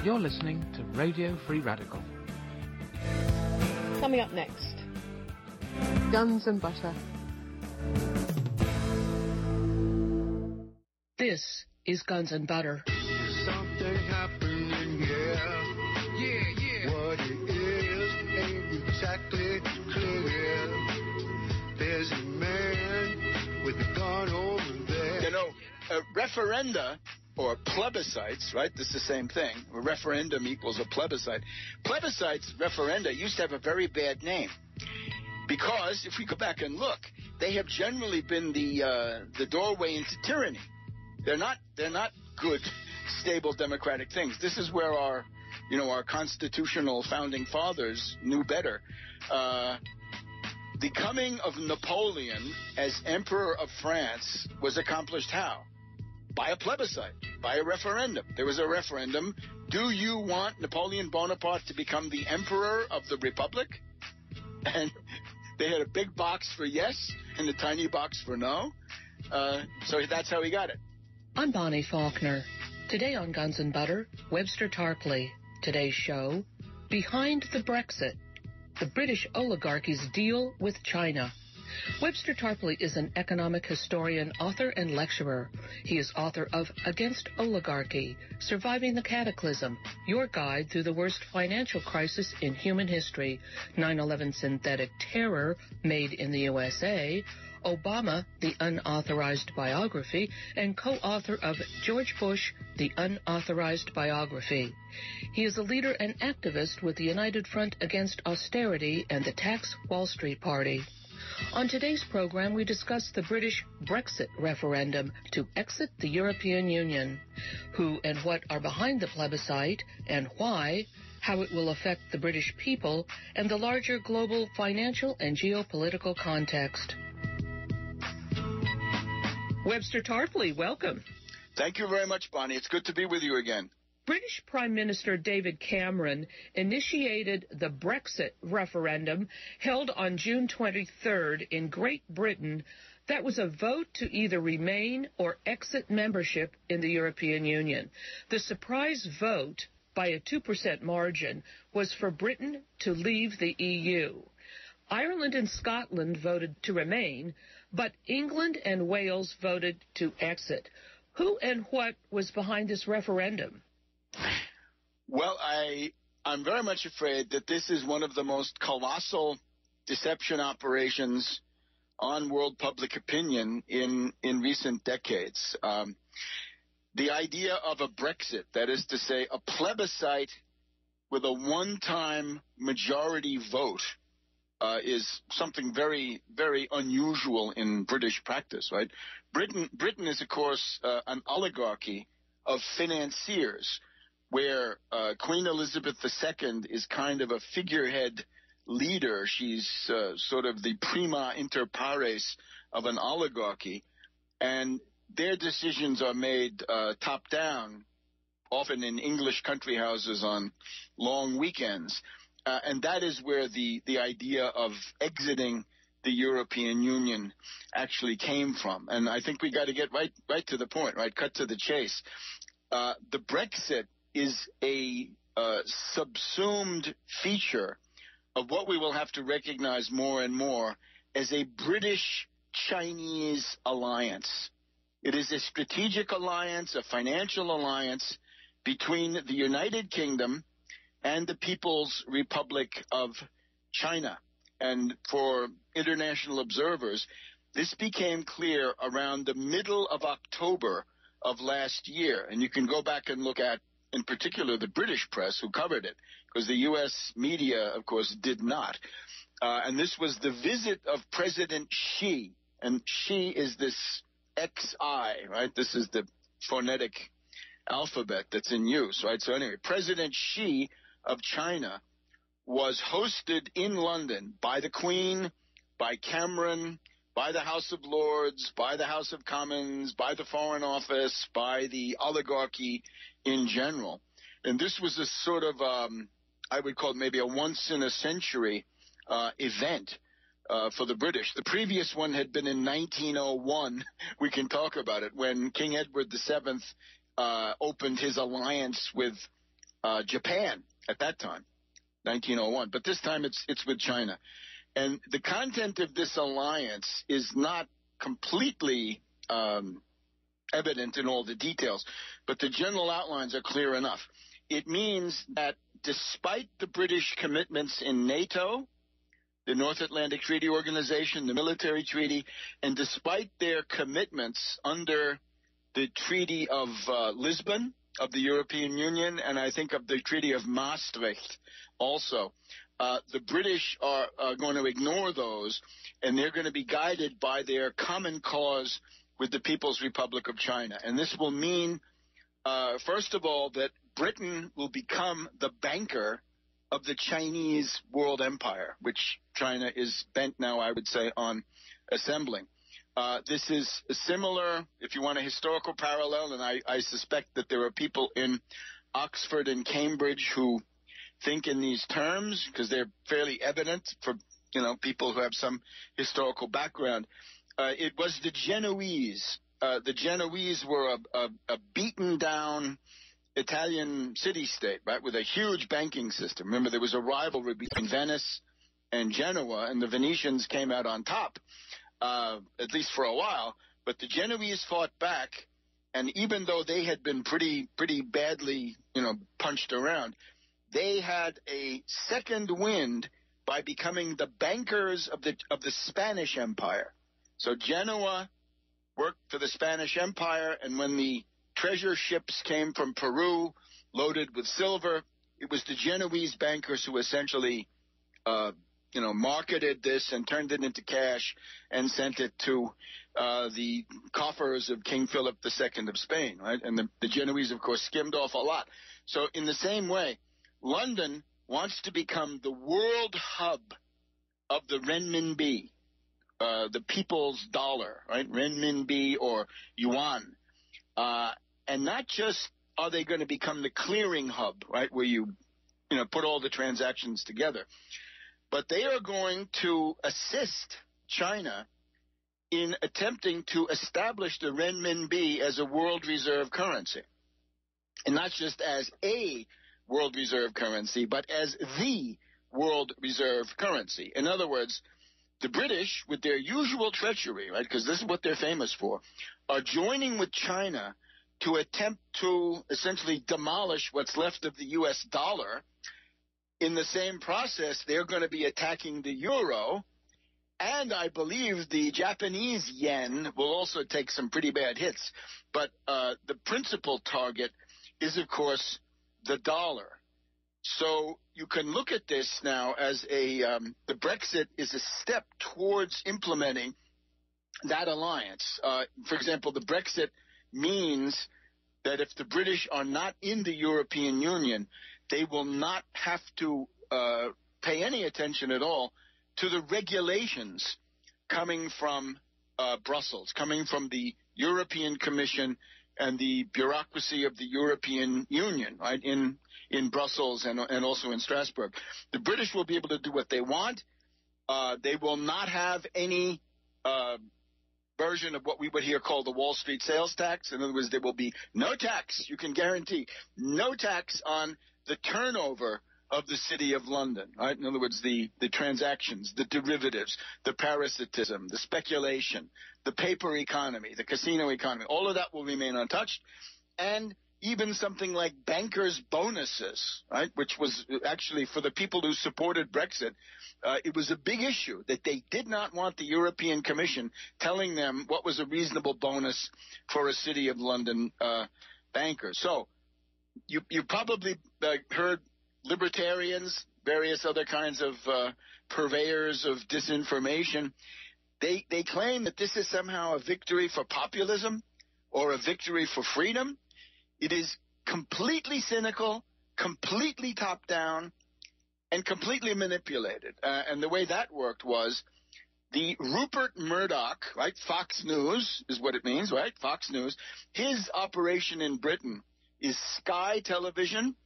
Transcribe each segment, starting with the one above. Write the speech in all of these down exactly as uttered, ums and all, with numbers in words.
You're listening to Radio Free Radical. Coming up next, Guns and Butter. This is Guns and Butter. Something happening here. Yeah, yeah. What it is ain't exactly clear. There's a man with a gun over there. You know, uh, referenda or plebiscites, right? This is the same thing. A referendum equals a plebiscite. Plebiscites, referenda, used to have a very bad name. Because, if we go back and look, they have generally been the uh, the doorway into tyranny. They're not they're not good, stable democratic things. This is where our, you know, our constitutional founding fathers knew better. Uh, the coming of Napoleon as Emperor of France was accomplished how? By a plebiscite, by a referendum. There was a referendum. Do you want Napoleon Bonaparte to become the Emperor of the Republic? And they had a big box for yes and a tiny box for no. Uh, so that's how he got it. I'm Bonnie Faulkner. Today on Guns and Butter, Webster Tarpley. Today's show, Behind the Brexit, the British oligarchy's deal with China. Webster Tarpley is an economic historian, author, and lecturer. He is author of Against Oligarchy, Surviving the Cataclysm, Your Guide Through the Worst Financial Crisis in Human History, nine eleven Synthetic Terror, Made in the U S A, Obama, The Unauthorized Biography, and co-author of George Bush, The Unauthorized Biography. He is a leader and activist with the United Front Against Austerity and the Tax Wall Street Party. On today's program, we discuss the British Brexit referendum to exit the European Union, who and what are behind the plebiscite and why, how it will affect the British people, and the larger global financial and geopolitical context. Webster Tarpley, welcome. Thank you very much, Bonnie. It's good to be with you again. British Prime Minister David Cameron initiated the Brexit referendum held on June twenty-third in Great Britain. That was a vote to either remain or exit membership in the European Union. The surprise vote, by a two percent margin, was for Britain to leave the E U. Ireland and Scotland voted to remain, but England and Wales voted to exit. Who and what was behind this referendum? Well, I, I'm very much afraid that this is one of the most colossal deception operations on world public opinion in, in recent decades. Um, the idea of a Brexit, that is to say, a plebiscite with a one-time majority vote, uh, is something very, very unusual in British practice, right? Britain, Britain is, of course, uh, an oligarchy of financiers, where uh, Queen Elizabeth the Second is kind of a figurehead leader. She's uh, sort of the prima inter pares of an oligarchy, and their decisions are made uh, top down, often in English country houses on long weekends. Uh, and that is where the, the idea of exiting the European Union actually came from. And I think we got to get right, right to the point, right? Cut to the chase. Uh, the Brexit is a uh, subsumed feature of what we will have to recognize more and more as a British-Chinese alliance. It is a strategic alliance, a financial alliance between the United Kingdom and the People's Republic of China. And for international observers, this became clear around the middle of October of last year. And you can go back and look at, in particular, the British press who covered it, because the U S media, of course, did not. Uh, and this was the visit of President Xi. And Xi is this X I, right? This is the phonetic alphabet that's in use, right? So anyway, President Xi of China was hosted in London by the Queen, by Cameron, by the House of Lords, by the House of Commons, by the Foreign Office, by the oligarchy in general. And this was a sort of, um, I would call it maybe a once-in-a-century uh, event uh, for the British. The previous one had been in nineteen oh one. We can talk about it, when King Edward the Seventh uh, opened his alliance with uh, Japan at that time, nineteen oh one. But this time it's it's with China. And the content of this alliance is not completely um, evident in all the details, but the general outlines are clear enough. It means that despite the British commitments in NATO, the North Atlantic Treaty Organization, the military treaty, and despite their commitments under the Treaty of uh, Lisbon of the European Union, and I think of the Treaty of Maastricht also, uh, the British are, are going to ignore those, and they're going to be guided by their common cause with the People's Republic of China. And this will mean, uh, first of all, that Britain will become the banker of the Chinese world empire, which China is bent now, I would say, on assembling. Uh, this is similar, if you want a historical parallel, and I, I suspect that there are people in Oxford and Cambridge who think in these terms, because they're fairly evident for, you know, people who have some historical background. Uh, it was the Genoese. Uh, the Genoese were a, a, a beaten-down Italian city-state, right, with a huge banking system. Remember, there was a rivalry between Venice and Genoa, and the Venetians came out on top, uh, at least for a while. But the Genoese fought back, and even though they had been pretty, pretty badly, you know, punched around, they had a second wind by becoming the bankers of the of the Spanish Empire. So Genoa worked for the Spanish Empire, and when the treasure ships came from Peru loaded with silver, it was the Genoese bankers who essentially, uh, you know, marketed this and turned it into cash and sent it to uh, the coffers of King Philip the Second of Spain, right? And the, the Genoese, of course, skimmed off a lot. So in the same way, London wants to become the world hub of the renminbi, uh, the people's dollar, right? Renminbi or yuan. Uh, and not just are they going to become the clearing hub, right, where you, you know, put all the transactions together, but they are going to assist China in attempting to establish the renminbi as a world reserve currency. And not just as a world reserve currency, but as the world reserve currency. In other words, the British, with their usual treachery, right, because this is what they're famous for, are joining with China to attempt to essentially demolish what's left of the U S dollar. In the same process, they're going to be attacking the euro, and I believe the Japanese yen will also take some pretty bad hits. But uh, the principal target is, of course, the dollar. So you can look at this now as a um, the Brexit is a step towards implementing that alliance. Uh, for example, the Brexit means that if the British are not in the European Union, they will not have to uh, pay any attention at all to the regulations coming from uh, Brussels, coming from the European Commission and the bureaucracy of the European Union, right, in in Brussels and, and also in Strasbourg. The British will be able to do what they want. Uh, they will not have any uh, version of what we would here call the Wall Street sales tax. In other words, there will be no tax, you can guarantee, no tax on the turnover of the City of London, right? In other words, the, the transactions, the derivatives, the parasitism, the speculation, the paper economy, the casino economy, all of that will remain untouched. And even something like bankers' bonuses, right, which was actually for the people who supported Brexit, uh, it was a big issue that they did not want the European Commission telling them what was a reasonable bonus for a City of London uh, banker. So you, you probably uh, heard libertarians, various other kinds of uh, purveyors of disinformation. They, they claim that this is somehow a victory for populism or a victory for freedom. It is completely cynical, completely top-down, and completely manipulated. Uh, and the way that worked was the Rupert Murdoch, right, Fox News is what it means, right, Fox News, his operation in Britain is Sky Television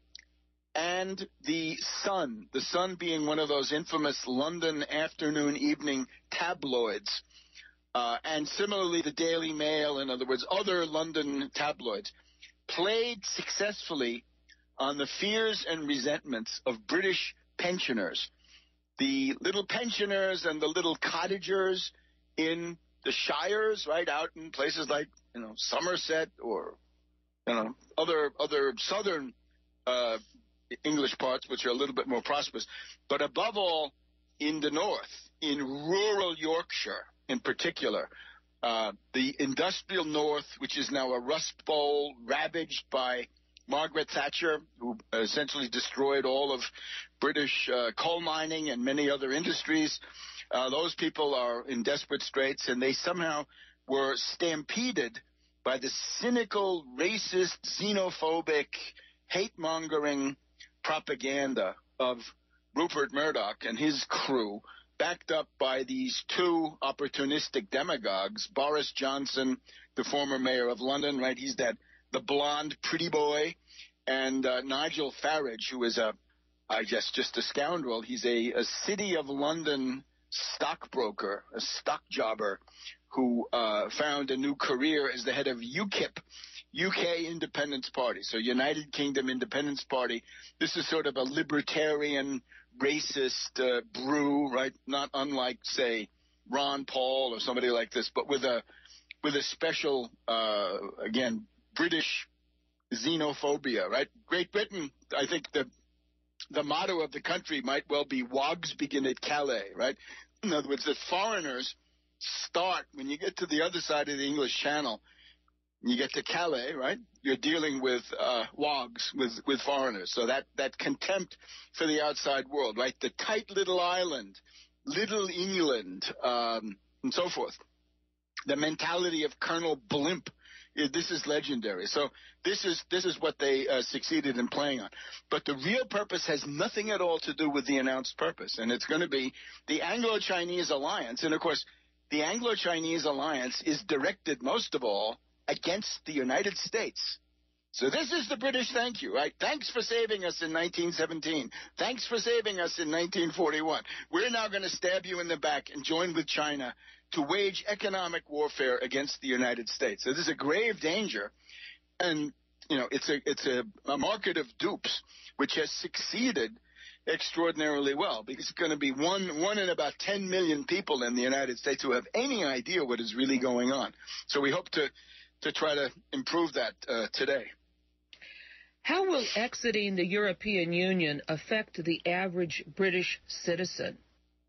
and the Sun, the Sun being one of those infamous London afternoon evening tabloids. Uh, and similarly, the Daily Mail, in other words, other London tabloids, played successfully on the fears and resentments of British pensioners, the little pensioners and the little cottagers in the shires, right, out in places like, you know, Somerset or, you know, other other southern uh, English parts, which are a little bit more prosperous. But above all, in the north, in rural Yorkshire in particular, uh, the industrial north, which is now a rust bowl ravaged by Margaret Thatcher, who essentially destroyed all of British uh, coal mining and many other industries. Uh, those people are in desperate straits, and they somehow were stampeded by the cynical, racist, xenophobic, hate-mongering propaganda of Rupert Murdoch and his crew, backed up by these two opportunistic demagogues, Boris Johnson, the former mayor of London, right? He's that the blonde pretty boy, and uh, Nigel Farage, who is a, I guess, just a scoundrel. He's a, a City of London stockbroker, a stock jobber, who uh, found a new career as the head of UKIP, U K Independence Party, so United Kingdom Independence Party. This is sort of a libertarian, racist uh, brew, right? Not unlike, say, Ron Paul or somebody like this, but with a with a special, uh, again, British xenophobia, right? Great Britain, I think the the motto of the country might well be "Wogs begin at Calais," right? In other words, that foreigners start when you get to the other side of the English Channel. You get to Calais, right? You're dealing with uh, wogs, with, with foreigners. So that, that contempt for the outside world, right? The tight little island, little England, um, and so forth. The mentality of Colonel Blimp, this is legendary. So this is this is what they uh, succeeded in playing on. But the real purpose has nothing at all to do with the announced purpose, and it's going to be the Anglo-Chinese alliance. And, of course, the Anglo-Chinese alliance is directed most of all against the United States. So this is the British thank you, right? Thanks for saving us in nineteen seventeen. Thanks for saving us in nineteen forty-one. We're now going to stab you in the back and join with China to wage economic warfare against the United States. So this is a grave danger. And, you know, it's a it's a, a market of dupes, which has succeeded extraordinarily well, because it's going to be one one in about ten million people in the United States who have any idea what is really going on. So we hope to to try to improve that uh, today. How will exiting the European Union affect the average British citizen?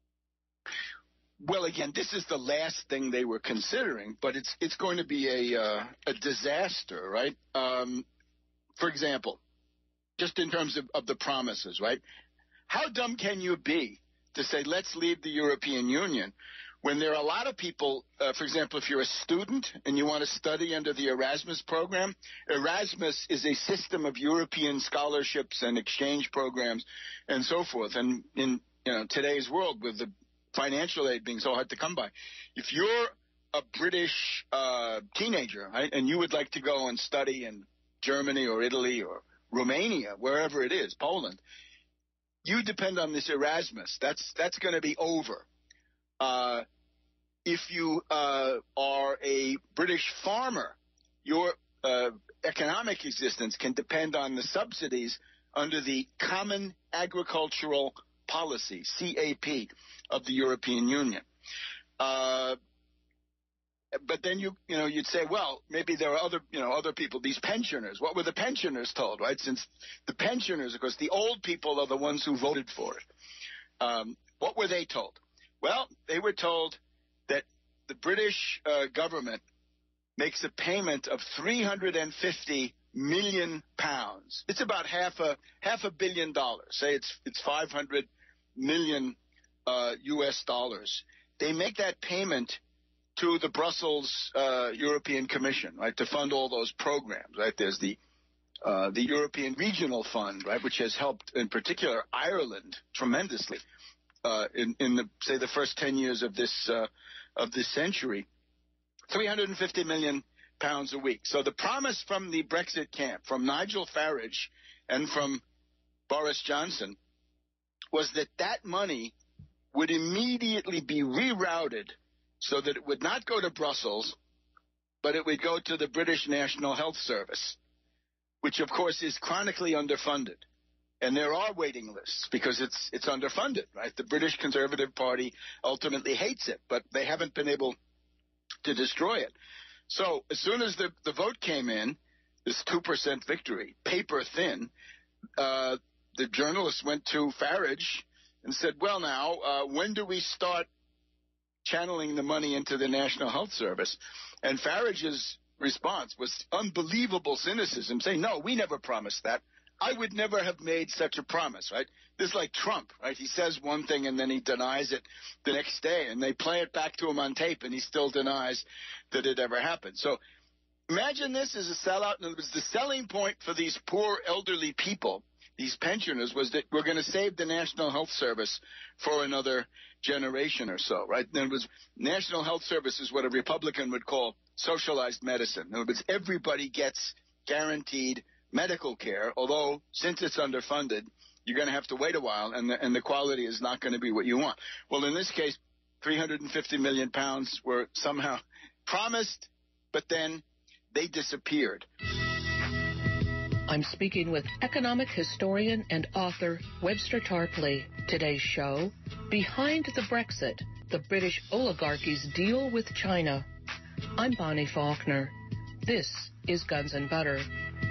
Well, again, this is the last thing they were considering, but it's it's going to be a uh, a disaster, right? Um, for example, just in terms of, of the promises, right? How dumb can you be to say, let's leave the European Union, when there are a lot of people, uh, for example, if you're a student and you want to study under the Erasmus program, Erasmus is a system of European scholarships and exchange programs and so forth. And in you know today's world, with the financial aid being so hard to come by, if you're a British uh, teenager, right, and you would like to go and study in Germany or Italy or Romania, wherever it is, Poland, you depend on this Erasmus. That's that's going to be over. Uh, if you uh, are a British farmer, your uh, economic existence can depend on the subsidies under the Common Agricultural Policy, C A P, of the European Union. Uh, but then you you know you'd say, well, maybe there are other you know other people, these pensioners. What were the pensioners told, right? Since the pensioners, of course, the old people are the ones who voted for it. Um, what were they told? Well, they were told that the British uh, government makes a payment of three hundred fifty million pounds. It's about half a half a billion dollars. Say it's it's five hundred million uh, U S dollars. They make that payment to the Brussels uh, European Commission, right, to fund all those programs. Right, there's the uh, the European Regional Fund, right, which has helped in particular Ireland tremendously. Uh, in, in the say the first ten years of this uh, of this century, three hundred fifty million pounds a week. So the promise from the Brexit camp, from Nigel Farage and from Boris Johnson, was that that money would immediately be rerouted so that it would not go to Brussels, but it would go to the British National Health Service. which of course is chronically underfunded. And there are waiting lists because it's it's underfunded, right? The British Conservative Party ultimately hates it, but they haven't been able to destroy it. So as soon as the, the vote came in, this two percent victory, paper thin, uh, the journalists went to Farage and said, well, now, uh, when do we start channeling the money into the National Health Service? And Farage's response was unbelievable cynicism, saying, no, we never promised that. I would never have made such a promise, right? This is like Trump, right? He says one thing and then he denies it the next day, and they play it back to him on tape, and he still denies that it ever happened. So imagine this as a sellout, and it was the selling point for these poor elderly people, these pensioners, was that we're going to save the National Health Service for another generation or so, right? And it was National Health Service is what a Republican would call socialized medicine. In other words, everybody gets guaranteed medical care, although since it's underfunded, you're going to have to wait a while, and the, and the quality is not going to be what you want. Well, in this case, three hundred fifty million pounds were somehow promised, but then they disappeared. I'm speaking with economic historian and author Webster Tarpley. Today's show, Behind the Brexit, the British oligarchy's deal with China. I'm Bonnie Faulkner. This is Guns and Butter.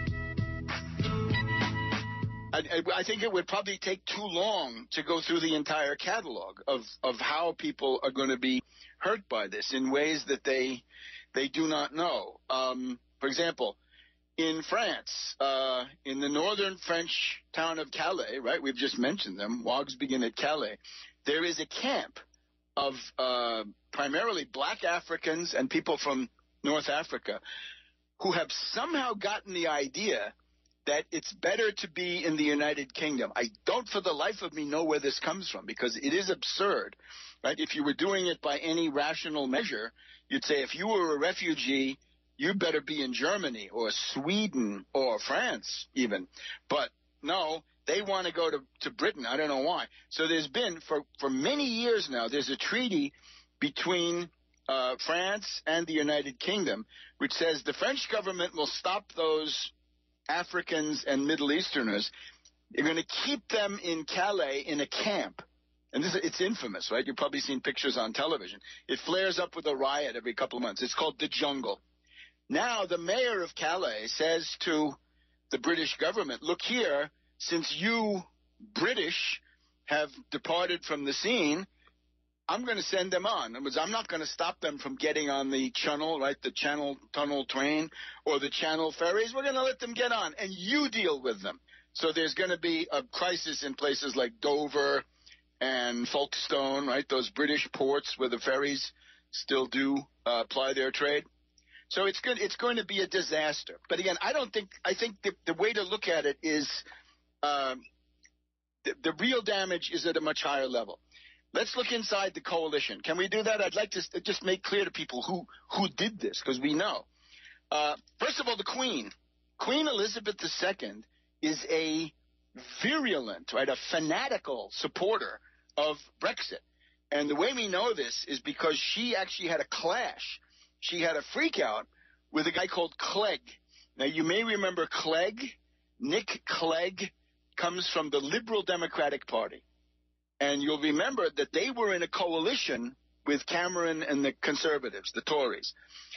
I, I think it would probably take too long to go through the entire catalog of, of how people are going to be hurt by this in ways that they they do not know. Um, for example, in France, uh, in the northern French town of Calais, right, we've just mentioned them, Wags begin at Calais, there is a camp of uh, primarily black Africans and people from North Africa who have somehow gotten the idea that it's better to be in the United Kingdom. I don't for the life of me know where this comes from, because it is absurd, right? If you were doing it by any rational measure, you'd say if you were a refugee, you better be in Germany or Sweden or France even. But no, they want to go to, to Britain. I don't know why. So there's been, for, for many years now, there's a treaty between uh, France and the United Kingdom which says the French government will stop those Africans and Middle Easterners. They're going to keep them in Calais in a camp. And this, it's infamous, right? You've probably seen pictures on television. It flares up with a riot every couple of months. It's called the jungle. Now the mayor of Calais says to the British government, look here, since you British have departed from the scene, I'm going to send them on. In other words, I'm not going to stop them from getting on the Channel, right, the Channel Tunnel train or the Channel ferries. We're going to let them get on, and you deal with them. So there's going to be a crisis in places like Dover and Folkestone, right, those British ports where the ferries still do uh, ply their trade. So it's good. It's going to be a disaster. But again, I don't think. I think the, the way to look at it is um, the, the real damage is at a much higher level. Let's look inside the coalition. Can we do that? I'd like to just make clear to people who, who did this, because we know. Uh, first of all, the Queen. Queen Elizabeth the Second is a virulent, right, a fanatical supporter of Brexit. And the way we know this is because she actually had a clash. She had a freak out with a guy called Clegg. Now, you may remember Clegg. Nick Clegg comes from the Liberal Democratic Party. And you'll remember that they were in a coalition with Cameron and the Conservatives, the Tories.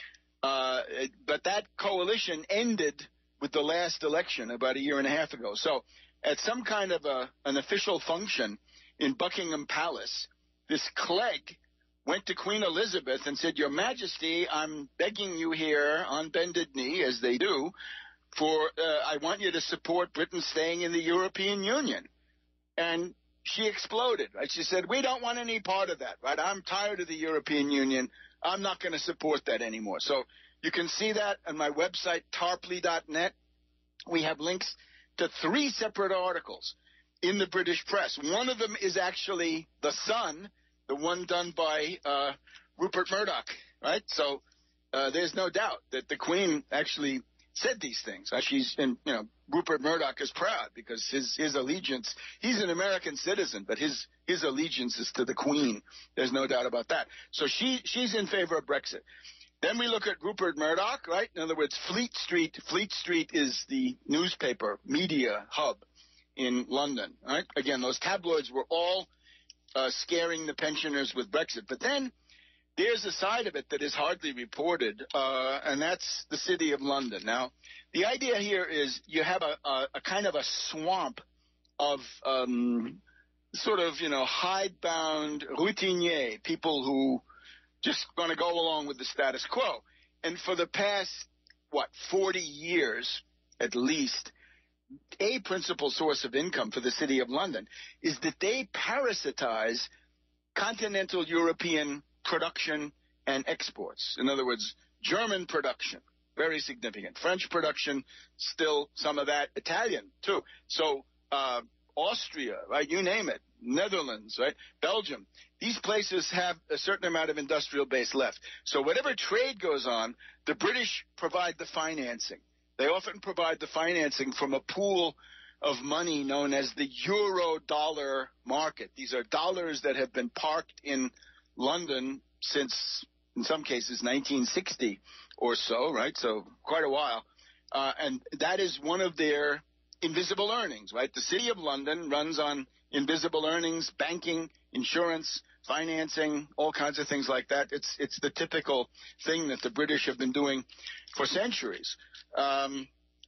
Uh, but that coalition ended with the last election about a year and a half ago. So at some kind of a, an official function in Buckingham Palace, this Clegg went to Queen Elizabeth and said, Your Majesty, I'm begging you here on bended knee, as they do, for uh, I want you to support Britain staying in the European Union. And she exploded, right? She said, we don't want any part of that, right? I'm tired of the European Union. I'm not going to support that anymore. So you can see that on my website, tarpley dot net. We have links to three separate articles in the British press. One of them is actually The Sun, the one done by uh, Rupert Murdoch, right? So uh, there's no doubt that the Queen actually said these things. Uh, she's, and you know, Rupert Murdoch is proud because his his allegiance. He's an American citizen, but his his allegiance is to the Queen. There's no doubt about that. So she she's in favor of Brexit. Then we look at Rupert Murdoch, right? In other words, Fleet Street. Fleet Street is the newspaper media hub in London, right? Again, those tabloids were all uh, scaring the pensioners with Brexit. But then there's a side of it that is hardly reported, uh, and that's the City of London. Now, the idea here is you have a, a, a kind of a swamp of um, sort of, you know, hidebound routiniers, people who just going to go along with the status quo. And for the past, what, forty years at least, a principal source of income for the City of London is that they parasitize continental European production and exports. In other words, German production, very significant. French production, still some of that. Italian, too. So uh, Austria, right, you name it. Netherlands, right? Belgium. These places have a certain amount of industrial base left. So whatever trade goes on, the British provide the financing. They often provide the financing from a pool of money known as the euro-dollar market. These are dollars that have been parked in London since, in some cases, nineteen sixty or so, right? So quite a while. Uh, and that is one of their invisible earnings, right? The City of London runs on invisible earnings, banking, insurance, financing, all kinds of things like that. It's it's the typical thing that the British have been doing for centuries. Um,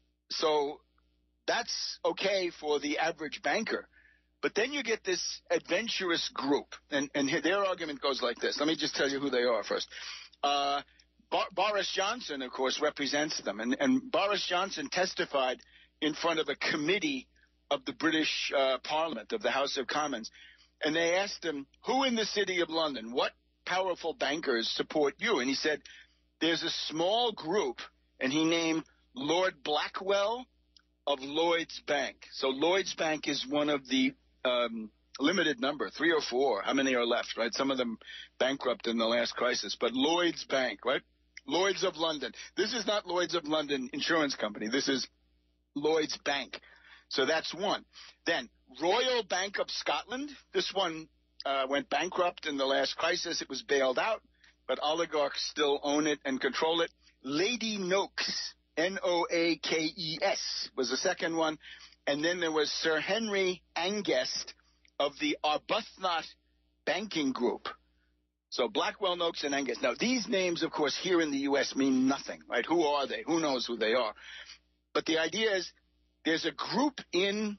so that's okay for the average banker. But then you get this adventurous group, and, and their argument goes like this. Let me just tell you who they are first. Uh, Bo- Boris Johnson, of course, represents them, and, and Boris Johnson testified in front of a committee of the British uh, Parliament, of the House of Commons, and they asked him, who in the City of London, what powerful bankers support you? And he said, there's a small group, and he named Lord Blackwell of Lloyds Bank. So Lloyds Bank is one of the um, limited number, three or four. How many are left, right? Some of them bankrupt in the last crisis. But Lloyds Bank, right? Lloyds of London. This is not Lloyds of London Insurance Company. This is Lloyds Bank. So that's one. Then Royal Bank of Scotland. This one uh, went bankrupt in the last crisis. It was bailed out, but oligarchs still own it and control it. Lady Noakes, N O A K E S, was the second one. And then there was Sir Henry Angest of the Arbuthnot Banking Group. So Blackwell, Noakes, and Angest. Now, these names, of course, here in the U S mean nothing, right? Who are they? Who knows who they are? But the idea is there's a group in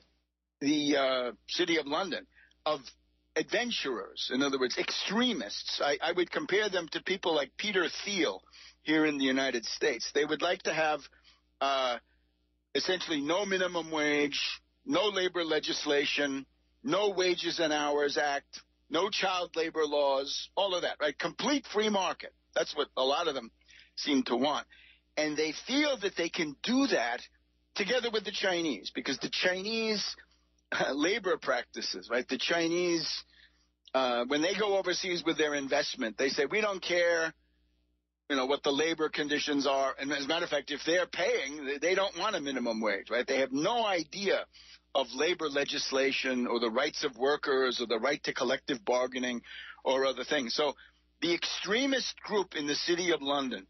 the uh, City of London of adventurers, in other words, extremists. I, I would compare them to people like Peter Thiel here in the United States. They would like to have uh, essentially no minimum wage, no labor legislation, no Wages and Hours Act, no child labor laws, all of that, right? Complete free market. That's what a lot of them seem to want. And they feel that they can do that together with the Chinese, because the Chinese uh, labor practices, right? The Chinese, uh, when they go overseas with their investment, they say, we don't care, you know, what the labor conditions are. And as a matter of fact, if they're paying, they don't want a minimum wage, right? They have no idea of labor legislation or the rights of workers or the right to collective bargaining or other things. So the extremist group in the City of London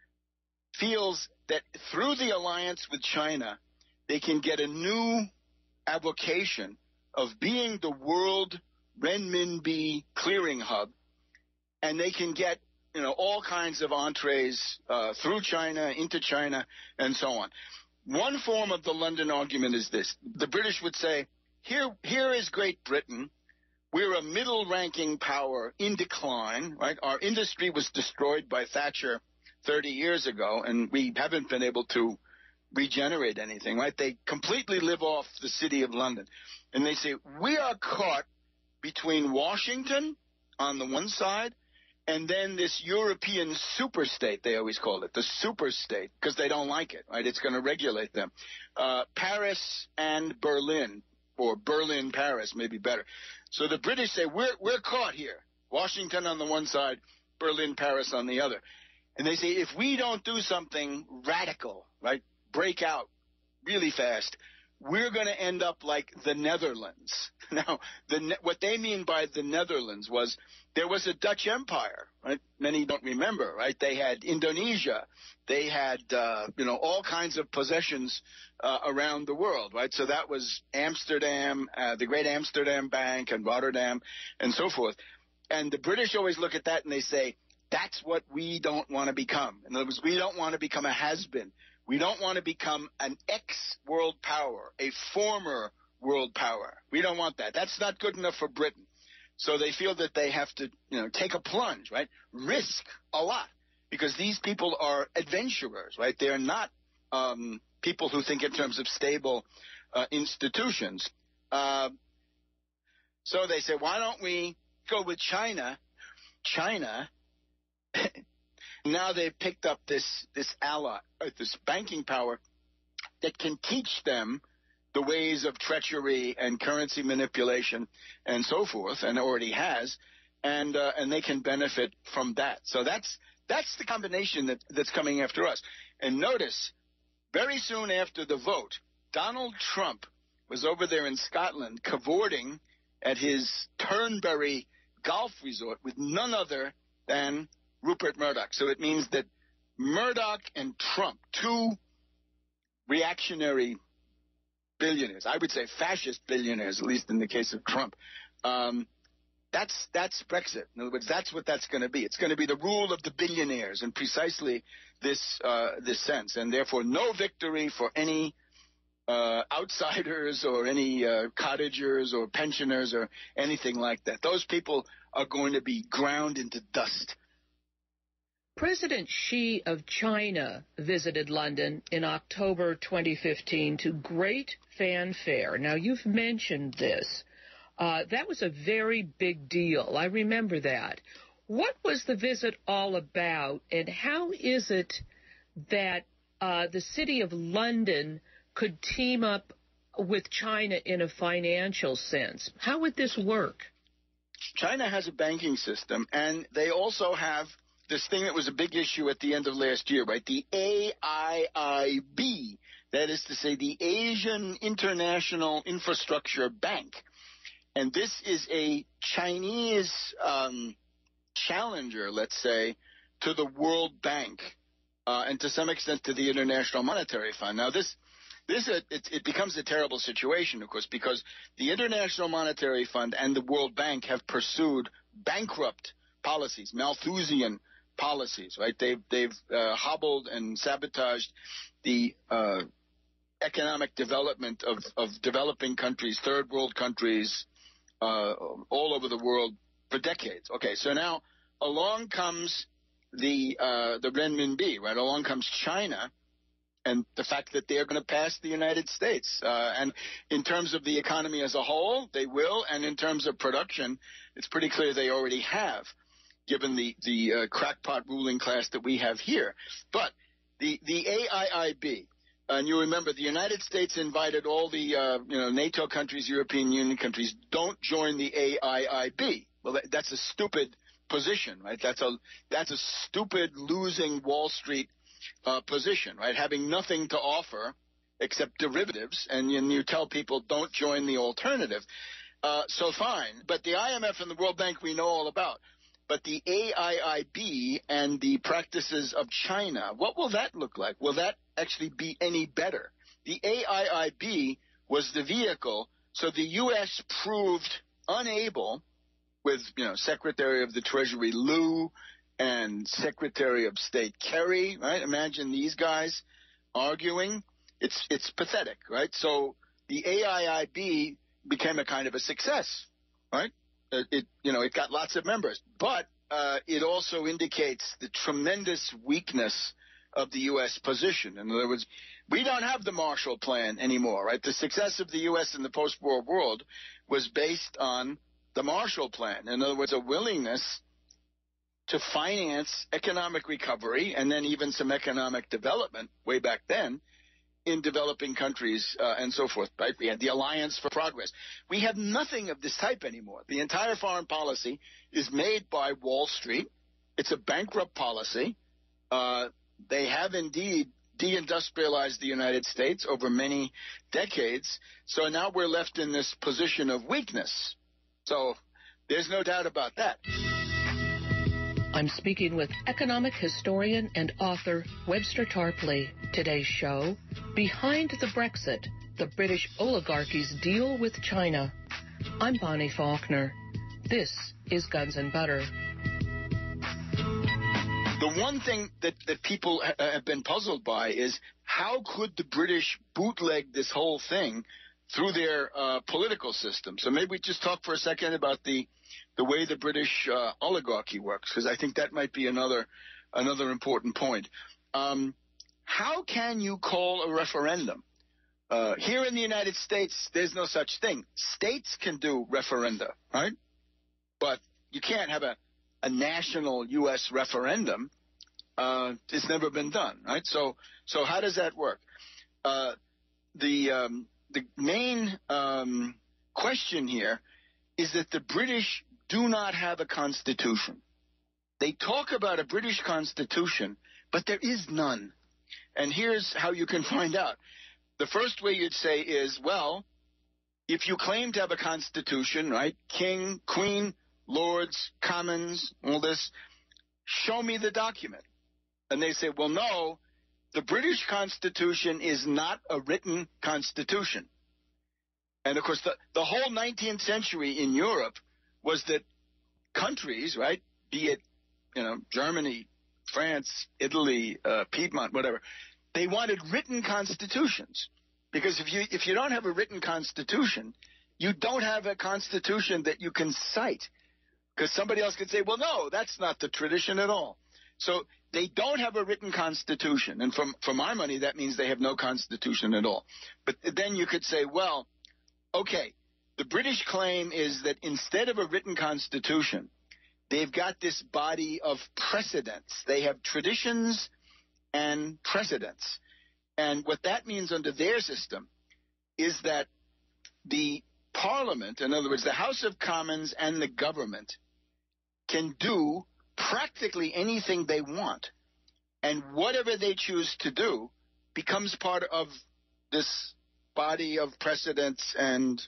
feels that through the alliance with China, they can get a new avocation of being the world renminbi clearing hub, and they can get, you know, all kinds of entrees uh, through China, into China, and so on. One form of the London argument is this. The British would say, here, here is Great Britain. We're a middle-ranking power in decline, right? Our industry was destroyed by Thatcher thirty years ago, and we haven't been able to regenerate anything, right? They completely live off the City of London. And they say, we are caught between Washington on the one side and then this European superstate, they always call it, the superstate, because they don't like it, right? It's going to regulate them. Uh, Paris and Berlin, or Berlin, Paris, maybe better. So the British say, we're, we're caught here. Washington on the one side, Berlin, Paris on the other. And they say, if we don't do something radical, right, break out really fast, we're going to end up like the Netherlands. Now, the, what they mean by the Netherlands was there was a Dutch Empire, right? Many don't remember, right? They had Indonesia. They had, uh, you know, all kinds of possessions uh, around the world, right? So that was Amsterdam, uh, the Great Amsterdam Bank and Rotterdam and so forth. And the British always look at that and they say, that's what we don't want to become. In other words, we don't want to become a has-been. We don't want to become an ex-world power, a former world power. We don't want that. That's not good enough for Britain. So they feel that they have to, you know, take a plunge, right? Risk a lot because these people are adventurers, right? They are not um, people who think in terms of stable uh, institutions. Uh, so they say, why don't we go with China? China... Now they've picked up this this ally, this banking power that can teach them the ways of treachery and currency manipulation and so forth, and already has, and uh, and they can benefit from that. So that's that's the combination that, that's coming after us. And notice, very soon after the vote, Donald Trump was over there in Scotland cavorting at his Turnberry golf resort with none other than Rupert Murdoch. So it means that Murdoch and Trump, two reactionary billionaires, I would say fascist billionaires, at least in the case of Trump, um, that's that's Brexit. In other words, that's what that's going to be. It's going to be the rule of the billionaires in precisely this uh, this sense, and therefore no victory for any uh, outsiders or any uh, cottagers or pensioners or anything like that. Those people are going to be ground into dust. President Xi of China visited London in October twenty fifteen to great fanfare. Now, you've mentioned this. Uh, that was a very big deal. I remember that. What was the visit all about, and how is it that uh, the city of London could team up with China in a financial sense? How would this work? China has a banking system, and they also have this thing that was a big issue at the end of last year, right? The A I I B, that is to say the Asian International Infrastructure Bank. And this is a Chinese um, challenger, let's say, to the World Bank uh, and to some extent to the International Monetary Fund. Now, this this uh, it, it becomes a terrible situation, of course, because the International Monetary Fund and the World Bank have pursued bankrupt policies, Malthusian policies, right? They've they've uh, hobbled and sabotaged the uh, economic development of, of developing countries, third world countries, uh, all over the world for decades. Okay, so now along comes the uh, the renminbi, right? Along comes China, and the fact that they're going to pass the United States. Uh, and in terms of the economy as a whole, they will, and in terms of production, it's pretty clear they already have, given the, the uh, crackpot ruling class that we have here. But the, the A I I B, and you remember the United States invited all the uh, you know NATO countries, European Union countries, don't join the A I I B. Well, that, that's a stupid position, right? That's a that's a stupid losing Wall Street uh, position, right? Having nothing to offer except derivatives, and you, and you tell people don't join the alternative. Uh, so fine, but the I M F and the World Bank we know all about. But the A I I B and the practices of China, what will that look like? Will that actually be any better? The A I I B was the vehicle, so the U S proved unable, with you know Secretary of the Treasury Liu and Secretary of State Kerry, right? Imagine these guys arguing. It's it's pathetic, right? So the A I I B became a kind of a success, right? It, you know, it got lots of members, but uh, it also indicates the tremendous weakness of the U S position. In other words, we don't have the Marshall Plan anymore, right? The success of the U S in the post-war world was based on the Marshall Plan. In other words, a willingness to finance economic recovery and then even some economic development way back then in developing countries uh, and so forth, right? We had the Alliance for Progress. We have nothing of this type anymore. The entire foreign policy is made by Wall Street. It's a bankrupt policy. Uh, they have indeed deindustrialized the United States over many decades. So now we're left in this position of weakness. So there's no doubt about that. I'm speaking with economic historian and author Webster Tarpley. Today's show, Behind the Brexit, the British oligarchy's deal with China. I'm Bonnie Faulkner. This is Guns and Butter. The one thing that, that people ha- have been puzzled by is how could the British bootleg this whole thing through their uh, political system? So maybe we just talk for a second about the the way the British uh, oligarchy works, because I think that might be another another important point. Um, how can you call a referendum? Uh, here in the United States, there's no such thing. States can do referenda, right? But you can't have a, a national U S referendum. Uh, it's never been done, right? So, so how does that work? Uh, the um, the main um, question here is that the British do not have a constitution. They talk about a British constitution, but there is none. And here's how you can find out. The first way you'd say is, well, if you claim to have a constitution, right, king, queen, lords, commons, all this, show me the document. And they say, well, no, the British Constitution is not a written constitution. And, of course, the, the whole nineteenth century in Europe was that countries, right, be it, you know, Germany, France, Italy, uh, Piedmont, whatever, they wanted written constitutions. Because if you if you don't have a written constitution, you don't have a constitution that you can cite. Because somebody else could say, well, no, that's not the tradition at all. So they don't have a written constitution. And from, for my money, that means they have no constitution at all. But then you could say, well, okay, the British claim is that instead of a written constitution, they've got this body of precedents. They have traditions and precedents. And what that means under their system is that the Parliament, in other words, the House of Commons and the government, can do practically anything they want. And whatever they choose to do becomes part of this body of precedents and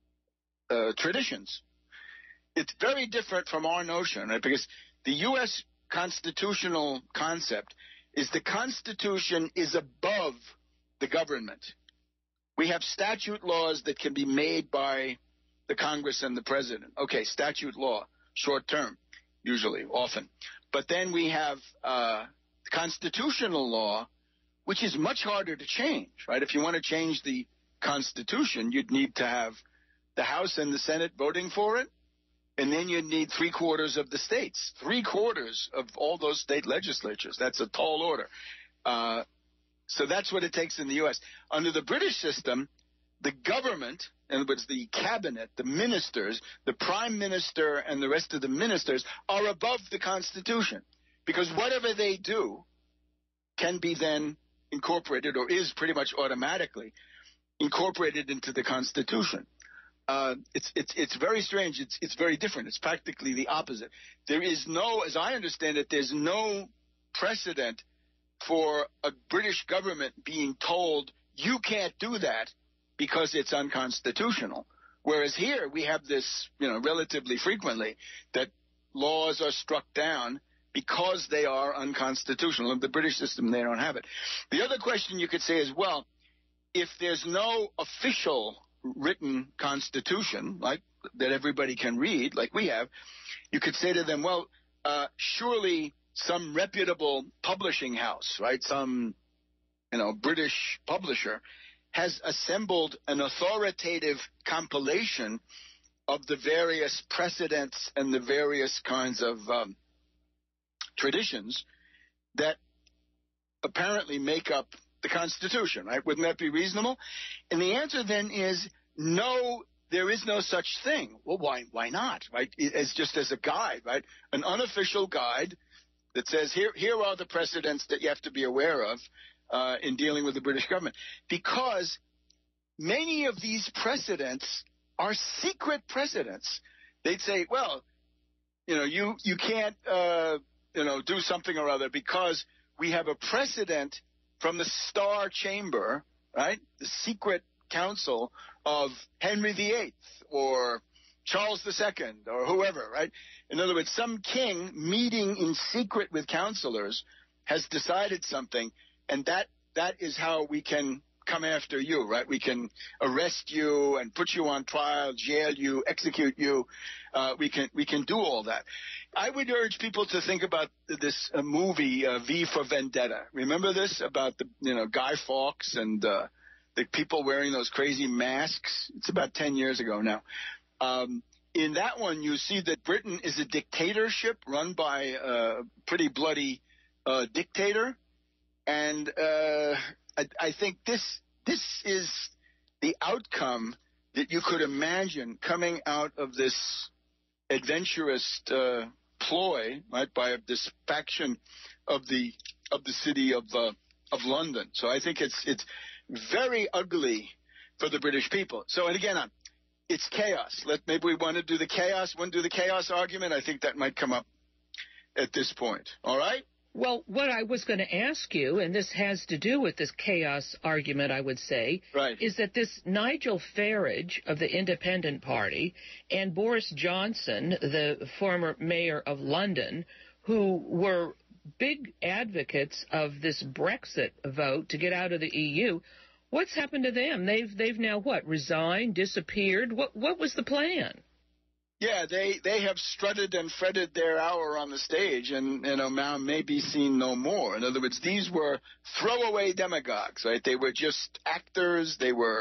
uh, traditions. It's very different from our notion, right? Because the U S constitutional concept is the Constitution is above the government. We have statute laws that can be made by the Congress and the President. Okay, statute law, short term, usually, often. But then we have uh, constitutional law, which is much harder to change, right? If you want to change the Constitution, you'd need to have the House and the Senate voting for it, and then you'd need three quarters of the states, three quarters of all those state legislatures. That's a tall order. Uh, so that's what it takes in the U S. Under the British system, the government, in other words, the cabinet, the ministers, the prime minister and the rest of the ministers are above the Constitution, because whatever they do can be then incorporated, or is pretty much automatically incorporated into the Constitution. Uh, it's it's it's very strange. It's it's very different. It's practically the opposite. There is no, as I understand it, there's no precedent for a British government being told you can't do that because it's unconstitutional. Whereas here we have this, you know, relatively frequently, that laws are struck down because they are unconstitutional. In the British system, they don't have it. The other question you could say is, well, if there's no official written constitution, like that everybody can read, like we have, you could say to them, well, uh, surely some reputable publishing house, right, some, you know, British publisher has assembled an authoritative compilation of the various precedents and the various kinds of um, traditions that apparently make up the Constitution, right? Wouldn't that be reasonable? And the answer then is no, there is no such thing. Well, why why not, right? It's just as a guide, right? An unofficial guide that says here here are the precedents that you have to be aware of uh, in dealing with the British government. Because many of these precedents are secret precedents. They'd say, well, you know, you, you can't, uh, you know, do something or other because we have a precedent from the Star Chamber, right, the secret council of Henry the Eighth or Charles the Second or whoever, right? In other words, some king meeting in secret with counselors has decided something, and that that is how we can come after you, right? We can arrest you and put you on trial, jail you, execute you. Uh, we can we can do all that. I would urge people to think about this uh, movie uh, V for Vendetta. Remember this about the you know Guy Fawkes and uh, the people wearing those crazy masks? It's about ten years ago now. Um, in that one, you see that Britain is a dictatorship run by a pretty bloody uh, dictator, and uh, I, I think this this is the outcome that you could imagine coming out of this adventurous uh, ploy, right, by this faction of the of the city of uh, of London. So I think it's it's very ugly for the British people. So, and again, I'm. It's chaos. Let, maybe we want to do the chaos, want to do the chaos argument. I think that might come up at this point. All right? Well, what I was going to ask you, and this has to do with this chaos argument, I would say, right. is that this Nigel Farage of the Independent Party and Boris Johnson, the former mayor of London, who were big advocates of this Brexit vote to get out of the E U, what's happened to them? They've they've now what? Resigned, disappeared? What what was the plan? Yeah, they they have strutted and fretted their hour on the stage, and you know now may be seen no more. In other words, these were throwaway demagogues, right? They were just actors. They were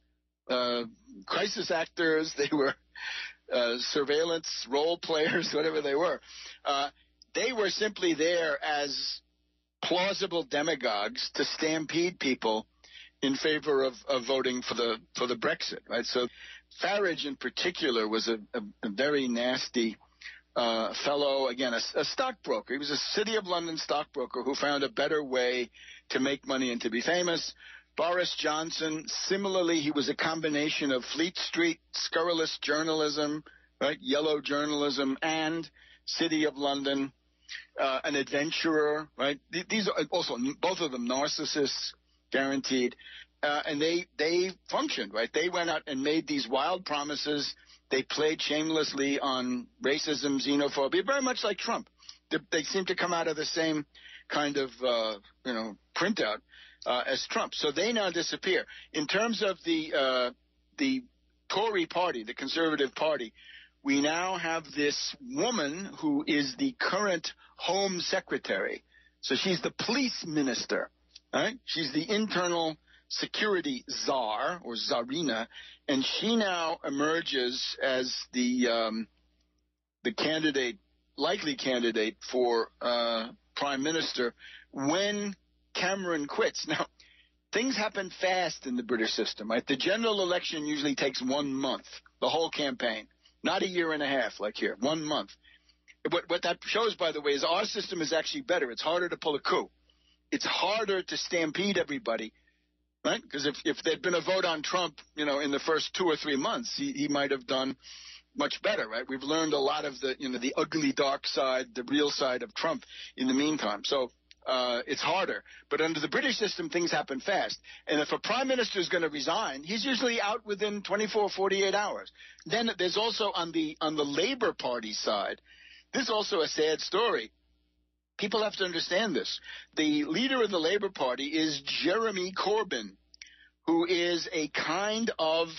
uh, crisis actors. They were uh, surveillance role players, whatever they were. Uh, they were simply there as plausible demagogues to stampede people in favor of, of voting for the for the Brexit, right? So Farage in particular was a, a, a very nasty uh, fellow, again, a, a stockbroker. He was a City of London stockbroker who found a better way to make money and to be famous. Boris Johnson, similarly, he was a combination of Fleet Street, scurrilous journalism, right, yellow journalism, and City of London, uh, an adventurer, right? These are also, both of them narcissists, guaranteed. Uh, and they they functioned, right? They went out and made these wild promises. They played shamelessly on racism, xenophobia, very much like Trump. They, they seem to come out of the same kind of, uh, you know, printout uh, as Trump. So they now disappear. In terms of the uh, the Tory party, the Conservative Party, we now have this woman who is the current Home Secretary. So she's the police minister. Right? She's the internal security czar or czarina, and she now emerges as the um, the candidate, likely candidate for uh, prime minister when Cameron quits. Now, things happen fast in the British system, right? The general election usually takes one month, the whole campaign, not a year and a half like here, one month. What, what that shows, by the way, is our system is actually better. It's harder to pull a coup. It's harder to stampede everybody, right? Because if, if there'd been a vote on Trump, you know, in the first two or three months, he, he might have done much better, right? We've learned a lot of the, you know, the ugly dark side, the real side of Trump in the meantime. So uh, it's harder. But under the British system, things happen fast. And if a prime minister is going to resign, he's usually out within twenty-four, forty-eight hours. Then there's also on the on the Labour Party side, this is also a sad story. People have to understand this. The leader of the Labour Party is Jeremy Corbyn, who is a kind of,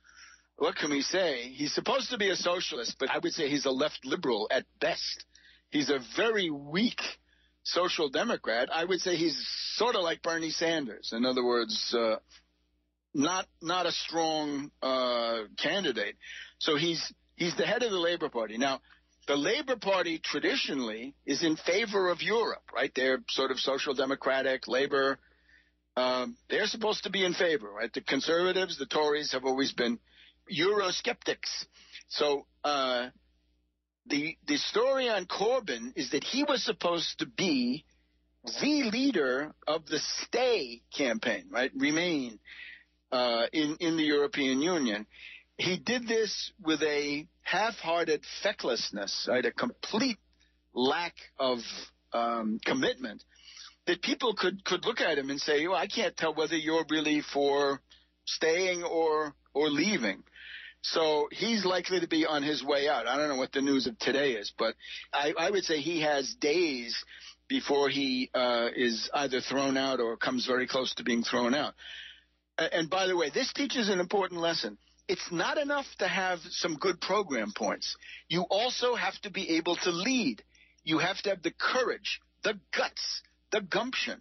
what can we say? He's supposed to be a socialist, but I would say he's a left liberal at best. He's a very weak social democrat. I would say he's sort of like Bernie Sanders. In other words, uh, not not a strong uh, candidate. So he's he's the head of the Labour Party. Now, the Labour Party traditionally is in favor of Europe, right? They're sort of social democratic, Labour. Um, they're supposed to be in favor, right? The Conservatives, the Tories have always been Eurosceptics. So uh, the the story on Corbyn is that he was supposed to be the leader of the Stay campaign, right? Remain uh, in, in the European Union. He did this with a half-hearted fecklessness, right, a complete lack of um, commitment that people could, could look at him and say, well, I can't tell whether you're really for staying or or leaving. So he's likely to be on his way out. I don't know what the news of today is, but I, I would say he has days before he uh, is either thrown out or comes very close to being thrown out. And by the way, this teaches an important lesson. It's not enough to have some good program points. You also have to be able to lead. You have to have the courage, the guts, the gumption.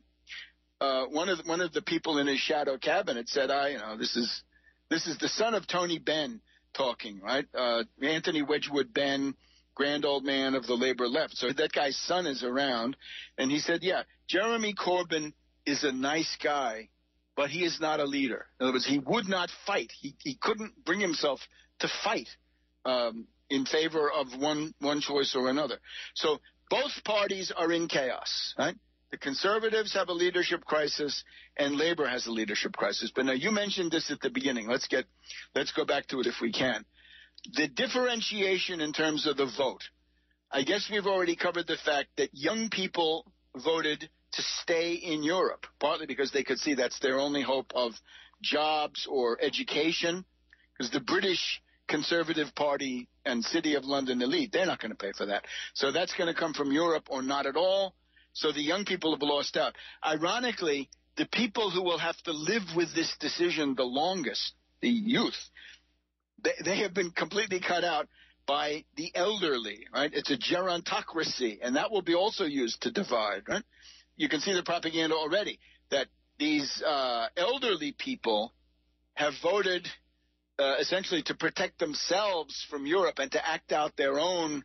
Uh, one of the, one of the people in his shadow cabinet said, "I, you know, this is this is the son of Tony Benn talking, right? Uh, Anthony Wedgwood Benn, grand old man of the labor left." So that guy's son is around, and he said, "Yeah, Jeremy Corbyn is a nice guy, but he is not a leader. In other words, he would not fight. He he couldn't bring himself to fight um, in favor of one one choice or another." So both parties are in chaos, right? The Conservatives have a leadership crisis, and Labor has a leadership crisis. But now you mentioned this at the beginning. Let's get, let's go back to it if we can. The differentiation in terms of the vote. I guess we've already covered the fact that young people voted to stay in Europe, partly because they could see that's their only hope of jobs or education, because the British Conservative Party and City of London elite, they're not going to pay for that. So that's going to come from Europe or not at all. So the young people have lost out. Ironically, the people who will have to live with this decision the longest, the youth, they, they have been completely cut out by the elderly, right? It's a gerontocracy, and that will be also used to divide, right? You can see the propaganda already that these uh, elderly people have voted uh, essentially to protect themselves from Europe and to act out their own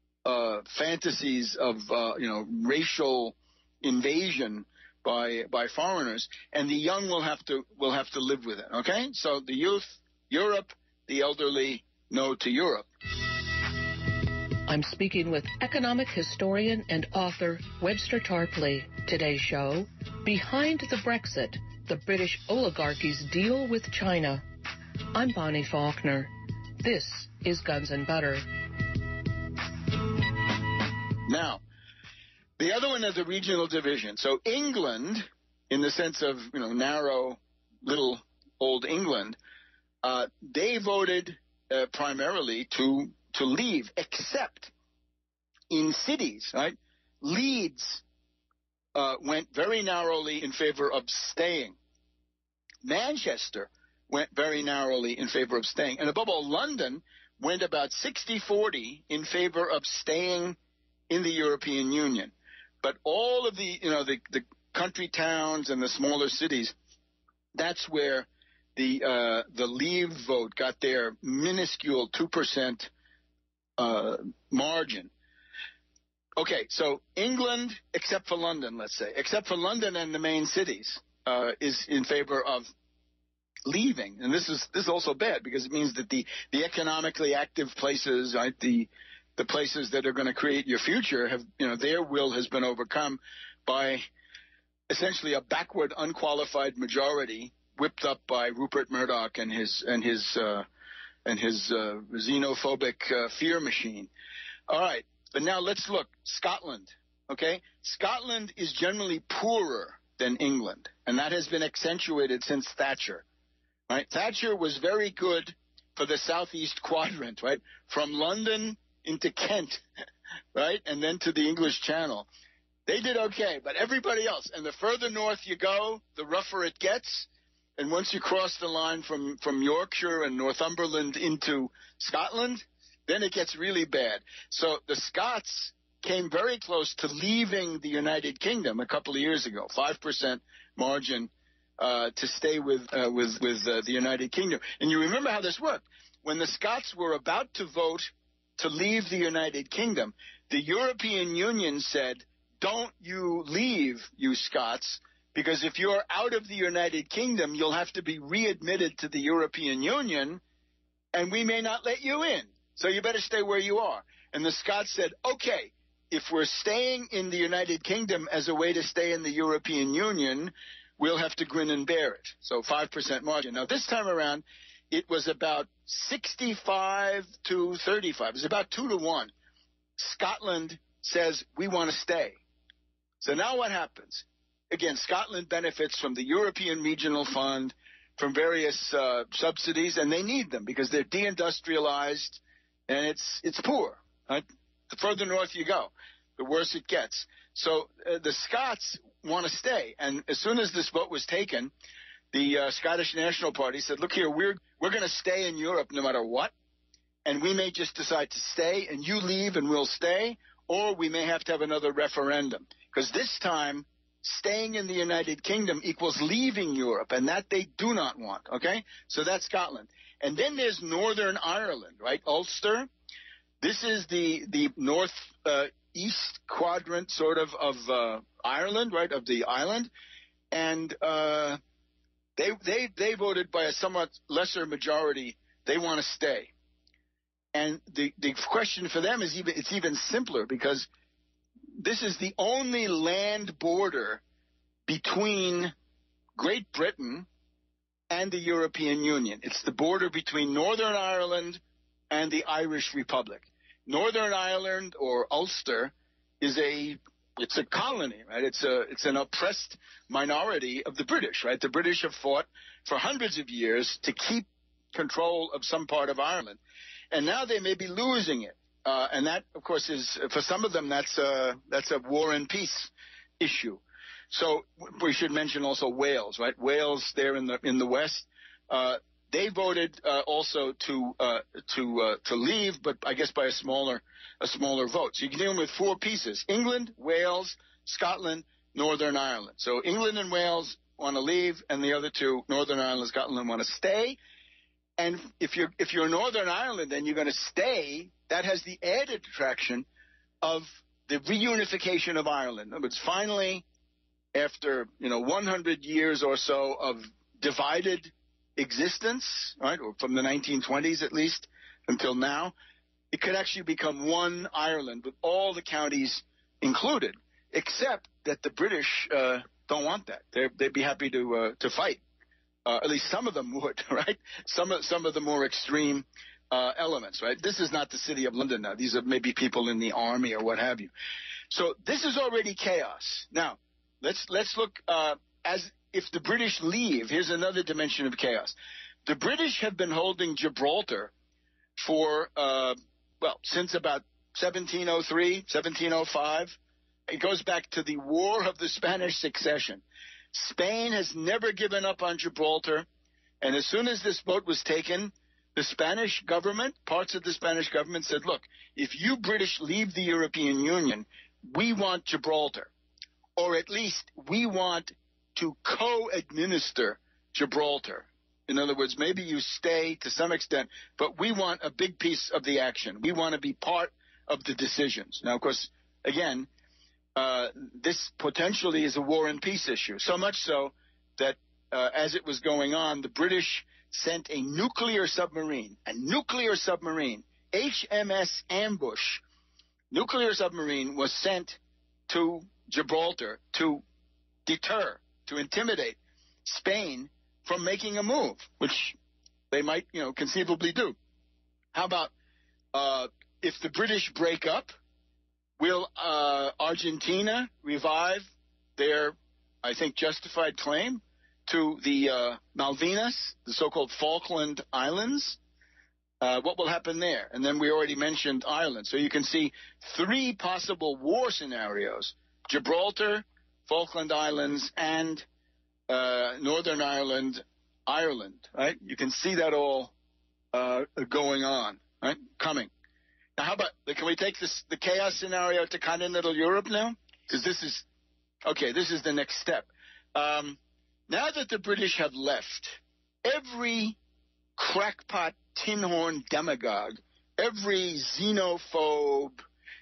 uh, fantasies of, uh, you know, racial invasion by by foreigners, and the young will have to will have to live with it. Okay, so the youth, Europe, the elderly, no to Europe. I'm speaking with economic historian and author Webster Tarpley. Today's show, Behind the Brexit, the British oligarchy's deal with China. I'm Bonnie Faulkner. This is Guns and Butter. Now, the other one is a regional division. So England, in the sense of, you know, narrow little old England, uh, they voted uh, primarily to to leave, except in cities, right? Leeds uh, went very narrowly in favor of staying. Manchester went very narrowly in favor of staying. And above all, London went about sixty forty in favor of staying in the European Union. But all of the, you know, the, the country towns and the smaller cities, that's where the uh, the Leave vote got their minuscule two percent uh, margin. Okay, so England, except for London, let's say, except for London and the main cities, uh, is in favor of leaving. And this is this is also bad because it means that the, the economically active places, right, the the places that are going to create your future have, you know, their will has been overcome by essentially a backward, unqualified majority whipped up by Rupert Murdoch and his and his uh, and his uh, xenophobic uh, fear machine. All right, but now let's look. Scotland, okay? Scotland is generally poorer than England, and that has been accentuated since Thatcher. Right? Thatcher was very good for the southeast quadrant, right? From London into Kent, right? And then to the English Channel. They did okay, but everybody else, and the further north you go, the rougher it gets. And once you cross the line from, from Yorkshire and Northumberland into Scotland, then it gets really bad. So the Scots came very close to leaving the United Kingdom a couple of years ago, five percent margin uh, to stay with, uh, with, with uh, the United Kingdom. And you remember how this worked. When the Scots were about to vote to leave the United Kingdom, the European Union said, don't you leave, you Scots, because if you're out of the United Kingdom, you'll have to be readmitted to the European Union, and we may not let you in. So you better stay where you are. And the Scots said, okay, if we're staying in the United Kingdom as a way to stay in the European Union, we'll have to grin and bear it. So five percent margin. Now, this time around, it was about sixty-five to thirty-five. It was about two to one. Scotland says, we want to stay. So now what happens? again, Scotland benefits from the European Regional Fund, from various uh, subsidies, and they need them because they're deindustrialized and it's it's poor. Right? The further north you go, the worse it gets. So uh, the Scots want to stay, and as soon as this vote was taken, the uh, Scottish National Party said, look here, we're we're going to stay in Europe no matter what, and we may just decide to stay, and you leave and we'll stay, or we may have to have another referendum, because this time staying in the United Kingdom equals leaving Europe, and that they do not want, okay? So that's Scotland. And then there's Northern Ireland, right? Ulster. This is the, the north uh, east quadrant sort of of uh, Ireland, right, of the island. And uh, they, they, they voted by a somewhat lesser majority. They want to stay. And the, the question for them is even it's even simpler because this is the only land border between Great Britain and the European Union. It's the border between Northern Ireland and the Irish Republic. Northern Ireland, or Ulster, is a it's a colony, right? It's a it's an oppressed minority of the British, right? The British have fought for hundreds of years to keep control of some part of Ireland, and now they may be losing it. Uh, and that, of course, is for some of them that's a that's a war and peace issue. So we should mention also Wales, right? Wales, there in the in the west, uh, they voted uh, also to uh, to uh, to leave, but I guess by a smaller a smaller vote. So you're dealing with four pieces: England, Wales, Scotland, Northern Ireland. So England and Wales want to leave, and the other two, Northern Ireland and Scotland, want to stay. And if you're if you're Northern Ireland and you're going to stay, that has the added attraction of the reunification of Ireland. In other words, finally, after you know one hundred years or so of divided existence, right, or from the nineteen twenties at least until now, it could actually become one Ireland with all the counties included, except that the British uh, don't want that. They're, they'd be happy to uh, to fight. Uh, at least some of them would, right? Some of some of the more extreme uh, elements, right? This is not the city of London now. These are maybe people in the army or what have you. So this is already chaos. Now, let's let's look uh, as if the British leave. Here's another dimension of chaos. The British have been holding Gibraltar for uh, well since about seventeen oh three, seventeen oh five. It goes back to the War of the Spanish Succession. Spain has never given up on Gibraltar, and as soon as this vote was taken, the Spanish government, parts of the Spanish government said, look, if you British leave the European Union, we want Gibraltar, or at least we want to co-administer Gibraltar. In other words, maybe you stay to some extent, but we want a big piece of the action. We want to be part of the decisions. Now, of course, again, Uh, this potentially is a war and peace issue, so much so that uh, as it was going on, the British sent a nuclear submarine, a nuclear submarine, H M S Ambush, nuclear submarine was sent to Gibraltar to deter, to intimidate Spain from making a move, which they might, you know, conceivably do. How about uh, if the British break up, will uh, Argentina revive their, I think, justified claim to the uh, Malvinas, the so-called Falkland Islands? Uh, what will happen there? And then we already mentioned Ireland. So you can see three possible war scenarios: Gibraltar, Falkland Islands, and uh, Northern Ireland, Ireland, right? You can see that all uh, going on, right, coming. Now, how about, can we take this, the chaos scenario to continental Europe now? Because this is, okay, this is the next step. Um, now that the British have left, every crackpot, tin-horn demagogue, every xenophobe,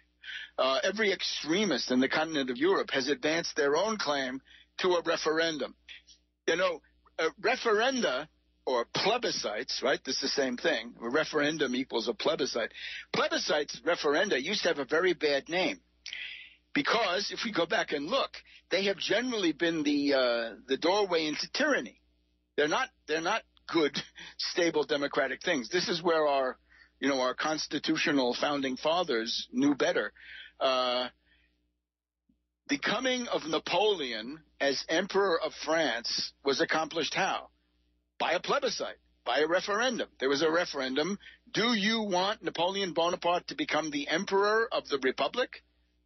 uh, every extremist in the continent of Europe has advanced their own claim to a referendum. You know, uh, referenda, or plebiscites, right? This is the same thing. A referendum equals a plebiscite. Plebiscites, referenda, used to have a very bad name because if we go back and look, they have generally been the uh, the doorway into tyranny. They're not they're not good, stable democratic things. This is where our you know our constitutional founding fathers knew better. Uh, the coming of Napoleon as Emperor of France was accomplished how? By a plebiscite, by a referendum. There was a referendum. Do you want Napoleon Bonaparte to become the Emperor of the Republic?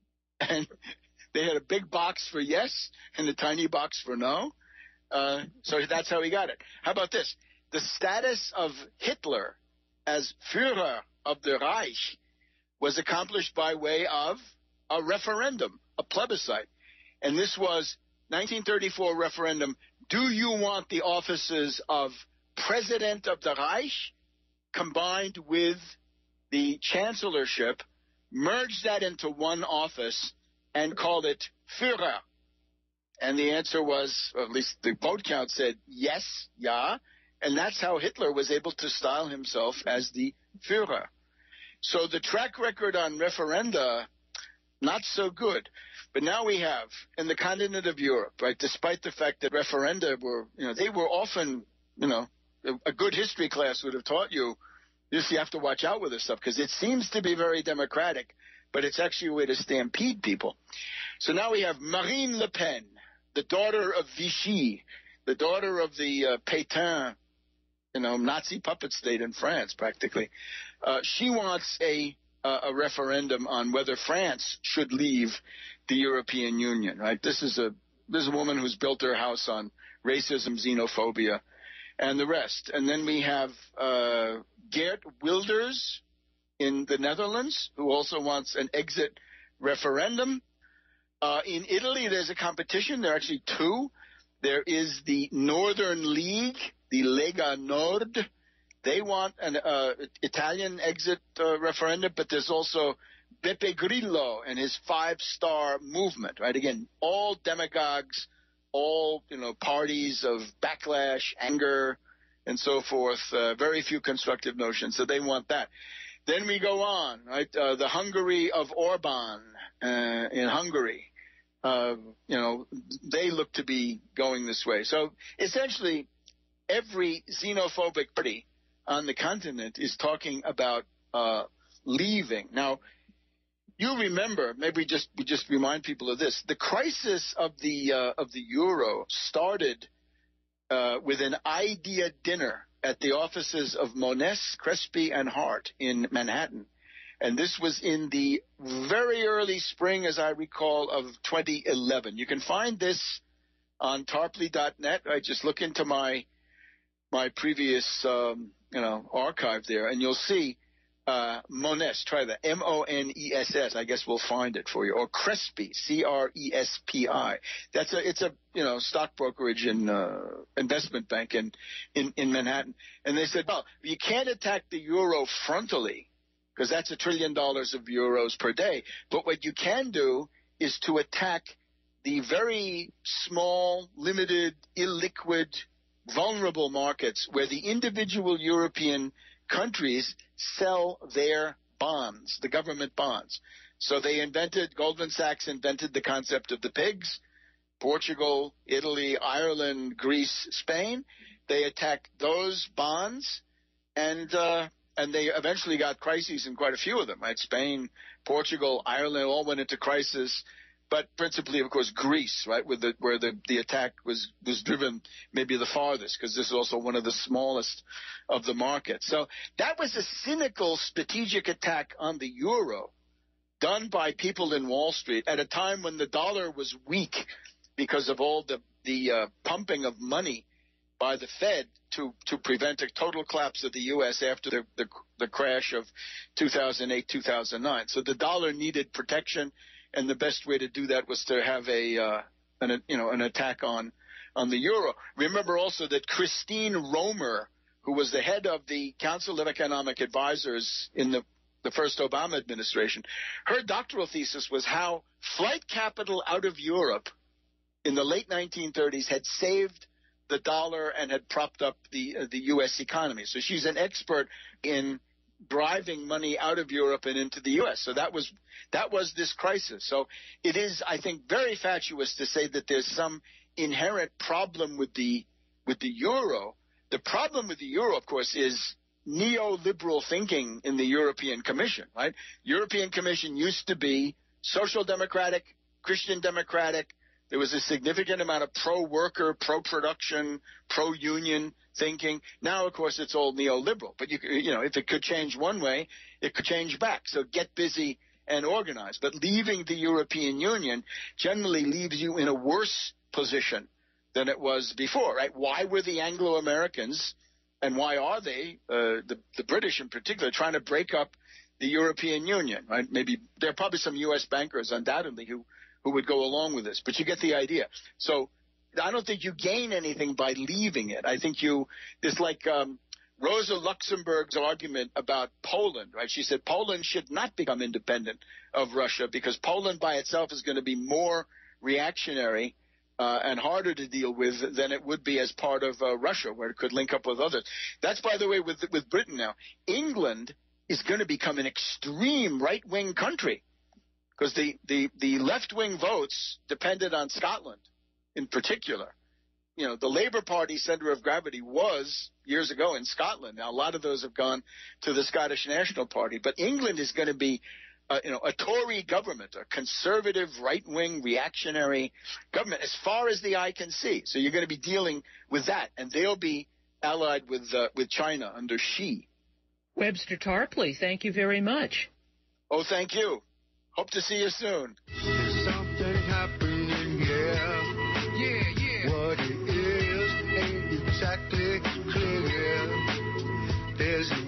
And they had a big box for yes and a tiny box for no. Uh, so that's how he got it. How about this? The status of Hitler as Führer of the Reich was accomplished by way of a referendum, a plebiscite. And this was nineteen thirty-four referendum. Do you want the offices of President of the Reich combined with the chancellorship, merge that into one office, and call it Führer? And the answer was, or at least the vote count said, yes, ja. And that's how Hitler was able to style himself as the Führer. So the track record on referenda, not so good. But now we have, in the continent of Europe, right, despite the fact that referenda were, you know, they were often, you know, a, a good history class would have taught you, this you have to watch out with this stuff, because it seems to be very democratic, but it's actually a way to stampede people. So now we have Marine Le Pen, the daughter of Vichy, the daughter of the uh, Pétain, you know, Nazi puppet state in France, practically. Uh, she wants a uh, a referendum on whether France should leave the European Union. Right? This is a this is a woman who's built her house on racism, xenophobia, and the rest. And then we have uh, Geert Wilders in the Netherlands, who also wants an exit referendum. Uh, in Italy, there's a competition. There are actually two. There is the Northern League, the Lega Nord. They want an uh, Italian exit uh, referendum, but there's also Beppe Grillo and his five-star movement, right? Again, all demagogues, all, you know, parties of backlash, anger, and so forth. Uh, very few constructive notions, so they want that. Then we go on, right? Uh, the Hungary of Orban uh, in Hungary. Uh, you know, they look to be going this way. So essentially, every xenophobic party on the continent is talking about uh, leaving. Now, you remember, maybe just we just remind people of this. The crisis of the uh, of the euro started uh, with an idea dinner at the offices of Moness, Crespi, and Hart in Manhattan. And this was in the very early spring, as I recall, of twenty eleven. You can find this on tarpley dot net. Right? Just look into my my previous um, you know archive there, and you'll see uh, Moness. Try that, M O N E S S. I guess we'll find it for you. Or Crespi, C R E S P I. That's a it's a you know stock brokerage and uh, investment bank in, in in Manhattan. And they said, well, you can't attack the euro frontally, because that's a trillion dollars of euros per day. But what you can do is to attack the very small, limited, illiquid, vulnerable markets where the individual European countries sell their bonds, the government bonds. So they invented, Goldman Sachs invented the concept of the pigs. Portugal, Italy, Ireland, Greece, Spain, they attacked those bonds, and uh, and they eventually got crises in quite a few of them, right? Spain, Portugal, Ireland all went into crisis, but principally, of course, Greece, right, with the, where the, the attack was, was driven maybe the farthest, because this is also one of the smallest of the markets. So that was a cynical strategic attack on the euro done by people in Wall Street at a time when the dollar was weak because of all the, the uh, pumping of money by the Fed to, to prevent a total collapse of the U S after the, the, the crash of two thousand eight, two thousand nine. So the dollar needed protection, and the best way to do that was to have a uh, an, you know an attack on on the euro. Remember also that Christine Romer, who was the head of the Council of Economic Advisors in the the first Obama administration, her doctoral thesis was how flight capital out of Europe in the late nineteen thirties had saved the dollar and had propped up the uh, the U S economy. So she's an expert in driving money out of Europe and into the U S. So that was that was this crisis. So it is, I think, very fatuous to say that there's some inherent problem with the with the euro. The problem with the euro, of course, is neoliberal thinking in the European Commission, right? European Commission used to be social democratic, Christian Democratic. There was a significant amount of pro-worker, pro-production, pro-union thinking. Now, of course, it's all neoliberal. But, you, you know, if it could change one way, it could change back. So get busy and organize. But leaving the European Union generally leaves you in a worse position than it was before, right? Why were the Anglo-Americans, and why are they, uh, the, the British in particular, trying to break up the European Union, right? Maybe there are probably some U S bankers, undoubtedly, who who would go along with this, but you get the idea. So I don't think you gain anything by leaving it. I think you, it's like um, Rosa Luxemburg's argument about Poland, right? She said Poland should not become independent of Russia because Poland by itself is going to be more reactionary uh, and harder to deal with than it would be as part of uh, Russia, where it could link up with others. That's, by the way, with, with Britain now. England is going to become an extreme right-wing country, because the, the, the left-wing votes depended on Scotland in particular. You know, the Labour Party center of gravity was years ago in Scotland. Now, a lot of those have gone to the Scottish National Party. But England is going to be, uh, you know, a Tory government, a conservative, right-wing, reactionary government as far as the eye can see. So you're going to be dealing with that. And they'll be allied with, uh, with China under Xi. Webster Tarpley, thank you very much. Oh, thank you. Hope to see you soon. There's something happening here. Yeah, yeah. What it is ain't exactly clear. There's a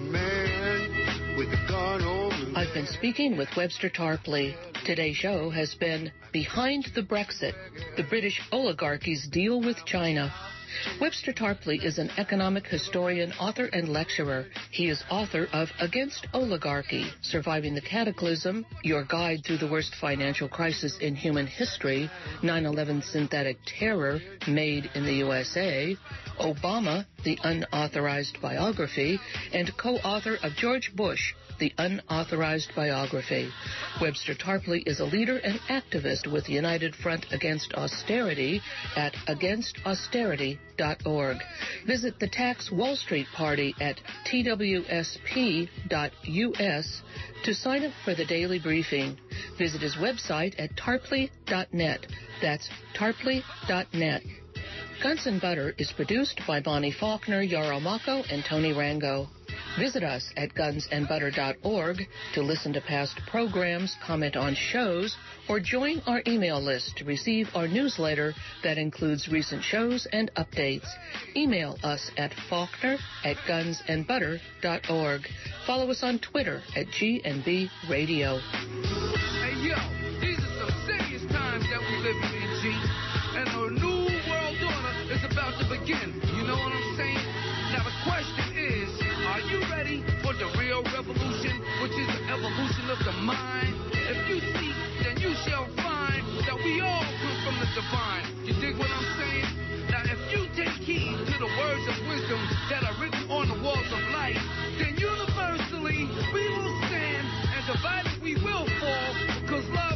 man with a gun over. I've been speaking with Webster Tarpley. Today's show has been Behind the Brexit, the British oligarchy's deal with China. Webster Tarpley is an economic historian, author, and lecturer. He is author of Against Oligarchy, Surviving the Cataclysm, Your Guide Through the Worst Financial Crisis in Human History, nine eleven Synthetic Terror, Made in the U S A, Obama, The Unauthorized Biography, and co-author of George Bush, The Unauthorized Biography. Webster Tarpley is a leader and activist with the United Front Against Austerity at against austerity dot org. Visit the Tax Wall Street Party at T W S P dot U S to sign up for the daily briefing. Visit his website at tarpley dot net. That's tarpley dot net. Guns and Butter is produced by Bonnie Faulkner, Yarrow Mako, and Tony Rango. Visit us at guns and butter dot org to listen to past programs, comment on shows, or join our email list to receive our newsletter that includes recent shows and updates. Email us at faulkner at guns and butter dot org. Follow us on Twitter at G N B Radio. Hey, yo, these are some serious times that we live in, G. And a new world order is about to begin. You know what I'm saying? Now the question is, are you ready for the real revolution, which is the evolution of the mind? If you seek, then you shall find that we all come from the divine. You dig what I'm saying? Now if you take heed to the words of wisdom that are written on the walls of life, then universally we will stand, and divided we will fall, because love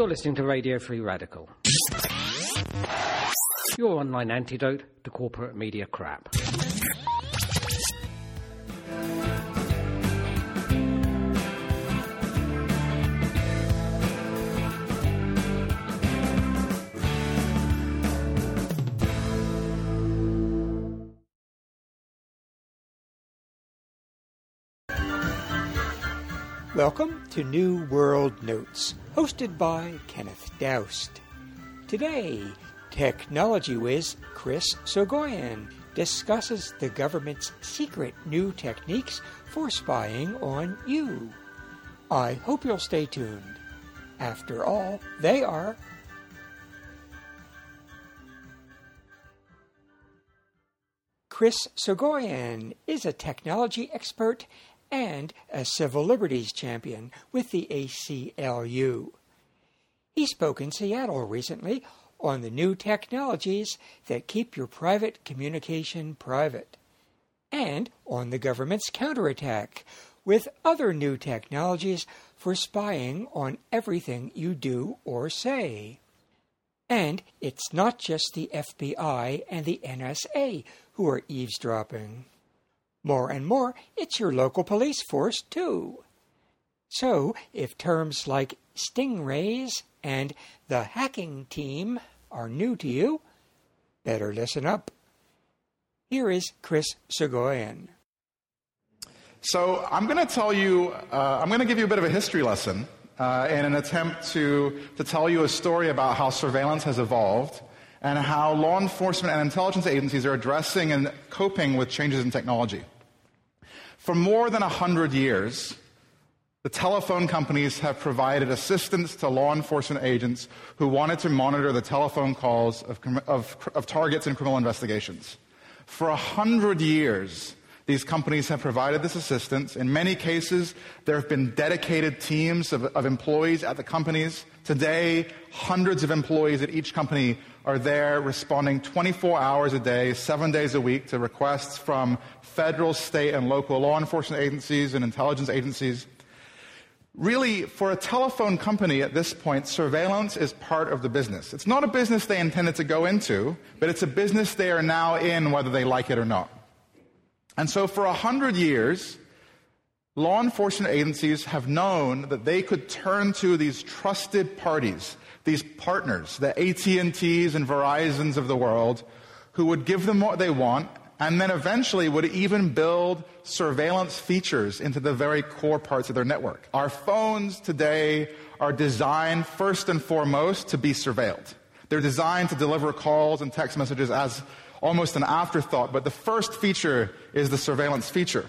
You're listening to Radio Free Radical, your online antidote to corporate media crap. Welcome to New World Notes, hosted by Kenneth Doust. Today, technology whiz Chris Soghoian discusses the government's secret new techniques for spying on you. I hope you'll stay tuned. After all, they are. Chris Soghoian is a technology expert and a civil liberties champion with the A C L U. He spoke in Seattle recently on the new technologies that keep your private communication private, and on the government's counterattack with other new technologies for spying on everything you do or say. And it's not just the F B I and the N S A who are eavesdropping. More and more, it's your local police force, too. So, if terms like stingrays and the hacking team are new to you, better listen up. Here is Chris Soghoian. So, I'm going to tell you, uh, I'm going to give you a bit of a history lesson uh, in an attempt to, to tell you a story about how surveillance has evolved and how law enforcement and intelligence agencies are addressing and coping with changes in technology. For more than a hundred years, the telephone companies have provided assistance to law enforcement agents who wanted to monitor the telephone calls of, of, of targets in criminal investigations. For a hundred years, these companies have provided this assistance. In many cases, there have been dedicated teams of, of employees at the companies. Today, hundreds of employees at each company are there responding twenty-four hours a day, seven days a week to requests from federal, state, and local law enforcement agencies and intelligence agencies. Really, for a telephone company at this point, surveillance is part of the business. It's not a business they intended to go into, but it's a business they are now in whether they like it or not. And so for a hundred years, law enforcement agencies have known that they could turn to these trusted parties, these partners, the A T and T's and Verizons of the world, who would give them what they want, and then eventually would even build surveillance features into the very core parts of their network. Our phones today are designed first and foremost to be surveilled. They're designed to deliver calls and text messages as almost an afterthought, but the first feature is the surveillance feature.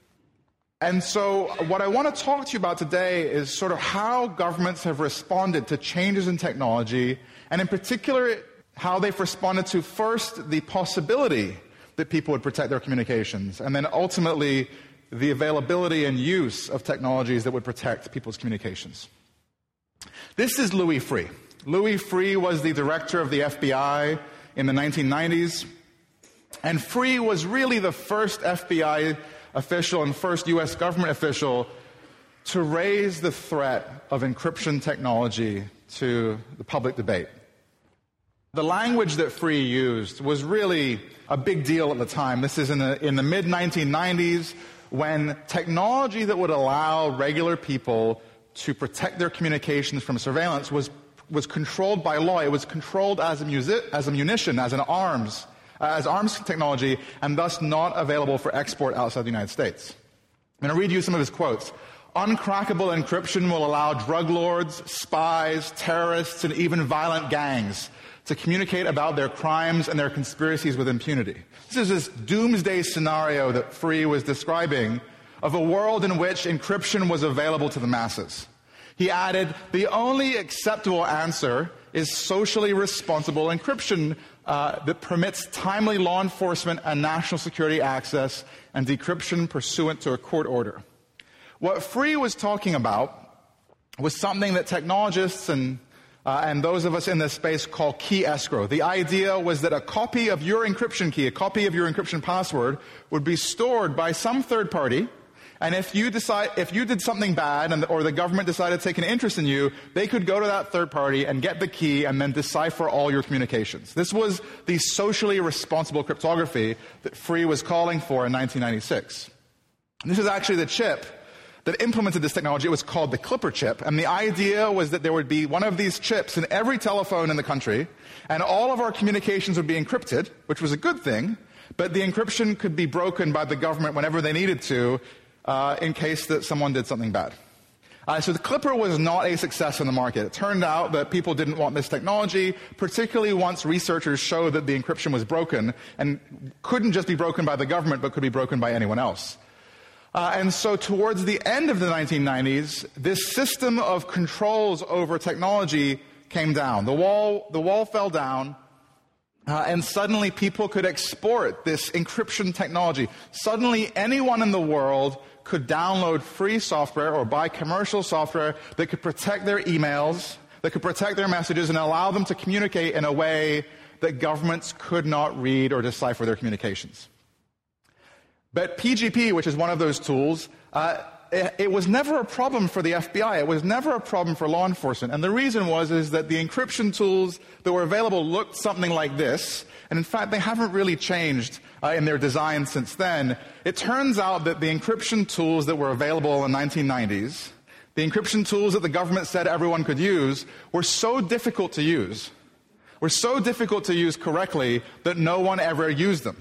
And so what I want to talk to you about today is sort of how governments have responded to changes in technology, and in particular, how they've responded to first the possibility that people would protect their communications, and then ultimately the availability and use of technologies that would protect people's communications. This is Louis Freeh. Louis Freeh was the director of the F B I in the nineteen nineties, and Freeh was really the first F B I official and first U S government official to raise the threat of encryption technology to the public debate. The language that Freeh used was really a big deal at the time. This is in the, in the mid nineteen nineties, when technology that would allow regular people to protect their communications from surveillance was, was controlled by law. It was controlled as a, music, as a munition, as an arms, uh, as arms technology, and thus not available for export outside the United States. I'm going to read you some of his quotes. Uncrackable encryption will allow drug lords, spies, terrorists, and even violent gangs to communicate about their crimes and their conspiracies with impunity. This is this doomsday scenario that Freeh was describing of a world in which encryption was available to the masses. He added, the only acceptable answer is socially responsible encryption uh, that permits timely law enforcement and national security access and decryption pursuant to a court order. What Freeh was talking about was something that technologists and Uh, and those of us in this space call key escrow. The idea was that a copy of your encryption key, a copy of your encryption password, would be stored by some third party And if you decide, if you did something bad, and, or the government decided to take an interest in you, they could go to that third party and get the key and then decipher all your communications. This was the socially responsible cryptography that Free was calling for in nineteen ninety-six. This is actually the chip that implemented this technology. It was called the Clipper chip. And the idea was that there would be one of these chips in every telephone in the country, and all of our communications would be encrypted, which was a good thing, but the encryption could be broken by the government whenever they needed to, uh, in case that someone did something bad. Uh, so the Clipper was not a success in the market. It turned out that people didn't want this technology, particularly once researchers showed that the encryption was broken, and couldn't just be broken by the government, but could be broken by anyone else. Uh, and so towards the end of the nineteen nineties, this system of controls over technology came down. The wall, the wall fell down, uh, and suddenly people could export this encryption technology. Suddenly anyone in the world could download free software or buy commercial software that could protect their emails, that could protect their messages, and allow them to communicate in a way that governments could not read or decipher their communications. But P G P, which is one of those tools, uh, it, it was never a problem for the F B I. It was never a problem for law enforcement. And the reason was is that the encryption tools that were available looked something like this. And in fact, they haven't really changed uh, in their design since then. It turns out that the encryption tools that were available in the nineteen nineties, the encryption tools that the government said everyone could use, were so difficult to use, were so difficult to use correctly that no one ever used them.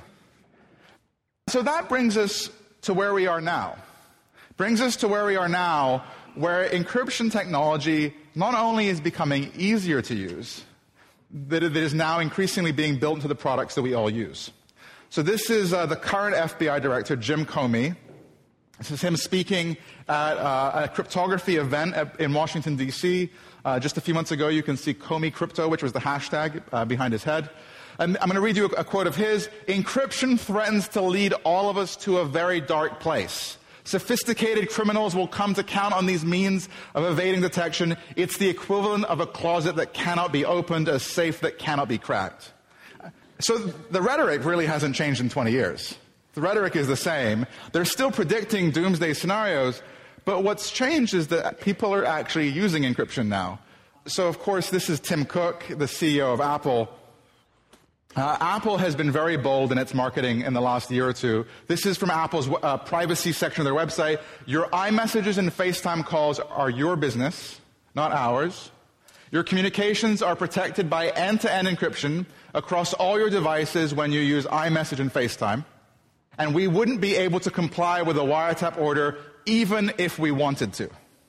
So that brings us to where we are now. Brings us to where we are now, where encryption technology not only is becoming easier to use, but it is now increasingly being built into the products that we all use. So this is uh, the current F B I director, Jim Comey. This is him speaking at uh, a cryptography event at, in Washington, D C Uh, just a few months ago, you can see Comey Crypto, which was the hashtag uh, behind his head. And I'm going to read you a, a quote of his. "Encryption threatens to lead all of us to a very dark place. Sophisticated criminals will come to count on these means of evading detection. It's the equivalent of a closet that cannot be opened, a safe that cannot be cracked." So the rhetoric really hasn't changed in twenty years. The rhetoric is the same. They're still predicting doomsday scenarios, but what's changed is that people are actually using encryption now. So, of course, this is Tim Cook, the C E O of Apple. Uh, Apple has been very bold in its marketing in the last year or two. This is from Apple's uh, privacy section of their website. "Your iMessages and FaceTime calls are your business, not ours. Your communications are protected by end-to-end encryption across all your devices when you use iMessage and FaceTime. And we wouldn't be able to comply with a wiretap order even if we wanted to."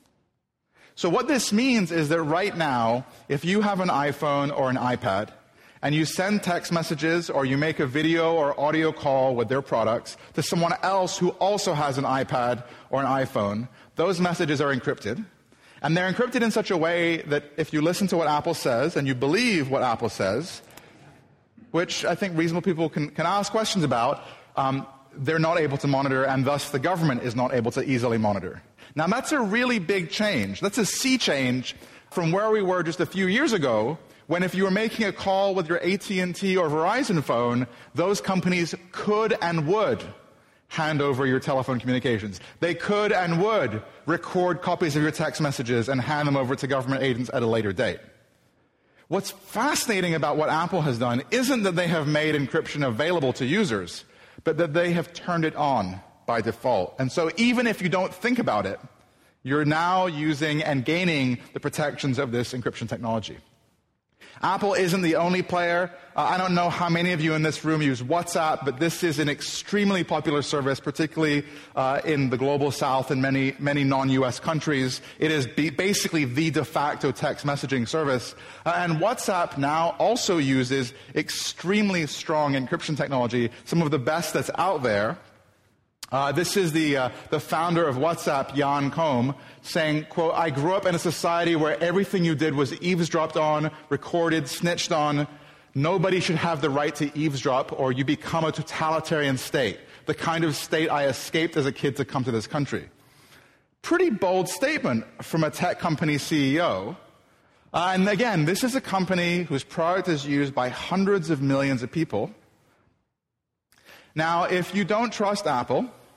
So what this means is that right now, if you have an iPhone or an iPad, and you send text messages or you make a video or audio call with their products to someone else who also has an iPad or an iPhone, those messages are encrypted. And they're encrypted in such a way that if you listen to what Apple says and you believe what Apple says, which I think reasonable people can, can ask questions about, um, they're not able to monitor, and thus the government is not able to easily monitor. Now, that's a really big change. That's a sea change from where we were just a few years ago, when if you were making a call with your A T and T or Verizon phone, those companies could and would hand over your telephone communications. They could and would record copies of your text messages and hand them over to government agents at a later date. What's fascinating about what Apple has done isn't that they have made encryption available to users, but that they have turned it on by default. And so even if you don't think about it, you're now using and gaining the protections of this encryption technology. Apple isn't the only player. Uh, I don't know how many of you in this room use WhatsApp, but this is an extremely popular service, particularly uh, in the global south and many, many non-U S countries. It is be basically the de facto text messaging service. Uh, and WhatsApp now also uses extremely strong encryption technology, some of the best that's out there. Uh, this is the uh, the founder of WhatsApp, Jan Koum, saying, quote, "I grew up in a society where everything you did was eavesdropped on, recorded, snitched on. Nobody should have the right to eavesdrop, or you become a totalitarian state, the kind of state I escaped as a kid to come to this country." Pretty bold statement from a tech company C E O. Uh, and again, this is a company whose product is used by hundreds of millions of people. Now, if you don't trust Apple,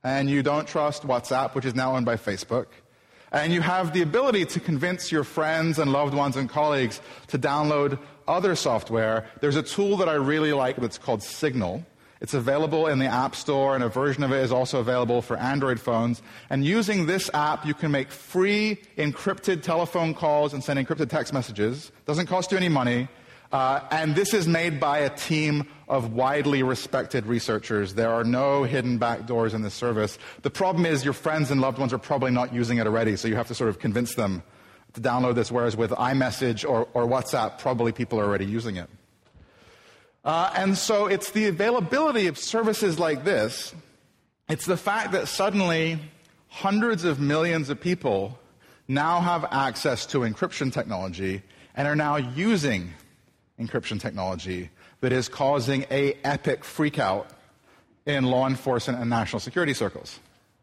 and you don't trust WhatsApp, which is now owned by Facebook, and you have the ability to convince your friends and loved ones and colleagues to download other software, there's a tool that I really like that's called Signal. It's available in the App Store, and a version of it is also available for Android phones. And using this app, you can make free encrypted telephone calls and send encrypted text messages. Doesn't cost you any money. Uh, and this is made by a team of widely respected researchers. There are no hidden backdoors in this service. The problem is your friends and loved ones are probably not using it already, so you have to sort of convince them to download this, whereas with iMessage or, or WhatsApp, probably people are already using it. Uh, and so it's the availability of services like this. It's the fact that suddenly hundreds of millions of people now have access to encryption technology and are now using encryption technology that is causing a epic freakout in law enforcement and national security circles.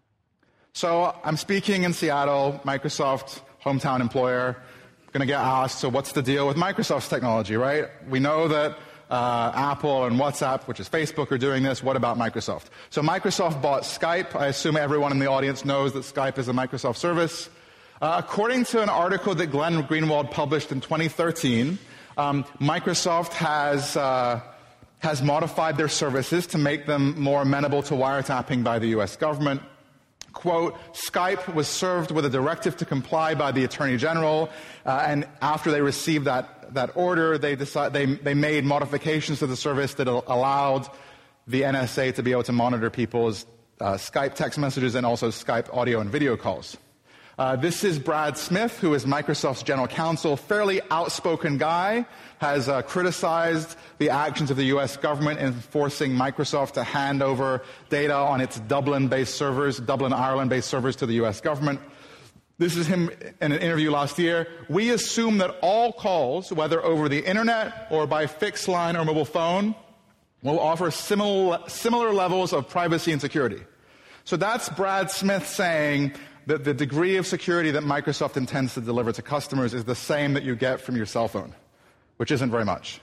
So I'm speaking in Seattle, Microsoft, hometown employer, going to get asked, so what's the deal with Microsoft's technology, right? We know that uh, Apple and WhatsApp, which is Facebook, are doing this. What about Microsoft? So Microsoft bought Skype. I assume everyone in the audience knows that Skype is a Microsoft service. Uh, according to an article that Glenn Greenwald published in twenty thirteen, um, Microsoft has uh, has modified their services to make them more amenable to wiretapping by the U S government. Quote, Skype was served with a directive to comply by the Attorney General, uh, and after they received that, that order, they, decide, they, they made modifications to the service that allowed the N S A to be able to monitor people's uh, Skype text messages and also Skype audio and video calls. Uh, this is Brad Smith, who is Microsoft's general counsel, fairly outspoken guy, has uh, criticized the actions of the U S government in forcing Microsoft to hand over data on its Dublin-based servers, Dublin, Ireland-based servers to the U S government. This is him in an interview last year. We assume that all calls, whether over the internet or by fixed line or mobile phone, will offer similar, similar levels of privacy and security. So that's Brad Smith saying that the degree of security that Microsoft intends to deliver to customers is the same that you get from your cell phone, which isn't very much.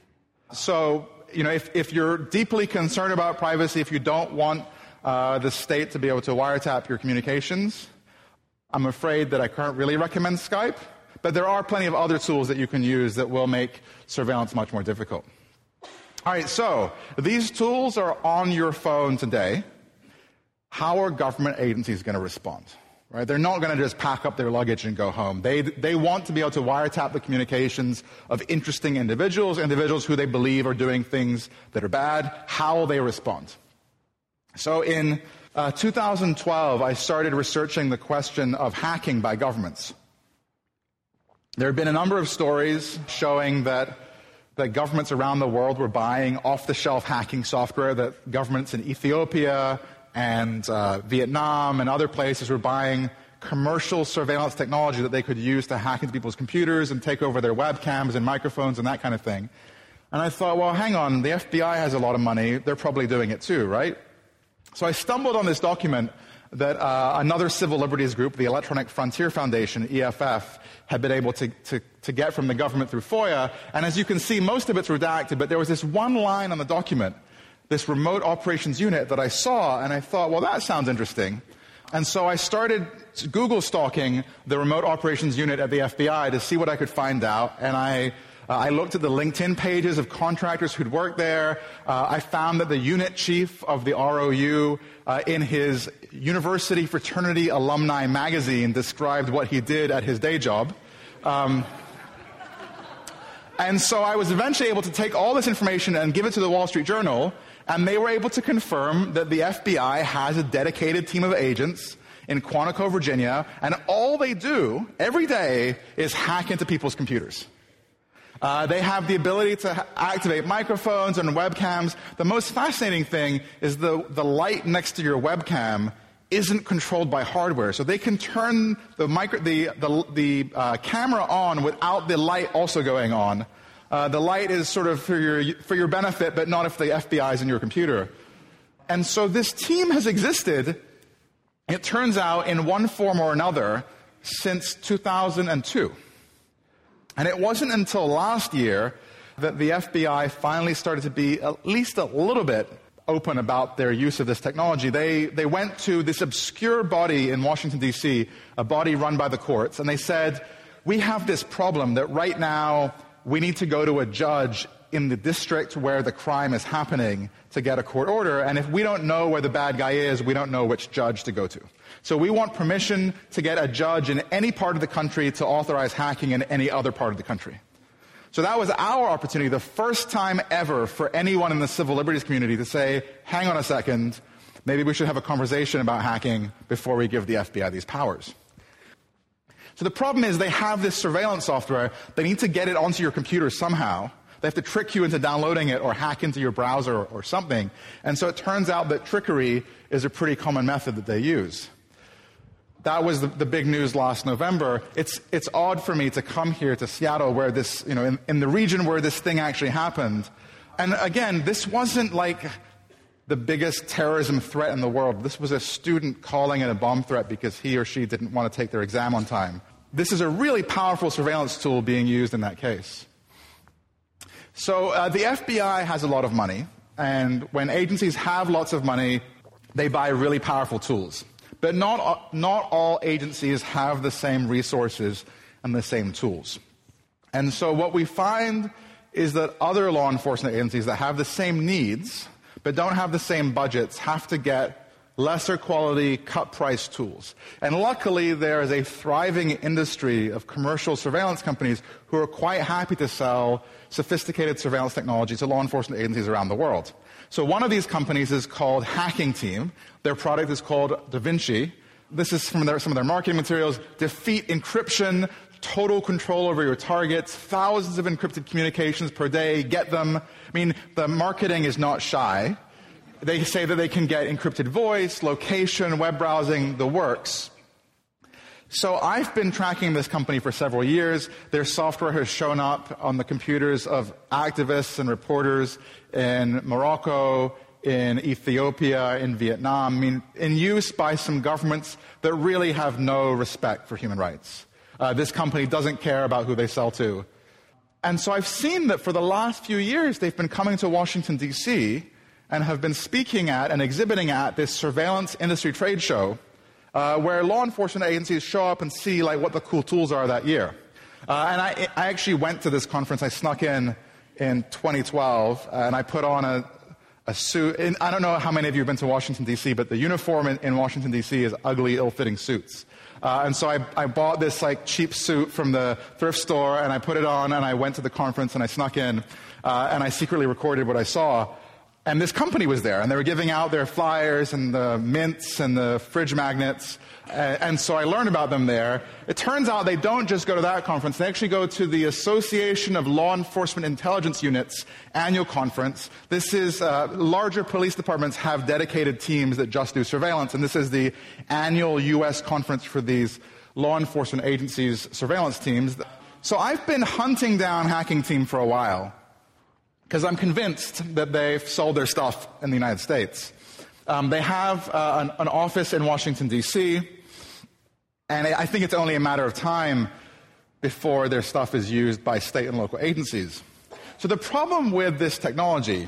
So, you know, if, if you're deeply concerned about privacy, if you don't want uh, the state to be able to wiretap your communications, I'm afraid that I can't really recommend Skype, but there are plenty of other tools that you can use that will make surveillance much more difficult. All right, so these tools are on your phone today. How are government agencies going to respond? Right? They're not going to just pack up their luggage and go home. They, they want to be able to wiretap the communications of interesting individuals, individuals who they believe are doing things that are bad. How will they respond? So in uh, two thousand twelve, I started researching the question of hacking by governments. There have been a number of stories showing that, that governments around the world were buying off-the-shelf hacking software, that governments in Ethiopia and uh, Vietnam and other places were buying commercial surveillance technology that they could use to hack into people's computers and take over their webcams and microphones and that kind of thing. And I thought, well, hang on, the F B I has a lot of money. They're probably doing it too, right? So I stumbled on this document that uh, another civil liberties group, the Electronic Frontier Foundation, E F F, had been able to, to, to get from the government through FOIA. And as you can see, most of it's redacted, but there was this one line on the document, this remote operations unit that I saw, and I thought, well, that sounds interesting. And so I started Google stalking the remote operations unit at the F B I to see what I could find out, and I uh, I looked at the LinkedIn pages of contractors who'd worked there. Uh, I found that the unit chief of the R O U, uh, in his University Fraternity Alumni magazine, described what he did at his day job. Um, and so I was eventually able to take all this information and give it to the Wall Street Journal, and they were able to confirm that the F B I has a dedicated team of agents in Quantico, Virginia, and all they do every day is hack into people's computers. Uh, they have the ability to ha- activate microphones and webcams. The most fascinating thing is the, the light next to your webcam isn't controlled by hardware. So they can turn the, micro, the, the, the uh, camera on without the light also going on. Uh, the light is sort of for your, for your benefit, but not if the F B I is in your computer. And so this team has existed, it turns out, in one form or another since two thousand two. And it wasn't until last year that the F B I finally started to be at least a little bit open about their use of this technology. They, they went to this obscure body in Washington, D C, a body run by the courts, and they said, we have this problem that right now we need to go to a judge in the district where the crime is happening to get a court order, and if we don't know where the bad guy is, we don't know which judge to go to. So we want permission to get a judge in any part of the country to authorize hacking in any other part of the country. So that was our opportunity, the first time ever for anyone in the civil liberties community to say, hang on a second, maybe we should have a conversation about hacking before we give the F B I these powers. So the problem is they have this surveillance software. They need to get it onto your computer somehow. They have to trick you into downloading it or hack into your browser or, or something. And so it turns out that trickery is a pretty common method that they use. That was the, the big news last November. It's, it's odd for me to come here to Seattle where this, you know, in, in the region where this thing actually happened. And again, this wasn't like the biggest terrorism threat in the world. This was a student calling it a bomb threat because he or she didn't want to take their exam on time. This is a really powerful surveillance tool being used in that case. So uh, the F B I has a lot of money, and when agencies have lots of money, they buy really powerful tools. But not, not all agencies have the same resources and the same tools. And so what we find is that other law enforcement agencies that have the same needs but don't have the same budgets have to get lesser quality, cut-price tools. And luckily, there is a thriving industry of commercial surveillance companies who are quite happy to sell sophisticated surveillance technology to law enforcement agencies around the world. So one of these companies is called Hacking Team. Their product is called Da Vinci. This is from their, some of their marketing materials. Defeat encryption, total control over your targets, thousands of encrypted communications per day, get them. I mean, the marketing is not shy. They say that they can get encrypted voice, location, web browsing, the works. So I've been tracking this company for several years. Their software has shown up on the computers of activists and reporters in Morocco, in Ethiopia, in Vietnam, I mean, in use by some governments that really have no respect for human rights. Uh, this company doesn't care about who they sell to. And so I've seen that for the last few years, they've been coming to Washington, D C, and have been speaking at and exhibiting at this surveillance industry trade show uh, where law enforcement agencies show up and see like what the cool tools are that year. Uh, and I, I actually went to this conference. I snuck in in twenty twelve, uh, and I put on a, a suit. And I don't know how many of you have been to Washington, D C, but the uniform in, in Washington, D C is ugly, ill-fitting suits. Uh, and so I, I bought this like cheap suit from the thrift store, and I put it on, and I went to the conference, and I snuck in, uh, and I secretly recorded what I saw. And this company was there, and they were giving out their flyers and the mints and the fridge magnets. And, and so I learned about them there. It turns out they don't just go to that conference. They actually go to the Association of Law Enforcement Intelligence Units annual conference. This is, uh, larger police departments have dedicated teams that just do surveillance. And this is the annual U S conference for these law enforcement agencies' surveillance teams. So I've been hunting down Hacking Team for a while, because I'm convinced that they've sold their stuff in the United States. Um, they have uh, an, an office in Washington, D C, and I think it's only a matter of time before their stuff is used by state and local agencies. So the problem with this technology,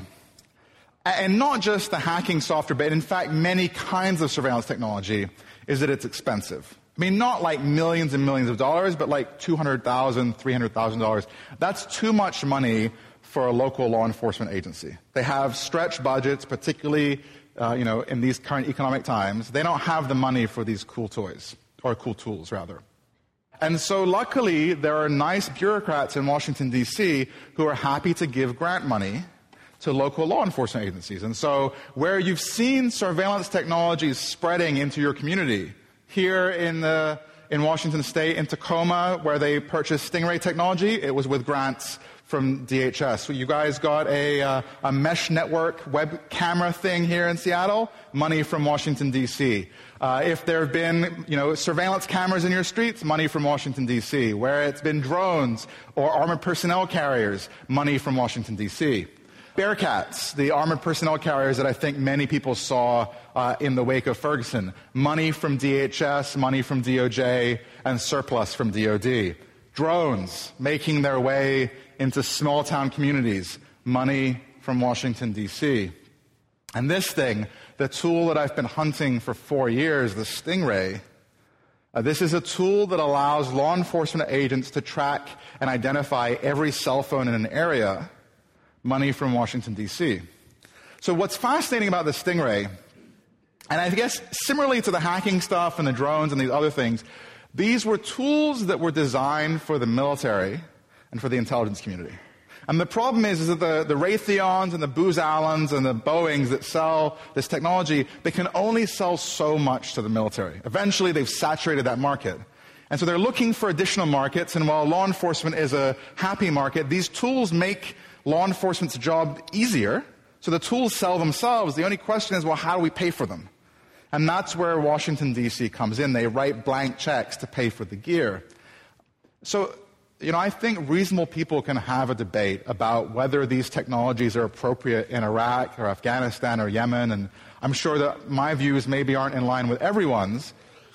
and not just the hacking software, but in fact many kinds of surveillance technology, is that it's expensive. I mean, not like millions and millions of dollars, but like two hundred thousand dollars, three hundred thousand dollars. That's too much money for a local law enforcement agency. They have stretched budgets, particularly uh, you know, in these current economic times. They don't have the money for these cool toys, or cool tools, rather. And so luckily, there are nice bureaucrats in Washington, D C who are happy to give grant money to local law enforcement agencies. And so where you've seen surveillance technologies spreading into your community, here in the in Washington State, in Tacoma, where they purchased Stingray technology, it was with grants from D H S. So you guys got a, uh, a mesh network web camera thing here in Seattle, money from Washington, D C. Uh, if there have been, you know, surveillance cameras in your streets, money from Washington, D C. Where it's been drones or armored personnel carriers, money from Washington, D C. Bearcats, the armored personnel carriers that I think many people saw uh, in the wake of Ferguson, money from D H S, money from D O J, and surplus from D O D. Drones making their way into small-town communities, money from Washington, D C. And this thing, the tool that I've been hunting for four years, the Stingray, uh, this is a tool that allows law enforcement agents to track and identify every cell phone in an area, money from Washington, D C. So what's fascinating about the Stingray, and I guess similarly to the hacking stuff and the drones and these other things, these were tools that were designed for the military and for the intelligence community. And the problem is, is that the, the Raytheons and the Booz Allens and the Boeings that sell this technology, they can only sell so much to the military. Eventually, they've saturated that market. And so they're looking for additional markets, and while law enforcement is a happy market, these tools make law enforcement's job easier. So the tools sell themselves. The only question is, well, how do we pay for them? And that's where Washington, D C comes in. They write blank checks to pay for the gear. So, you know, I think reasonable people can have a debate about whether these technologies are appropriate in Iraq or Afghanistan or Yemen. And I'm sure that my views maybe aren't in line with everyone's.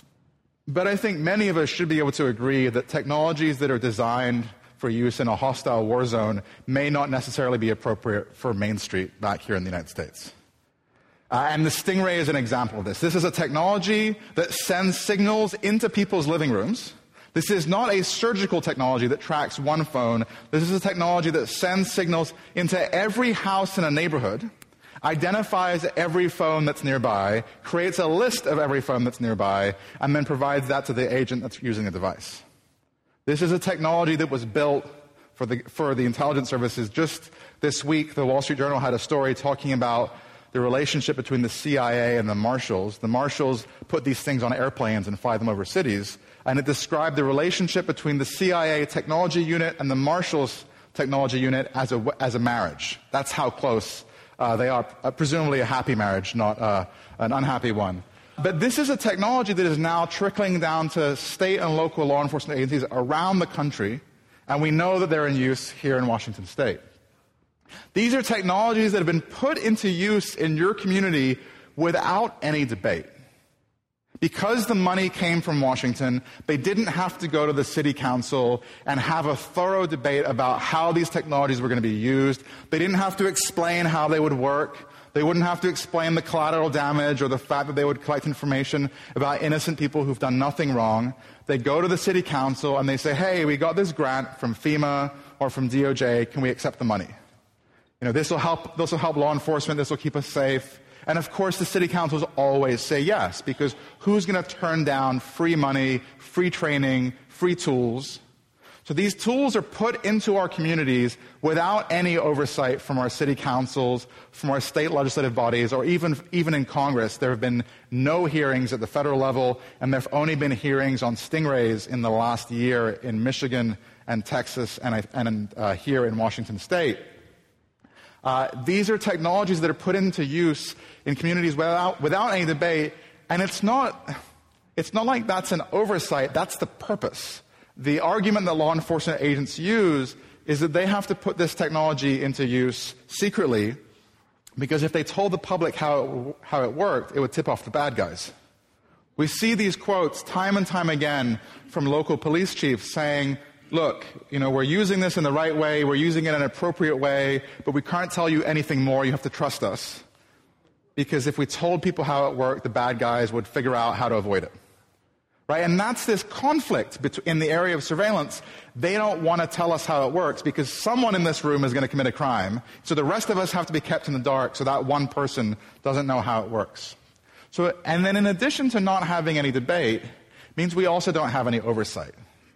But I think many of us should be able to agree that technologies that are designed for use in a hostile war zone may not necessarily be appropriate for Main Street back here in the United States. Uh, and the Stingray is an example of this. This is a technology that sends signals into people's living rooms. This is not a surgical technology that tracks one phone. This is a technology that sends signals into every house in a neighborhood, identifies every phone that's nearby, creates a list of every phone that's nearby, and then provides that to the agent that's using the device. This is a technology that was built for the, for the intelligence services. Just this week, the Wall Street Journal had a story talking about the relationship between the C I A and the Marshals. The Marshals put these things on airplanes and fly them over cities, and it described the relationship between the C I A technology unit and the Marshals technology unit as a, as a marriage. That's how close uh, they are. Uh, presumably a happy marriage, not uh, an unhappy one. But this is a technology that is now trickling down to state and local law enforcement agencies around the country, and we know that they're in use here in Washington State. These are technologies that have been put into use in your community without any debate. Because the money came from Washington, they didn't have to go to the city council and have a thorough debate about how these technologies were going to be used. They didn't have to explain how they would work. They wouldn't have to explain the collateral damage or the fact that they would collect information about innocent people who've done nothing wrong. They go to the city council and they say, hey, we got this grant from FEMA or from D O J. Can we accept the money? You know, this will help, this will help law enforcement. This will keep us safe. And of course, the city councils always say yes, because who's going to turn down free money, free training, free tools? So these tools are put into our communities without any oversight from our city councils, from our state legislative bodies, or even, even in Congress. There have been no hearings at the federal level, and there have only been hearings on Stingrays in the last year in Michigan and Texas and, and uh, here in Washington State. Uh, these are technologies that are put into use in communities without, without any debate, and it's not, it's not like that's an oversight, that's the purpose. The argument that law enforcement agents use is that they have to put this technology into use secretly, because if they told the public how it, how it worked, it would tip off the bad guys. We see these quotes time and time again from local police chiefs saying, look, you know, we're using this in the right way, we're using it in an appropriate way, but we can't tell you anything more, you have to trust us. Because if we told people how it worked, the bad guys would figure out how to avoid it. Right? And that's this conflict in the area of surveillance. They don't want to tell us how it works because someone in this room is going to commit a crime. So the rest of us have to be kept in the dark so that one person doesn't know how it works. So, and then in addition to not having any debate, means we also don't have any oversight.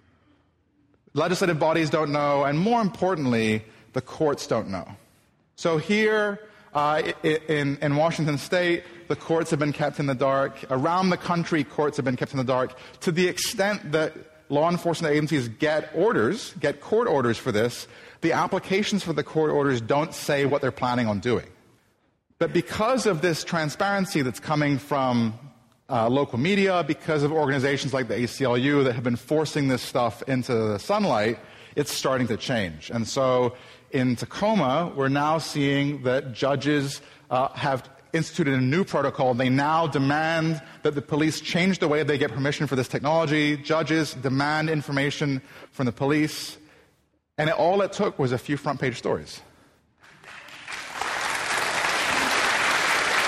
Legislative bodies don't know, and more importantly, the courts don't know. So here uh, in, in Washington State, the courts have been kept in the dark. Around the country, courts have been kept in the dark to the extent that law enforcement agencies get orders, get court orders for this. The applications for the court orders don't say what they're planning on doing. But because of this transparency that's coming from Uh, local media, because of organizations like the A C L U that have been forcing this stuff into the sunlight, it's starting to change. And so in Tacoma, we're now seeing that judges uh, have instituted a new protocol. They now demand that the police change the way they get permission for this technology. Judges demand information from the police. And it, all it took was a few front-page stories.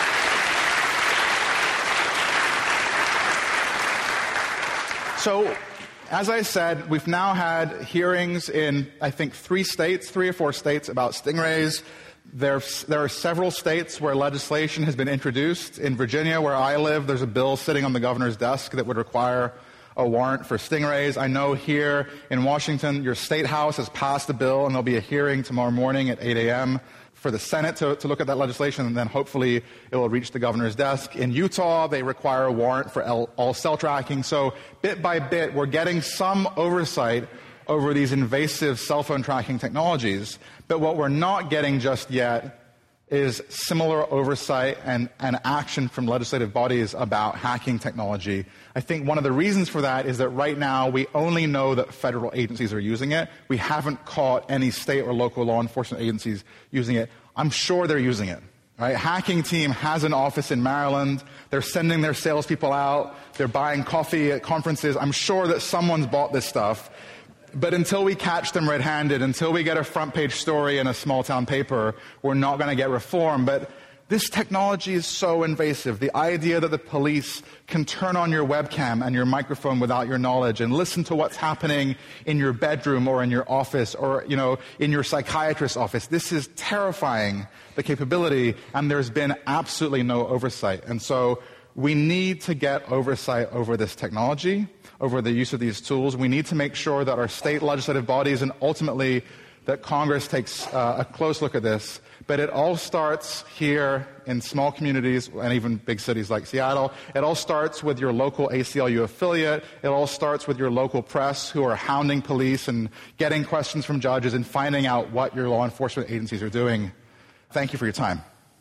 So, as I said, we've now had hearings in, I think, three states, three or four states about stingrays. There, there are several states where legislation has been introduced. In Virginia, where I live, there's a bill sitting on the governor's desk that would require a warrant for stingrays. I know here in Washington, your state house has passed a bill, and there'll be a hearing tomorrow morning at eight a.m. for the Senate to, to look at that legislation, and then hopefully it will reach the governor's desk. In Utah, they require a warrant for all, all cell tracking. So bit by bit, we're getting some oversight over these invasive cell phone tracking technologies. But what we're not getting just yet is similar oversight and, and action from legislative bodies about hacking technology. I think one of the reasons for that is that right now we only know that federal agencies are using it. We haven't caught any state or local law enforcement agencies using it. I'm sure they're using it. Right? Hacking team has an office in Maryland. They're sending their salespeople out. They're buying coffee at conferences. I'm sure that someone's bought this stuff. But until we catch them red-handed, until we get a front-page story in a small-town paper, we're not going to get reform. But this technology is so invasive. The idea that the police can turn on your webcam and your microphone without your knowledge and listen to what's happening in your bedroom or in your office or, you know, in your psychiatrist's office, this is terrifying, the capability, and there's been absolutely no oversight. And so we need to get oversight over this technology, over the use of these tools. We need to make sure that our state legislative bodies and ultimately that Congress takes uh, a close look at this. But it all starts here in small communities and even big cities like Seattle. It all starts with your local A C L U affiliate. It all starts with your local press who are hounding police and getting questions from judges and finding out what your law enforcement agencies are doing. Thank you for your time.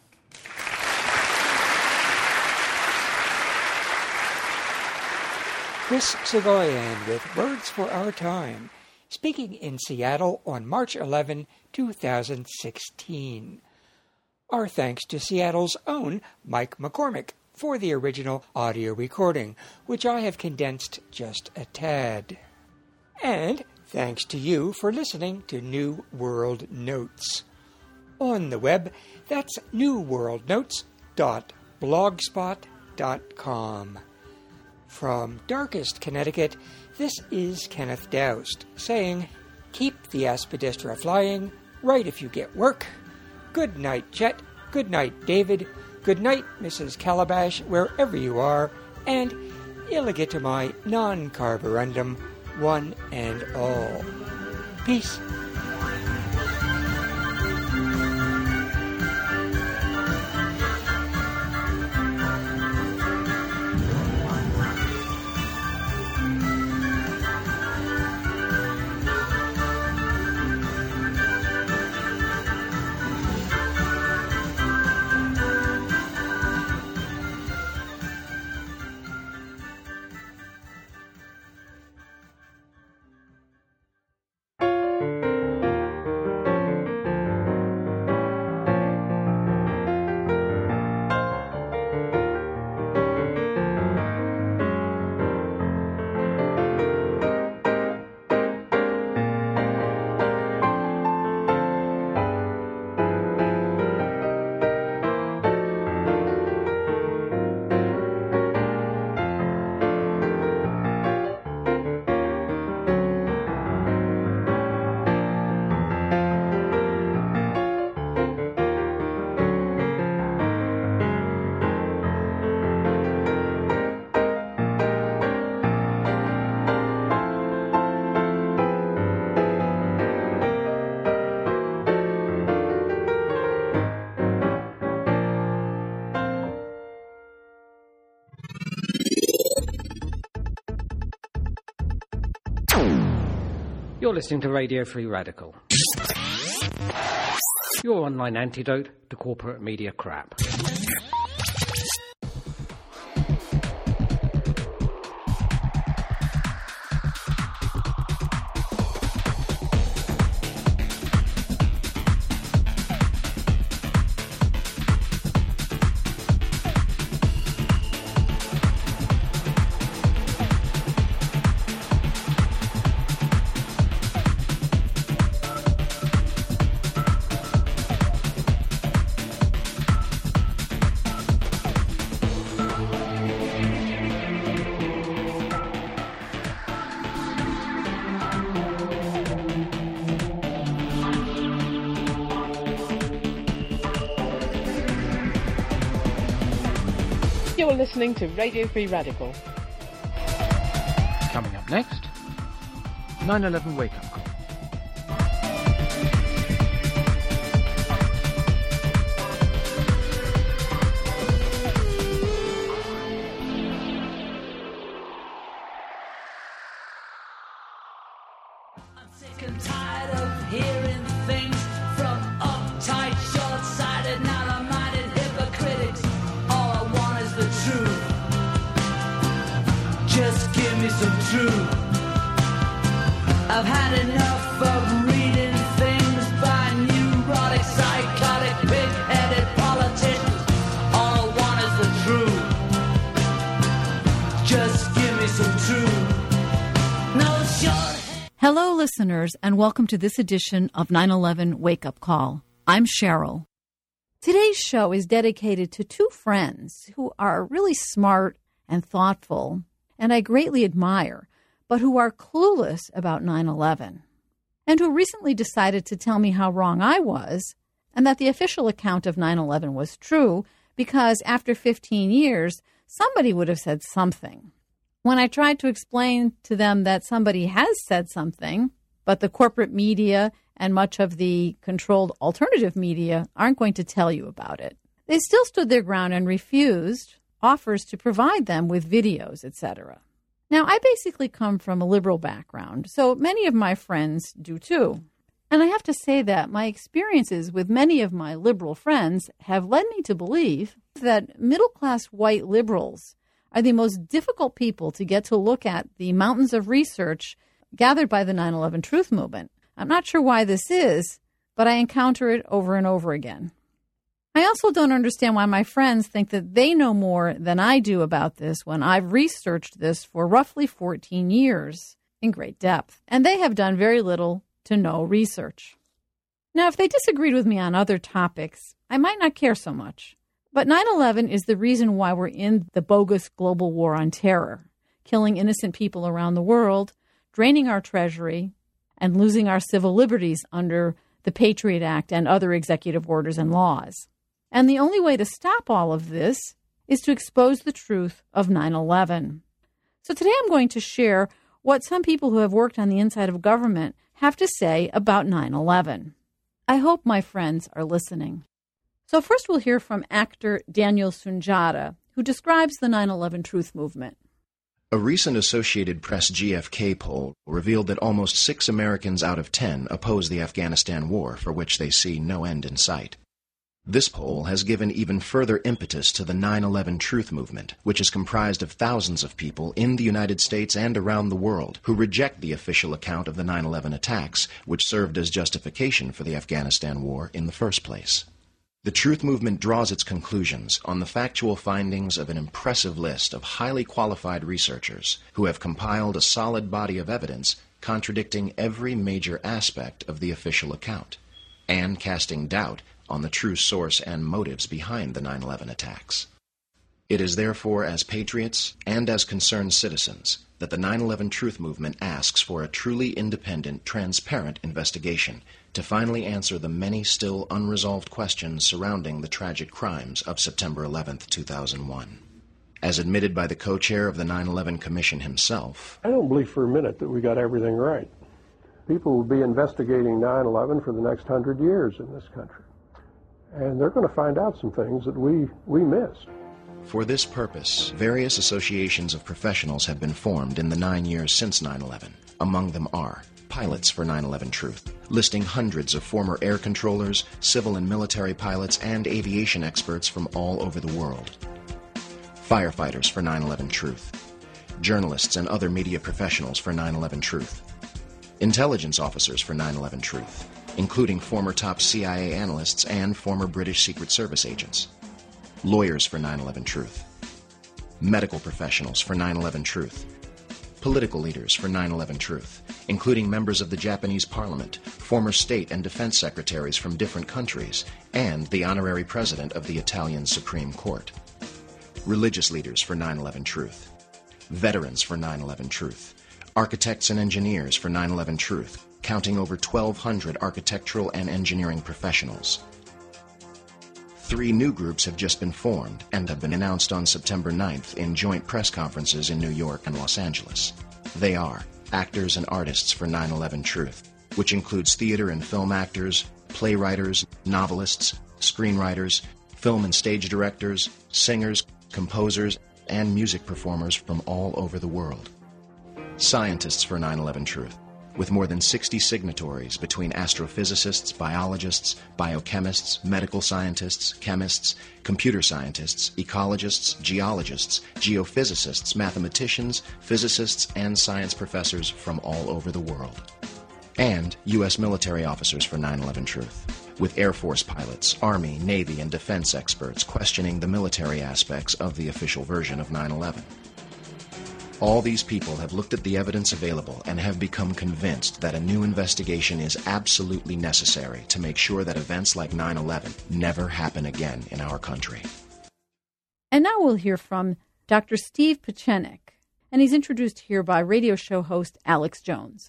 Chris Soghoian with Words for Our Time, speaking in Seattle on March eleventh, two thousand sixteen. Our thanks to Seattle's own Mike McCormick for the original audio recording, which I have condensed just a tad. And thanks to you for listening to New World Notes. On the web, that's new world notes dot blogspot dot com. From darkest Connecticut, this is Kenneth Doust saying, keep the Aspidistra flying, right if you get work. Good night, Chet. Good night, David. Good night, Missus Calabash, wherever you are. And illegitimi non-carborundum, one and all. Peace. You're listening to Radio Free Radical, your online antidote to corporate media crap. You're listening to Radio Free Radical. Coming up next, nine eleven Wake Up Call. I've had enough of reading things by neurotic, psychotic, pig-headed politicians. All I want is the truth. Just give me some truth. No short. Hello, listeners, and welcome to this edition of nine eleven Wake Up Call. I'm Cheryl. Today's show is dedicated to two friends who are really smart and thoughtful, and I greatly admire, but who are clueless about nine eleven, and who recently decided to tell me how wrong I was, and that the official account of nine eleven was true, because after fifteen years, somebody would have said something. When I tried to explain to them that somebody has said something, but the corporate media and much of the controlled alternative media aren't going to tell you about it, they still stood their ground and refused offers to provide them with videos, et cetera. Now, I basically come from a liberal background, so many of my friends do too. And I have to say that my experiences with many of my liberal friends have led me to believe that middle-class white liberals are the most difficult people to get to look at the mountains of research gathered by the nine eleven Truth Movement. I'm not sure why this is, but I encounter it over and over again. I also don't understand why my friends think that they know more than I do about this when I've researched this for roughly fourteen years in great depth, and they have done very little to no research. Now, if they disagreed with me on other topics, I might not care so much. But nine eleven is the reason why we're in the bogus global war on terror, killing innocent people around the world, draining our treasury, and losing our civil liberties under the Patriot Act and other executive orders and laws. And the only way to stop all of this is to expose the truth of nine eleven. So today I'm going to share what some people who have worked on the inside of government have to say about nine eleven. I hope my friends are listening. So first we'll hear from actor Daniel Sunjata, who describes the nine eleven Truth Movement. A recent Associated Press G F K poll revealed that almost six Americans out of ten oppose the Afghanistan war, for which they see no end in sight. This poll has given even further impetus to the nine eleven Truth Movement, which is comprised of thousands of people in the United States and around the world who reject the official account of the nine eleven attacks, which served as justification for the Afghanistan war in the first place. The Truth Movement draws its conclusions on the factual findings of an impressive list of highly qualified researchers who have compiled a solid body of evidence contradicting every major aspect of the official account, and casting doubt on the true source and motives behind the nine eleven attacks. It is therefore as patriots and as concerned citizens that the nine eleven Truth Movement asks for a truly independent, transparent investigation to finally answer the many still unresolved questions surrounding the tragic crimes of September eleventh, two thousand one. As admitted by the co-chair of the nine eleven Commission himself, I don't believe for a minute that we got everything right. People will be investigating nine eleven for the next hundred years in this country. And they're going to find out some things that we, we missed. For this purpose, various associations of professionals have been formed in the nine years since nine eleven. Among them are Pilots for nine eleven Truth, listing hundreds of former air controllers, civil and military pilots, and aviation experts from all over the world. Firefighters for nine eleven Truth, journalists and other media professionals for nine eleven Truth, intelligence officers for nine eleven Truth, including former top C I A analysts and former British Secret Service agents, lawyers for nine eleven Truth, medical professionals for nine eleven Truth, political leaders for nine eleven Truth, including members of the Japanese Parliament, former state and defense secretaries from different countries, and the honorary president of the Italian Supreme Court, religious leaders for nine eleven Truth, veterans for nine eleven Truth, architects and engineers for nine eleven Truth, counting over twelve hundred architectural and engineering professionals, Three new groups have just been formed and have been announced on September ninth in joint press conferences in New York and Los Angeles. They are Actors and Artists for nine eleven Truth, which includes theater and film actors, playwriters, novelists, screenwriters, film and stage directors, singers, composers, and music performers from all over the world. Scientists for nine eleven Truth, with more than sixty signatories between astrophysicists, biologists, biochemists, medical scientists, chemists, computer scientists, ecologists, geologists, geophysicists, mathematicians, physicists, and science professors from all over the world. And U S military officers for nine eleven Truth, with Air Force pilots, Army, Navy, and defense experts questioning the military aspects of the official version of nine eleven. All these people have looked at the evidence available and have become convinced that a new investigation is absolutely necessary to make sure that events like nine eleven never happen again in our country. And now we'll hear from Doctor Steve Pieczenik, and he's introduced here by radio show host Alex Jones.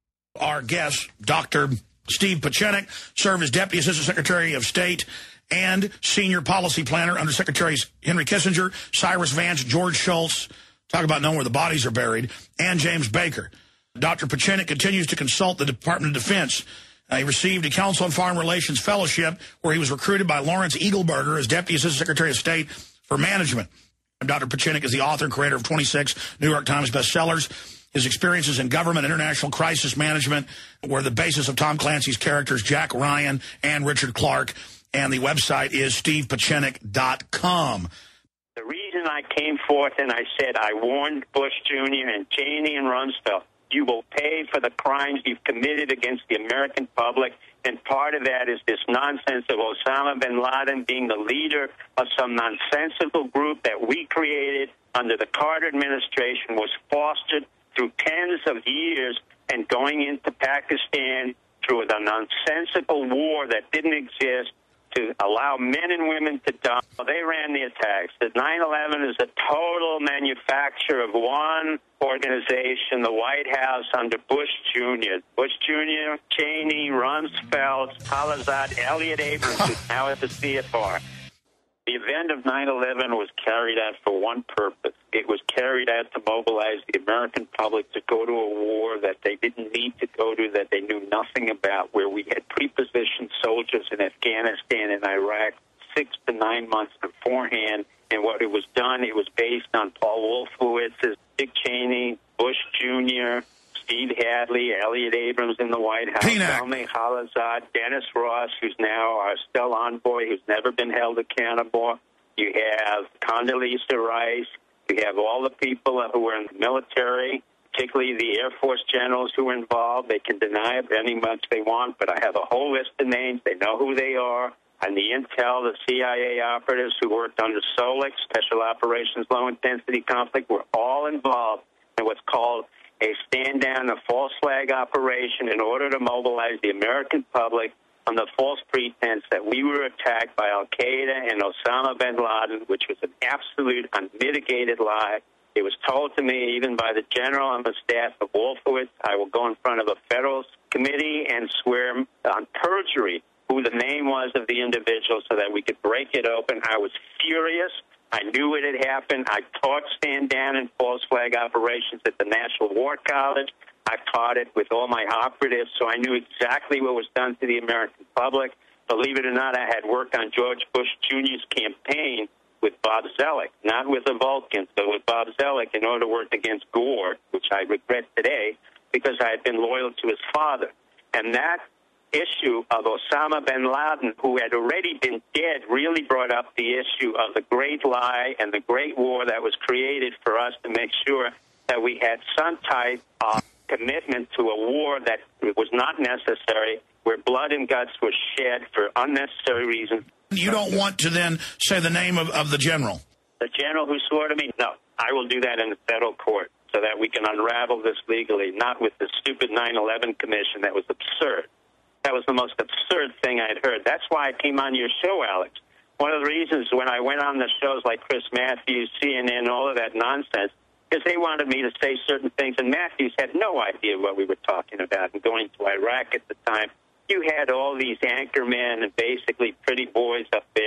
Our guest, Doctor Steve Pieczenik, served as Deputy Assistant Secretary of State and Senior Policy Planner under Secretaries Henry Kissinger, Cyrus Vance, George Shultz, talk about knowing where the bodies are buried, and James Baker. Doctor Pieczenik continues to consult the Department of Defense. Uh, he received a Council on Foreign Relations Fellowship where he was recruited by Lawrence Eagleburger as Deputy Assistant Secretary of State for Management. Doctor Pieczenik is the author and creator of twenty-six New York Times bestsellers. His experiences in government and international crisis management were the basis of Tom Clancy's characters Jack Ryan and Richard Clark, and the website is steve pieczenik dot com. The reason I came forth and I said I warned Bush Junior and Cheney and Rumsfeld, you will pay for the crimes you've committed against the American public, and part of that is this nonsense of Osama bin Laden being the leader of some nonsensical group that we created under the Carter administration, was fostered through tens of years, and going into Pakistan through the nonsensical war that didn't exist, to allow men and women to die. They ran the attacks. The nine eleven is a total manufacture of one organization, the White House under Bush Junior Bush Junior, Cheney, Rumsfeld, Khalilzad, Elliot Abrams, who's now at the C F R. The event of nine eleven was carried out for one purpose. It was carried out to mobilize the American public to go to a war that they didn't need to go to, that they knew nothing about, where we had prepositioned soldiers in Afghanistan and Iraq six to nine months beforehand. And what it was done, it was based on Paul Wolfowitz's Dick Cheney, Bush Junior, Steve Hadley, Elliot Abrams in the White House, Zalmay Khalilzad, Dennis Ross, who's now our still envoy, who's never been held accountable. You have Condoleezza Rice. You have all the people who were in the military, particularly the Air Force generals who were involved. They can deny it any much they want, but I have a whole list of names. They know who they are. And the intel, the C I A operatives who worked under SOLIC, Special Operations Low Intensity Conflict, were all involved in what's called a stand-down, a false flag operation in order to mobilize the American public on the false pretense that we were attacked by Al-Qaeda and Osama bin Laden, which was an absolute unmitigated lie. It was told to me even by the general on the staff of Wolfowitz. I will go in front of a federal committee and swear on perjury who the name was of the individual so that we could break it open. I was furious. I knew it had happened. I taught stand-down and false flag operations at the National War College. I taught it with all my operatives, so I knew exactly what was done to the American public. Believe it or not, I had worked on George Bush Junior's campaign with Bob Zoellick, not with the Vulcans, but with Bob Zoellick in order to work against Gore, which I regret today because I had been loyal to his father. And that issue of Osama bin Laden, who had already been dead, really brought up the issue of the great lie and the great war that was created for us to make sure that we had some type of commitment to a war that was not necessary, where blood and guts were shed for unnecessary reasons. You don't want to then say the name of, of the general? The general who swore to me? No. I will do that in the federal court so that we can unravel this legally, not with the stupid nine eleven commission that was absurd. That was the most absurd thing I'd heard. That's why I came on your show, Alex. One of the reasons when I went on the shows like Chris Matthews, C N N, all of that nonsense, is they wanted me to say certain things, and Matthews had no idea what we were talking about. And going to Iraq at the time, you had all these anchor men and basically pretty boys up there.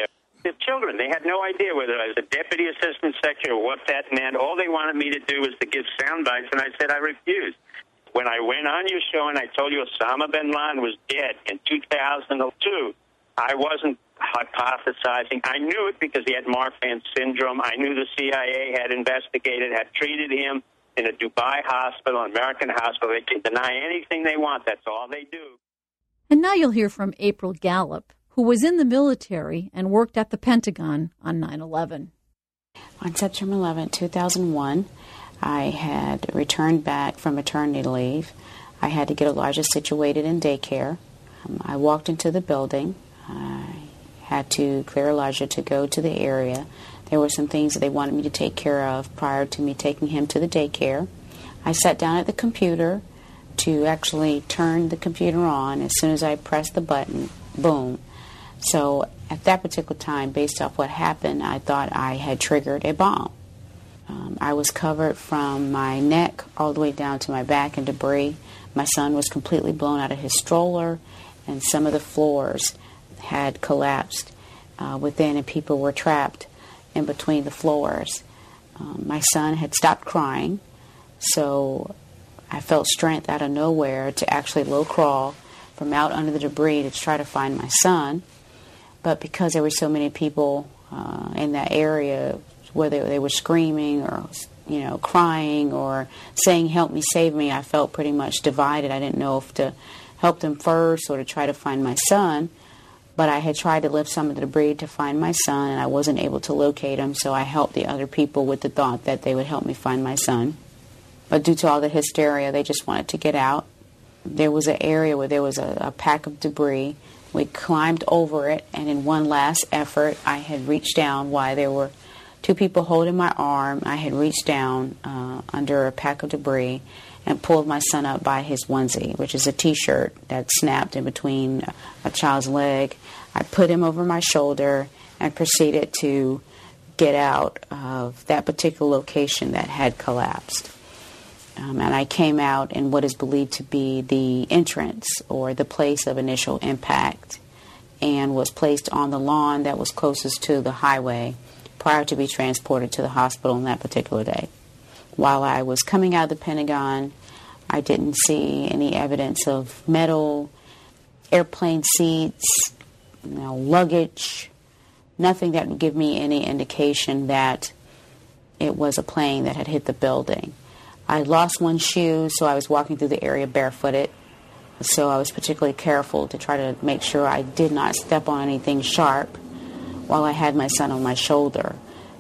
the children. They had no idea whether I was a deputy assistant secretary or what that meant. All they wanted me to do was to give sound bites, and I said I refused. When I went on your show and I told you Osama bin Laden was dead in two thousand two, I wasn't hypothesizing. I knew it because he had Marfan syndrome. I knew the C I A had investigated, had treated him in a Dubai hospital, an American hospital. They can deny anything they want. That's all they do. And now you'll hear from April Gallup, who was in the military and worked at the Pentagon on nine eleven. On September eleventh, two thousand one, I had returned back from maternity leave. I had to get Elijah situated in daycare. Um, I walked into the building. I had to clear Elijah to go to the area. There were some things that they wanted me to take care of prior to me taking him to the daycare. I sat down at the computer to actually turn the computer on. As soon as I pressed the button, boom. So at that particular time, based off what happened, I thought I had triggered a bomb. Um, I was covered from my neck all the way down to my back in debris. My son was completely blown out of his stroller, and some of the floors had collapsed uh, within, and people were trapped in between the floors. Um, my son had stopped crying, so I felt strength out of nowhere to actually low crawl from out under the debris to try to find my son. But because there were so many people uh, in that area, whether they were screaming or, you know, crying or saying, "Help me, save me," I felt pretty much divided. I didn't know if to help them first or to try to find my son. But I had tried to lift some of the debris to find my son, and I wasn't able to locate him, so I helped the other people with the thought that they would help me find my son. But due to all the hysteria, they just wanted to get out. There was an area where there was a, a pack of debris. We climbed over it, and in one last effort, I had reached down while there were two people holding my arm. I had reached down uh, under a pack of debris and pulled my son up by his onesie, which is a T-shirt that snapped in between a child's leg. I put him over my shoulder and proceeded to get out of that particular location that had collapsed. Um, and I came out in what is believed to be the entrance or the place of initial impact and was placed on the lawn that was closest to the highway prior to be transported to the hospital on that particular day. While I was coming out of the Pentagon, I didn't see any evidence of metal, airplane seats, you know, luggage, nothing that would give me any indication that it was a plane that had hit the building. I lost one shoe, so I was walking through the area barefooted. So I was particularly careful to try to make sure I did not step on anything sharp while I had my son on my shoulder.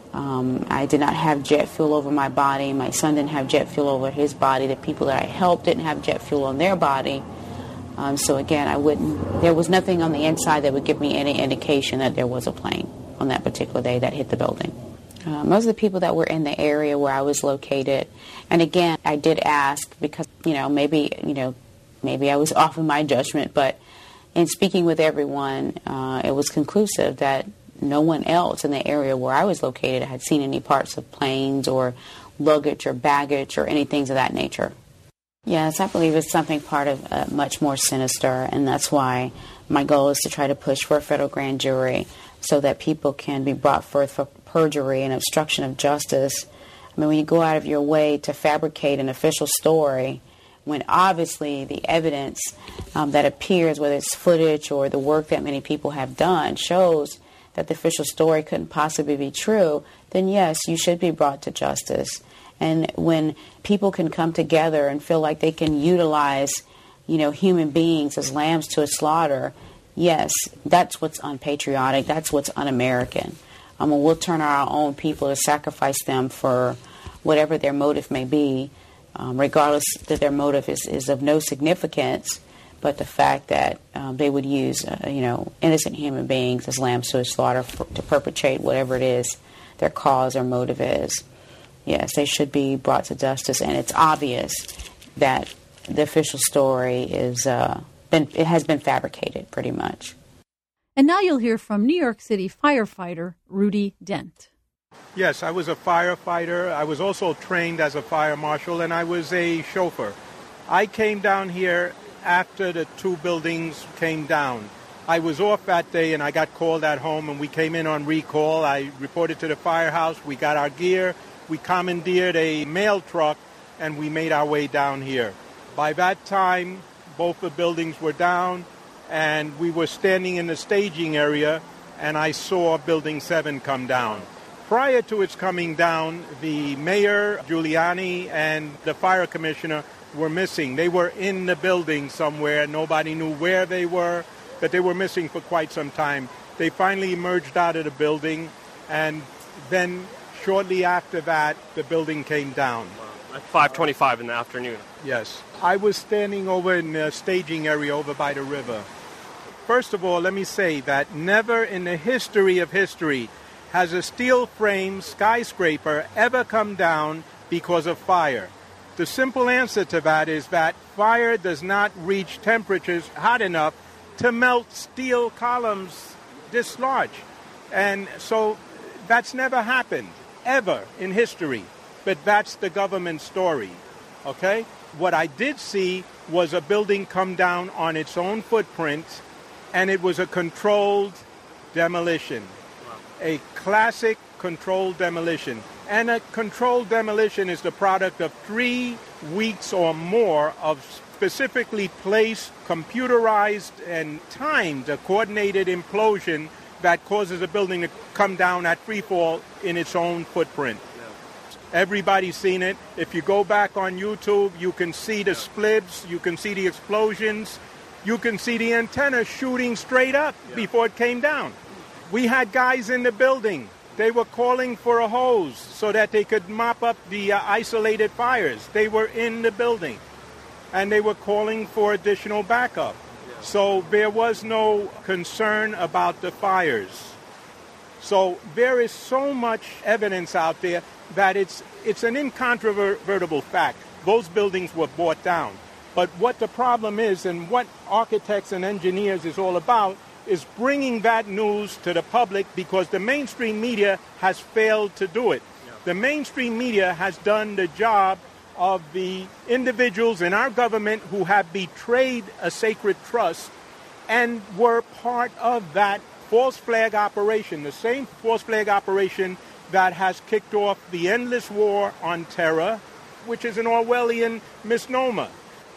Um, I did not have jet fuel over my body. My son didn't have jet fuel over his body. The people that I helped didn't have jet fuel on their body. Um, so again, I wouldn't. There was nothing on the inside that would give me any indication that there was a plane on that particular day that hit the building. Uh, most of the people that were in the area where I was located, and again, I did ask because you know maybe you know maybe I was off in my judgment, but in speaking with everyone, uh, it was conclusive that no one else in the area where I was located had seen any parts of planes or luggage or baggage or anything of that nature. Yes, I believe it's something part of uh, much more sinister, and that's why my goal is to try to push for a federal grand jury so that people can be brought forth for perjury and obstruction of justice. I mean, when you go out of your way to fabricate an official story, when obviously the evidence um, that appears, whether it's footage or the work that many people have done, shows that the official story couldn't possibly be true, then yes, you should be brought to justice. And when people can come together and feel like they can utilize, you know, human beings as lambs to a slaughter, yes, that's what's unpatriotic, that's what's un-American. Um, and we'll turn our own people to sacrifice them for whatever their motive may be, um, regardless that their motive is, is of no significance, but the fact that um, they would use, uh, you know, innocent human beings as lambs to a slaughter for, to perpetrate whatever it is their cause or motive is. Yes, they should be brought to justice, and it's obvious that the official story is uh, been it has been fabricated pretty much. And now you'll hear from New York City firefighter Rudy Dent. Yes, I was a firefighter. I was also trained as a fire marshal, and I was a chauffeur. I came down here after the two buildings came down. I was off that day, and I got called at home, and we came in on recall. I reported to the firehouse. We got our gear. We commandeered a mail truck, and we made our way down here. By that time, both the buildings were down, and we were standing in the staging area, and I saw Building seven come down. Prior to its coming down, the mayor, Giuliani, and the fire commissioner were missing. They were in the building somewhere. Nobody knew where they were, but they were missing for quite some time. They finally emerged out of the building, and then shortly after that, the building came down. At five twenty-five in the afternoon. Yes. I was standing over in the staging area over by the river. First of all, let me say that never in the history of history has a steel frame skyscraper ever come down because of fire. The simple answer to that is that fire does not reach temperatures hot enough to melt steel columns this large. And so that's never happened, ever in history. But that's the government story, okay? What I did see was a building come down on its own footprint, and it was a controlled demolition. A classic controlled demolition. And a controlled demolition is the product of three weeks or more of specifically placed, computerized, and timed a coordinated implosion that causes a building to come down at free fall in its own footprint. Everybody's seen it. If you go back on YouTube, you can see the splits, you can see the explosions, you can see the antenna shooting straight up before it came down. We had guys in the building. They were calling for a hose so that they could mop up the uh, isolated fires. They were in the building, and they were calling for additional backup. So there was no concern about the fires. So there is so much evidence out there that it's it's an incontrovertible fact. Those buildings were brought down. But what the problem is, and what architects and engineers is all about, is bringing that news to the public, because the mainstream media has failed to do it. Yeah. The mainstream media has done the job of the individuals in our government who have betrayed a sacred trust and were part of that false flag operation, the same false flag operation that has kicked off the endless war on terror, which is an Orwellian misnomer.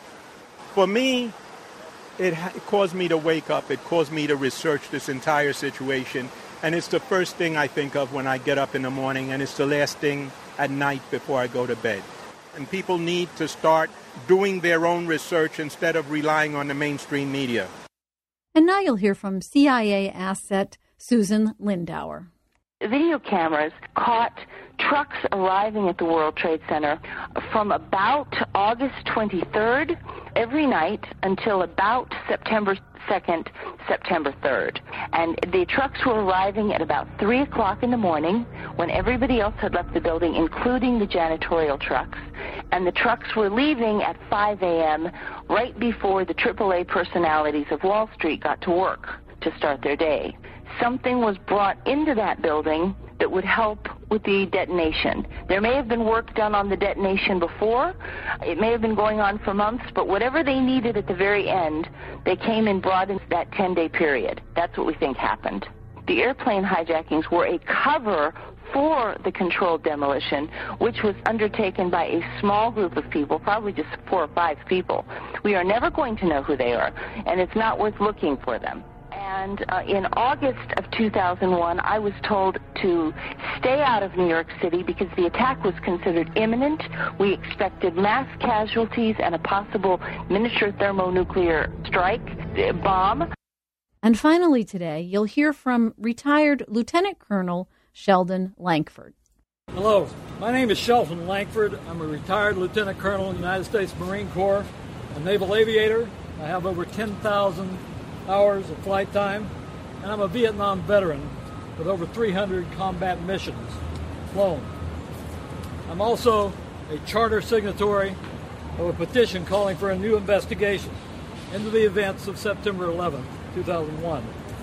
For me, It, ha- it caused me to wake up. It caused me to research this entire situation. And it's the first thing I think of when I get up in the morning, and it's the last thing at night before I go to bed. And people need to start doing their own research instead of relying on the mainstream media. And now you'll hear from C I A asset Susan Lindauer. Video cameras caught trucks arriving at the World Trade Center from about August twenty-third every night until about September second, September third. And the trucks were arriving at about three o'clock in the morning when everybody else had left the building, including the janitorial trucks. And the trucks were leaving at five a.m. right before the triple A personalities of Wall Street got to work to start their day. Something was brought into that building that would help with the detonation. There may have been work done on the detonation before. It may have been going on for months, but whatever they needed at the very end, they came and brought in that ten-day period. That's what we think happened. The airplane hijackings were a cover for the controlled demolition, which was undertaken by a small group of people, probably just four or five people. We are never going to know who they are, and it's not worth looking for them. And uh, in August of two thousand one, I was told to stay out of New York City because the attack was considered imminent. We expected mass casualties and a possible miniature thermonuclear strike, uh, bomb. And finally today, you'll hear from retired Lieutenant Colonel Sheldon Lankford. Hello, my name is Sheldon Lankford. I'm a retired Lieutenant Colonel in the United States Marine Corps, a naval aviator. I have over ten thousand hours of flight time, and I'm a Vietnam veteran with over three hundred combat missions flown. I'm also a charter signatory of a petition calling for a new investigation into the events of September eleventh, two thousand one.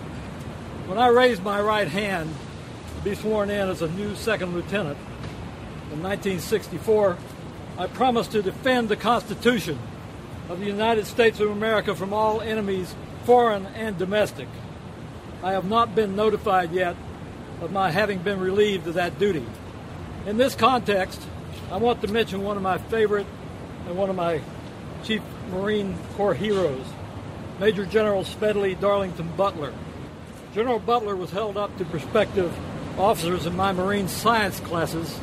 When I raised my right hand to be sworn in as a new second lieutenant in nineteen sixty-four, I promised to defend the Constitution of the United States of America from all enemies, foreign and domestic. I have not been notified yet of my having been relieved of that duty. In this context, I want to mention one of my favorite and one of my Chief Marine Corps heroes, Major General Smedley Darlington Butler. General Butler was held up to prospective officers in my Marine science classes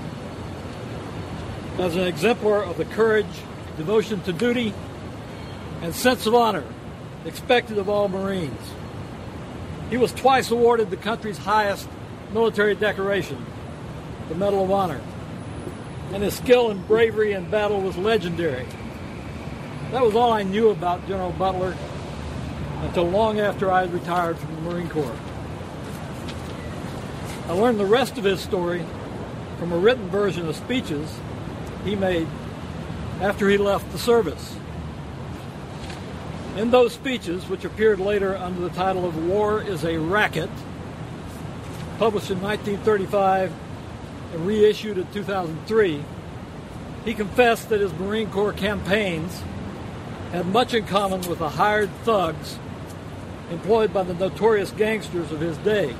as an exemplar of the courage, devotion to duty, and sense of honor expected of all Marines. He was twice awarded the country's highest military decoration, the Medal of Honor, and his skill and bravery in battle was legendary. That was all I knew about General Butler until long after I had retired from the Marine Corps. I learned the rest of his story from a written version of speeches he made after he left the service. In those speeches, which appeared later under the title of War is a Racket, published in nineteen thirty-five and reissued in two thousand three, he confessed that his Marine Corps campaigns had much in common with the hired thugs employed by the notorious gangsters of his day,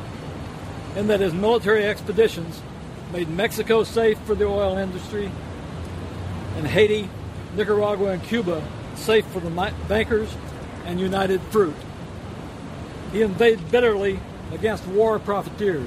and that his military expeditions made Mexico safe for the oil industry, and Haiti, Nicaragua, and Cuba safe for the bankers and United Fruit. He inveighed bitterly against war profiteers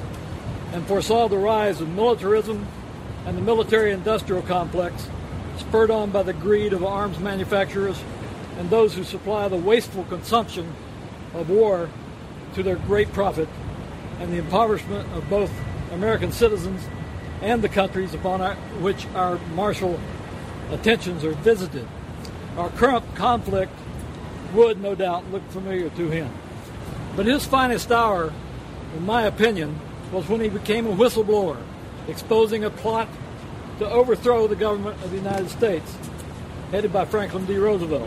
and foresaw the rise of militarism and the military-industrial complex, spurred on by the greed of arms manufacturers and those who supply the wasteful consumption of war to their great profit, and the impoverishment of both American citizens and the countries upon our, which our martial attentions are visited. Our current conflict would, no doubt, look familiar to him. But his finest hour, in my opinion, was when he became a whistleblower, exposing a plot to overthrow the government of the United States, headed by Franklin D. Roosevelt,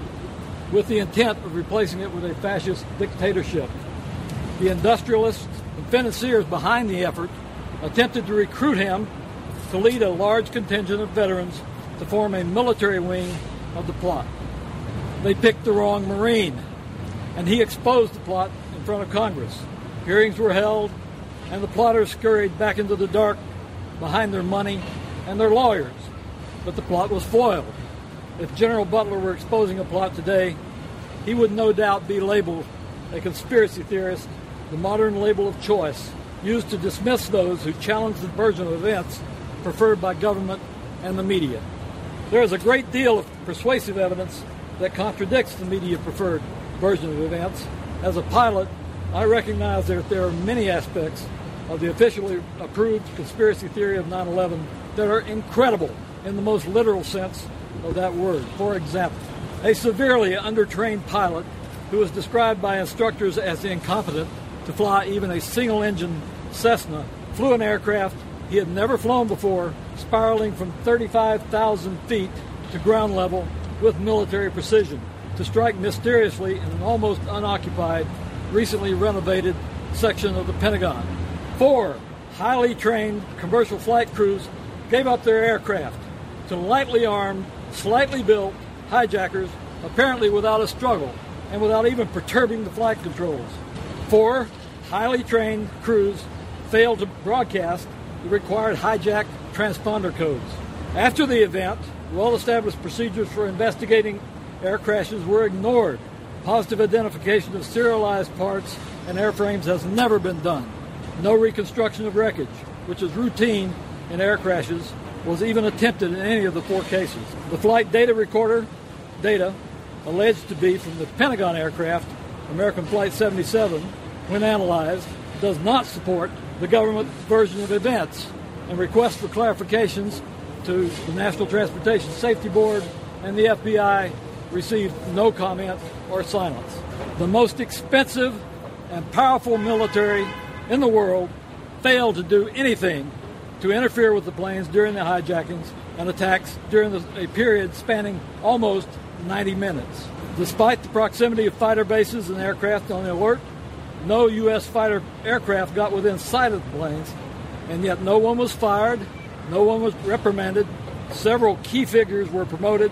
with the intent of replacing it with a fascist dictatorship. The industrialists and financiers behind the effort attempted to recruit him to lead a large contingent of veterans to form a military wing of the plot. They picked the wrong Marine, and he exposed the plot in front of Congress. Hearings were held, and the plotters scurried back into the dark behind their money and their lawyers. But the plot was foiled. If General Butler were exposing a plot today, he would no doubt be labeled a conspiracy theorist, the modern label of choice, used to dismiss those who challenge the version of events preferred by government and the media. There is a great deal of persuasive evidence that contradicts the media-preferred version of events. As a pilot, I recognize that there are many aspects of the officially approved conspiracy theory of nine eleven that are incredible in the most literal sense of that word. For example, a severely undertrained pilot who was described by instructors as incompetent to fly even a single-engine Cessna flew an aircraft he had never flown before, spiraling from thirty-five thousand feet to ground level with military precision, to strike mysteriously in an almost unoccupied, recently renovated section of the Pentagon. Four highly trained commercial flight crews gave up their aircraft to lightly armed, slightly built hijackers, apparently without a struggle and without even perturbing the flight controls. Four highly trained crews failed to broadcast the required hijack transponder codes. After the event, well-established procedures for investigating air crashes were ignored. Positive identification of serialized parts and airframes has never been done. No reconstruction of wreckage, which is routine in air crashes, was even attempted in any of the four cases. The flight data recorder data, alleged to be from the Pentagon aircraft, American Flight seventy-seven, when analyzed, does not support the government version of events, and requests for clarifications to the National Transportation Safety Board and the F B I received no comment or silence. The most expensive and powerful military in the world failed to do anything to interfere with the planes during the hijackings and attacks during the, a period spanning almost ninety minutes. Despite the proximity of fighter bases and aircraft on the alert, no U S fighter aircraft got within sight of the planes, and yet no one was fired, no one was reprimanded. Several key figures were promoted,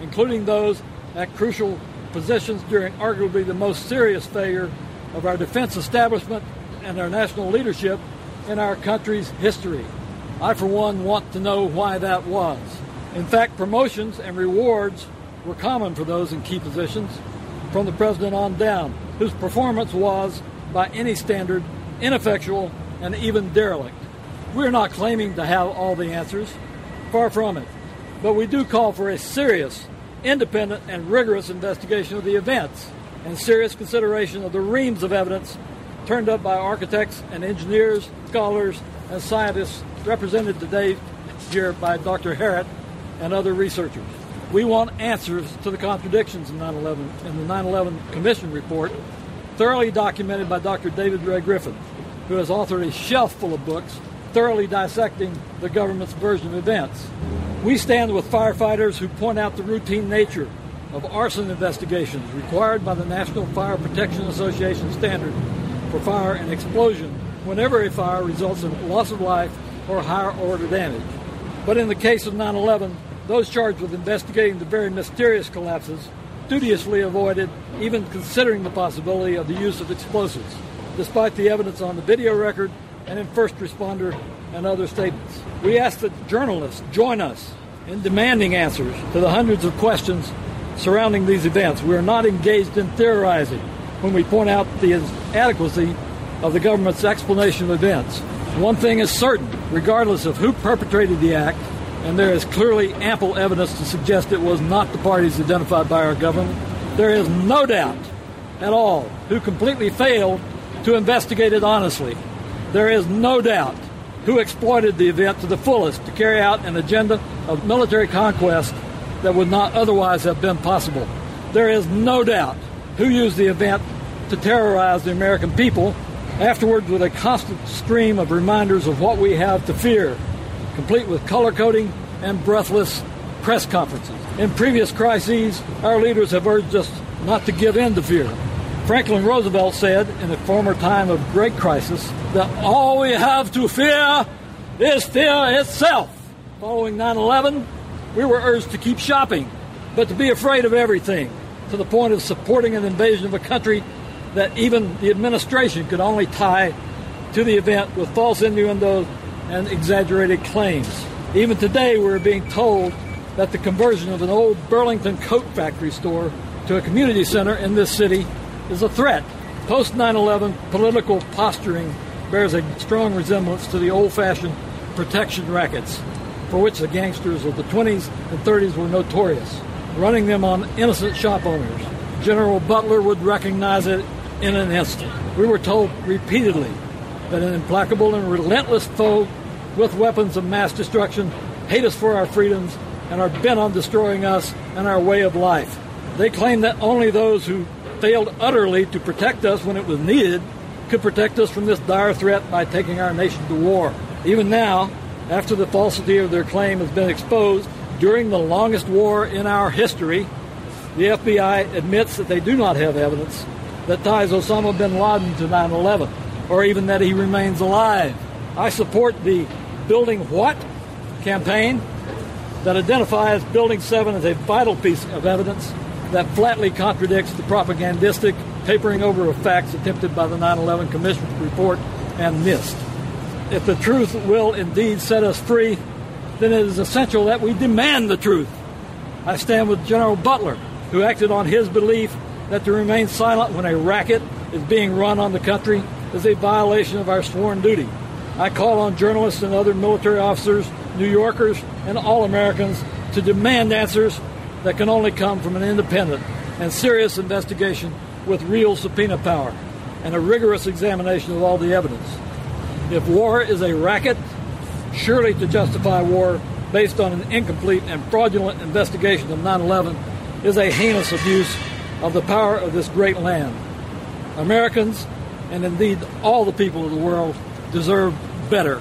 including those at crucial positions during arguably the most serious failure of our defense establishment and our national leadership in our country's history. I, for one, want to know why that was. In fact, promotions and rewards were common for those in key positions from the president on down, whose performance was, by any standard, ineffectual and even derelict. We're not claiming to have all the answers, far from it, but we do call for a serious, independent and rigorous investigation of the events and serious consideration of the reams of evidence turned up by architects and engineers, scholars, and scientists represented today here by Doctor Harrett and other researchers. We want answers to the contradictions in nine eleven in the nine eleven Commission report, thoroughly documented by Doctor David Ray Griffin, who has authored a shelf full of books thoroughly dissecting the government's version of events. We stand with firefighters who point out the routine nature of arson investigations required by the National Fire Protection Association standard for fire and explosion whenever a fire results in loss of life or higher order damage. But in the case of nine eleven, those charged with investigating the very mysterious collapses studiously avoided even considering the possibility of the use of explosives, despite the evidence on the video record and in first responder and other statements. We ask that journalists join us in demanding answers to the hundreds of questions surrounding these events. We are not engaged in theorizing when we point out the inadequacy of the government's explanation of events. One thing is certain, regardless of who perpetrated the act, and there is clearly ample evidence to suggest it was not the parties identified by our government, there is no doubt at all who completely failed to investigate it honestly. There is no doubt who exploited the event to the fullest to carry out an agenda of military conquest that would not otherwise have been possible. There is no doubt who used the event to terrorize the American people, afterwards with a constant stream of reminders of what we have to fear, complete with color coding and breathless press conferences. In previous crises, our leaders have urged us not to give in to fear. Franklin Roosevelt said in a former time of great crisis that all we have to fear is fear itself. Following nine eleven, we were urged to keep shopping, but to be afraid of everything, to the point of supporting an invasion of a country that even the administration could only tie to the event with false innuendos and exaggerated claims. Even today, we're being told that the conversion of an old Burlington coat factory store to a community center in this city is a threat. Post nine eleven political posturing bears a strong resemblance to the old-fashioned protection rackets for which the gangsters of the twenties and thirties were notorious, running them on innocent shop owners. General Butler would recognize it in an instant. We were told repeatedly that an implacable and relentless foe with weapons of mass destruction hate us for our freedoms and are bent on destroying us and our way of life. They claim that only those who failed utterly to protect us when it was needed could protect us from this dire threat by taking our nation to war. Even now, after the falsity of their claim has been exposed, during the longest war in our history, the F B I admits that they do not have evidence that ties Osama bin Laden to nine eleven, or even that he remains alive. I support the Building What campaign that identifies Building seven as a vital piece of evidence that flatly contradicts the propagandistic papering over of facts attempted by the nine eleven Commission report and missed. If the truth will indeed set us free, then it is essential that we demand the truth. I stand with General Butler, who acted on his belief that to remain silent when a racket is being run on the country is a violation of our sworn duty. I call on journalists and other military officers, New Yorkers, and all Americans to demand answers that can only come from an independent and serious investigation with real subpoena power and a rigorous examination of all the evidence. If war is a racket, surely to justify war based on an incomplete and fraudulent investigation of nine eleven is a heinous abuse of the power of this great land. Americans, and indeed all the people of the world, deserve better.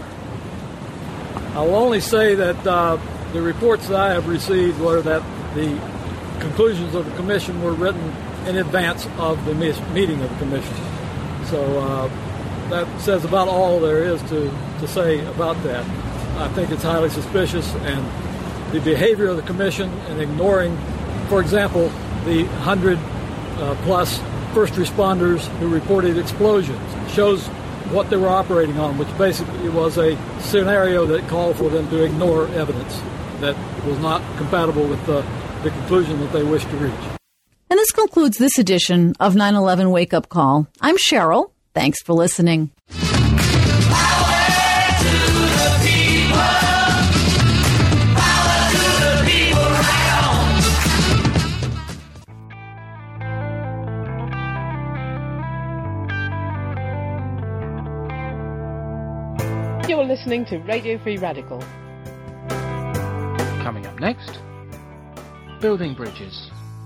I will only say that uh, the reports that I have received were that the conclusions of the commission were written in advance of the meeting of the commission. So uh, that says about all there is to, to say about that. I think it's highly suspicious, and the behavior of the commission in ignoring For example, the one hundred uh, plus first responders who reported explosions shows what they were operating on, which basically was a scenario that called for them to ignore evidence that was not compatible with the, the conclusion that they wished to reach. And this concludes this edition of nine eleven Wake Up Call. I'm Cheryl. Thanks for listening. You're listening to Radio Free Radical. Coming up next, building bridges.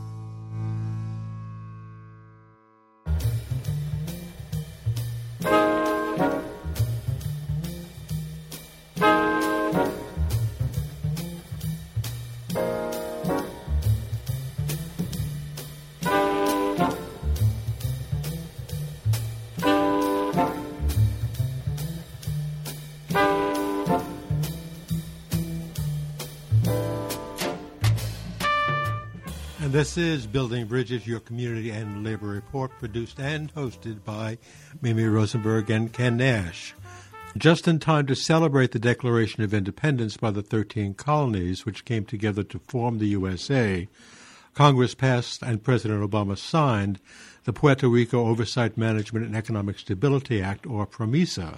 This is Building Bridges, your community and labor report, produced and hosted by Mimi Rosenberg and Ken Nash. Just in time to celebrate the Declaration of Independence by the thirteen colonies, which came together to form the U S A, Congress passed and President Obama signed the Puerto Rico Oversight, Management, and Economic Stability Act, or PROMESA,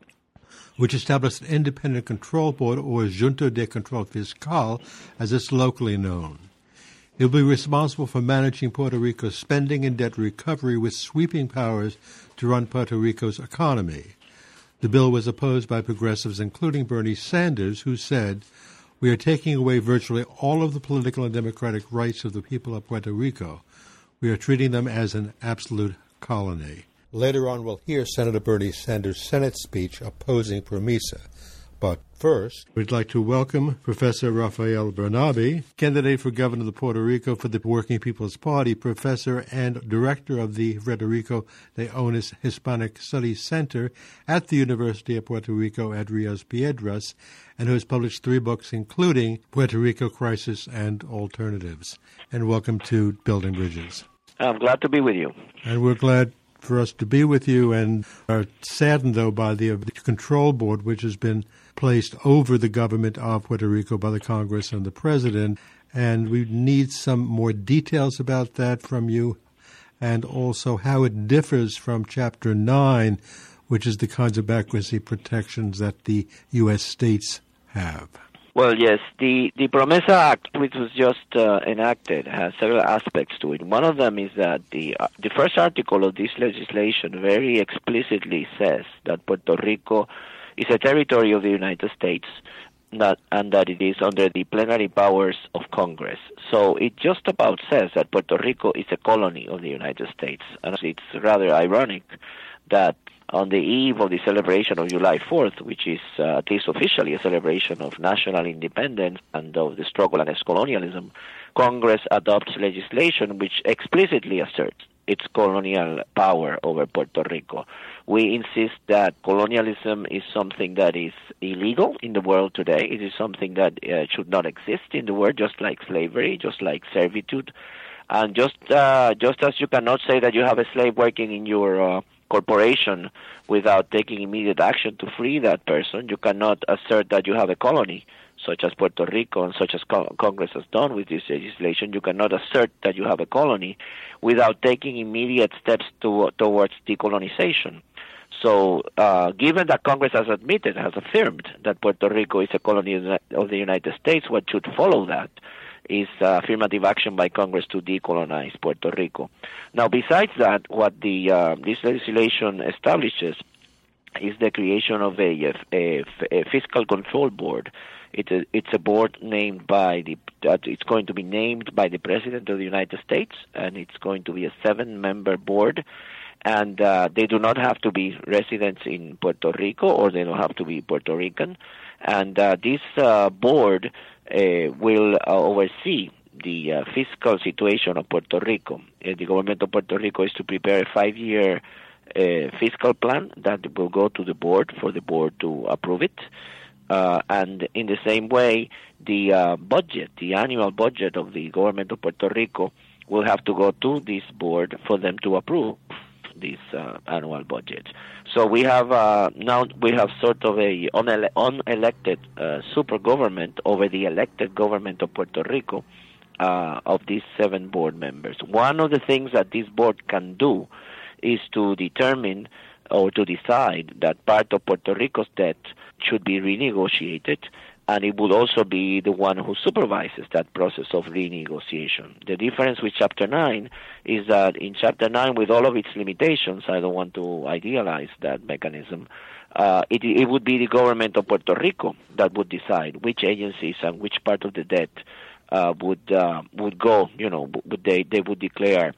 which established an independent control board, or Junta de Control Fiscal, as it's locally known. It will be responsible for managing Puerto Rico's spending and debt recovery with sweeping powers to run Puerto Rico's economy. The bill was opposed by progressives, including Bernie Sanders, who said, "We are taking away virtually all of the political and democratic rights of the people of Puerto Rico. We are treating them as an absolute colony." Later on, we'll hear Senator Bernie Sanders' Senate speech opposing PROMESA. But first, we'd like to welcome Professor Rafael Bernabe, candidate for governor of Puerto Rico for the Working People's Party, professor and director of the Federico Leones Hispanic Studies Center at the University of Puerto Rico at Rios Piedras, and who has published three books, including Puerto Rico Crisis and Alternatives. And welcome to Building Bridges. I'm glad to be with you. And we're glad for us to be with you, and are saddened, though, by the, the control board, which has been placed over the government of Puerto Rico by the Congress and the President. And we need some more details about that from you, and also how it differs from Chapter nine, which is the kinds of accuracy protections that the U S states have. Well, yes, the, the PROMESA Act, which was just uh, enacted, has several aspects to it. One of them is that the uh, the first article of this legislation very explicitly says that Puerto Rico is a territory of the United States, that, and that it is under the plenary powers of Congress. So it just about says that Puerto Rico is a colony of the United States. And it's rather ironic that on the eve of the celebration of July fourth, which is uh, at least officially a celebration of national independence and of the struggle against colonialism, Congress adopts legislation which explicitly asserts its colonial power over Puerto Rico. We insist that colonialism is something that is illegal in the world today. It is something that uh, should not exist in the world, just like slavery, just like servitude. And just uh, just as you cannot say that you have a slave working in your uh, corporation without taking immediate action to free that person, you cannot assert that you have a colony, such as Puerto Rico and such as co- Congress has done with this legislation. You cannot assert that you have a colony without taking immediate steps to, towards decolonization. So uh, given that Congress has admitted, has affirmed that Puerto Rico is a colony of the United States, what should follow that is uh, affirmative action by Congress to decolonize Puerto Rico. Now, besides that, what the uh, this legislation establishes is the creation of a, a, a fiscal control board. It's a, it's a board named by the uh, it's going to be named by the President of the United States, and it's going to be a seven-member board. And uh, they do not have to be residents in Puerto Rico, or they don't have to be Puerto Rican. And uh, this uh, board uh, will uh, oversee the uh, fiscal situation of Puerto Rico. Uh, the government of Puerto Rico is to prepare a five-year uh, fiscal plan that will go to the board for the board to approve it. Uh, and in the same way, the uh, budget, the annual budget of the government of Puerto Rico will have to go to this board for them to approve this uh, annual budget. So we have uh, now we have sort of a unele- unelected uh, super government over the elected government of Puerto Rico uh, of these seven board members. One of the things that this board can do is to determine or to decide that part of Puerto Rico's debt should be renegotiated, and it will also be the one who supervises that process of renegotiation. The difference with Chapter nine is that in Chapter nine, with all of its limitations, I don't want to idealize that mechanism, uh, it, it would be the government of Puerto Rico that would decide which agencies and which part of the debt uh, would uh, would go, you know, would they, they would declare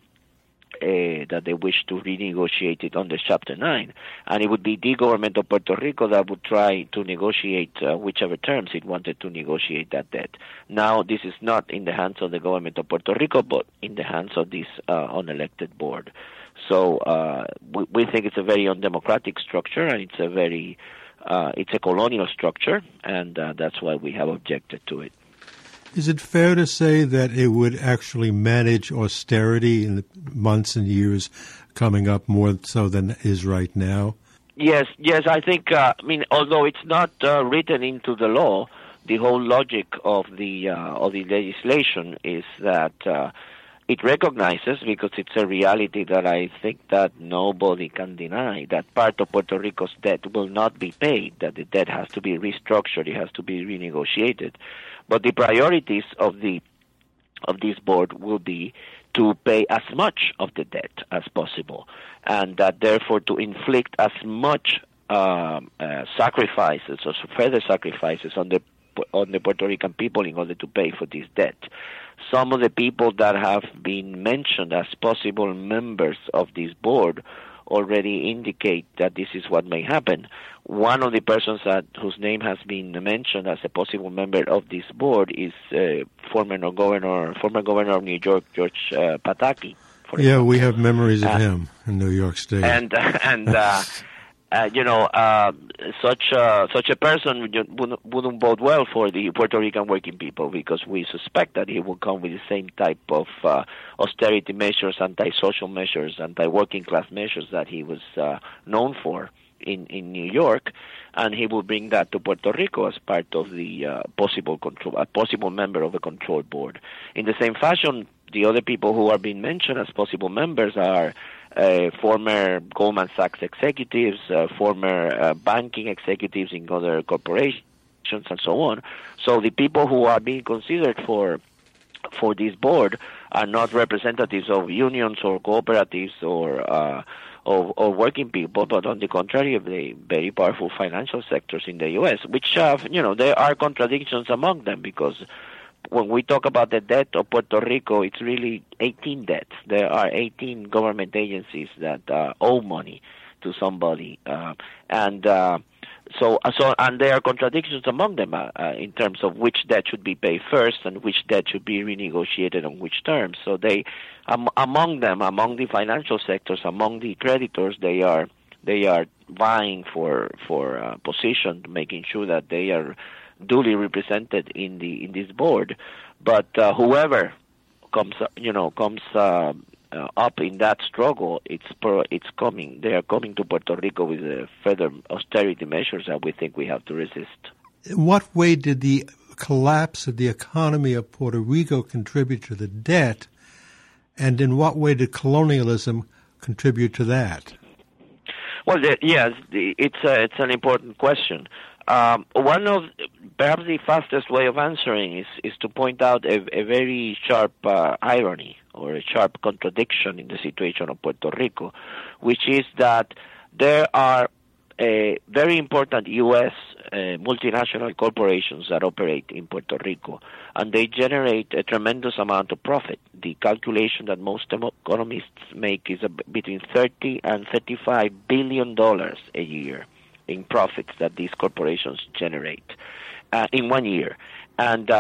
Uh, that they wish to renegotiate it under Chapter nine. And it would be the government of Puerto Rico that would try to negotiate uh, whichever terms it wanted to negotiate that debt. Now, this is not in the hands of the government of Puerto Rico, but in the hands of this uh, unelected board. So uh, we, we think it's a very undemocratic structure, and it's a very, uh, it's a colonial structure, and uh, that's why we have objected to it. Is it fair to say that it would actually manage austerity in the months and years coming up more so than it is right now? Yes, yes. I think, uh, I mean, although it's not uh, written into the law, the whole logic of the uh, of the legislation is that uh, it recognizes, because it's a reality that I think that nobody can deny, that part of Puerto Rico's debt will not be paid, that the debt has to be restructured, it has to be renegotiated. But the priorities of the of this board will be to pay as much of the debt as possible, and that therefore to inflict as much um, uh, sacrifices or further sacrifices on the on the Puerto Rican people in order to pay for this debt. Some of the people that have been mentioned as possible members of this board already indicate that this is what may happen. One of the persons that whose name has been mentioned as a possible member of this board is uh, former governor, former governor of New York, George uh, Pataki. Yeah, we have memories of uh, him in New York State. And and uh, uh, you know, uh, such uh, such a person wouldn't, wouldn't bode well for the Puerto Rican working people, because we suspect that he will come with the same type of uh, austerity measures, anti-social measures, anti-working class measures that he was uh, known for in, in New York, and he will bring that to Puerto Rico as part of the uh, possible control, a possible member of the control board. In the same fashion, the other people who are being mentioned as possible members are uh, former Goldman Sachs executives, uh, former uh, banking executives in other corporations, and so on. So the people who are being considered for for this board are not representatives of unions or cooperatives or uh, Of, of working people, but on the contrary of the very powerful financial sectors in the U S, which have, you know, there are contradictions among them, because when we talk about the debt of Puerto Rico, it's really eighteen debts. There are eighteen government agencies that uh, owe money to somebody, uh, and uh, so so and there are contradictions among them uh, uh, in terms of which debt should be paid first and which debt should be renegotiated on which terms. So they, um, among them, among the financial sectors, among the creditors, they are they are vying for for uh, position, making sure that they are duly represented in the in this board. But uh, whoever comes, you know, comes. Uh, Uh, up in that struggle, it's pro, it's coming. They are coming to Puerto Rico with uh, further austerity measures that we think we have to resist. In what way did the collapse of the economy of Puerto Rico contribute to the debt, and in what way did colonialism contribute to that? Well, the, yes, the, it's a, it's an important question. Um, one of perhaps the fastest way of answering is is to point out a, a very sharp uh, irony or a sharp contradiction in the situation of Puerto Rico, which is that there are uh, very important U S uh, multinational corporations that operate in Puerto Rico, and they generate a tremendous amount of profit. The calculation that most economists make is a, between thirty and thirty-five billion dollars a year in profits that these corporations generate uh, in one year. And uh,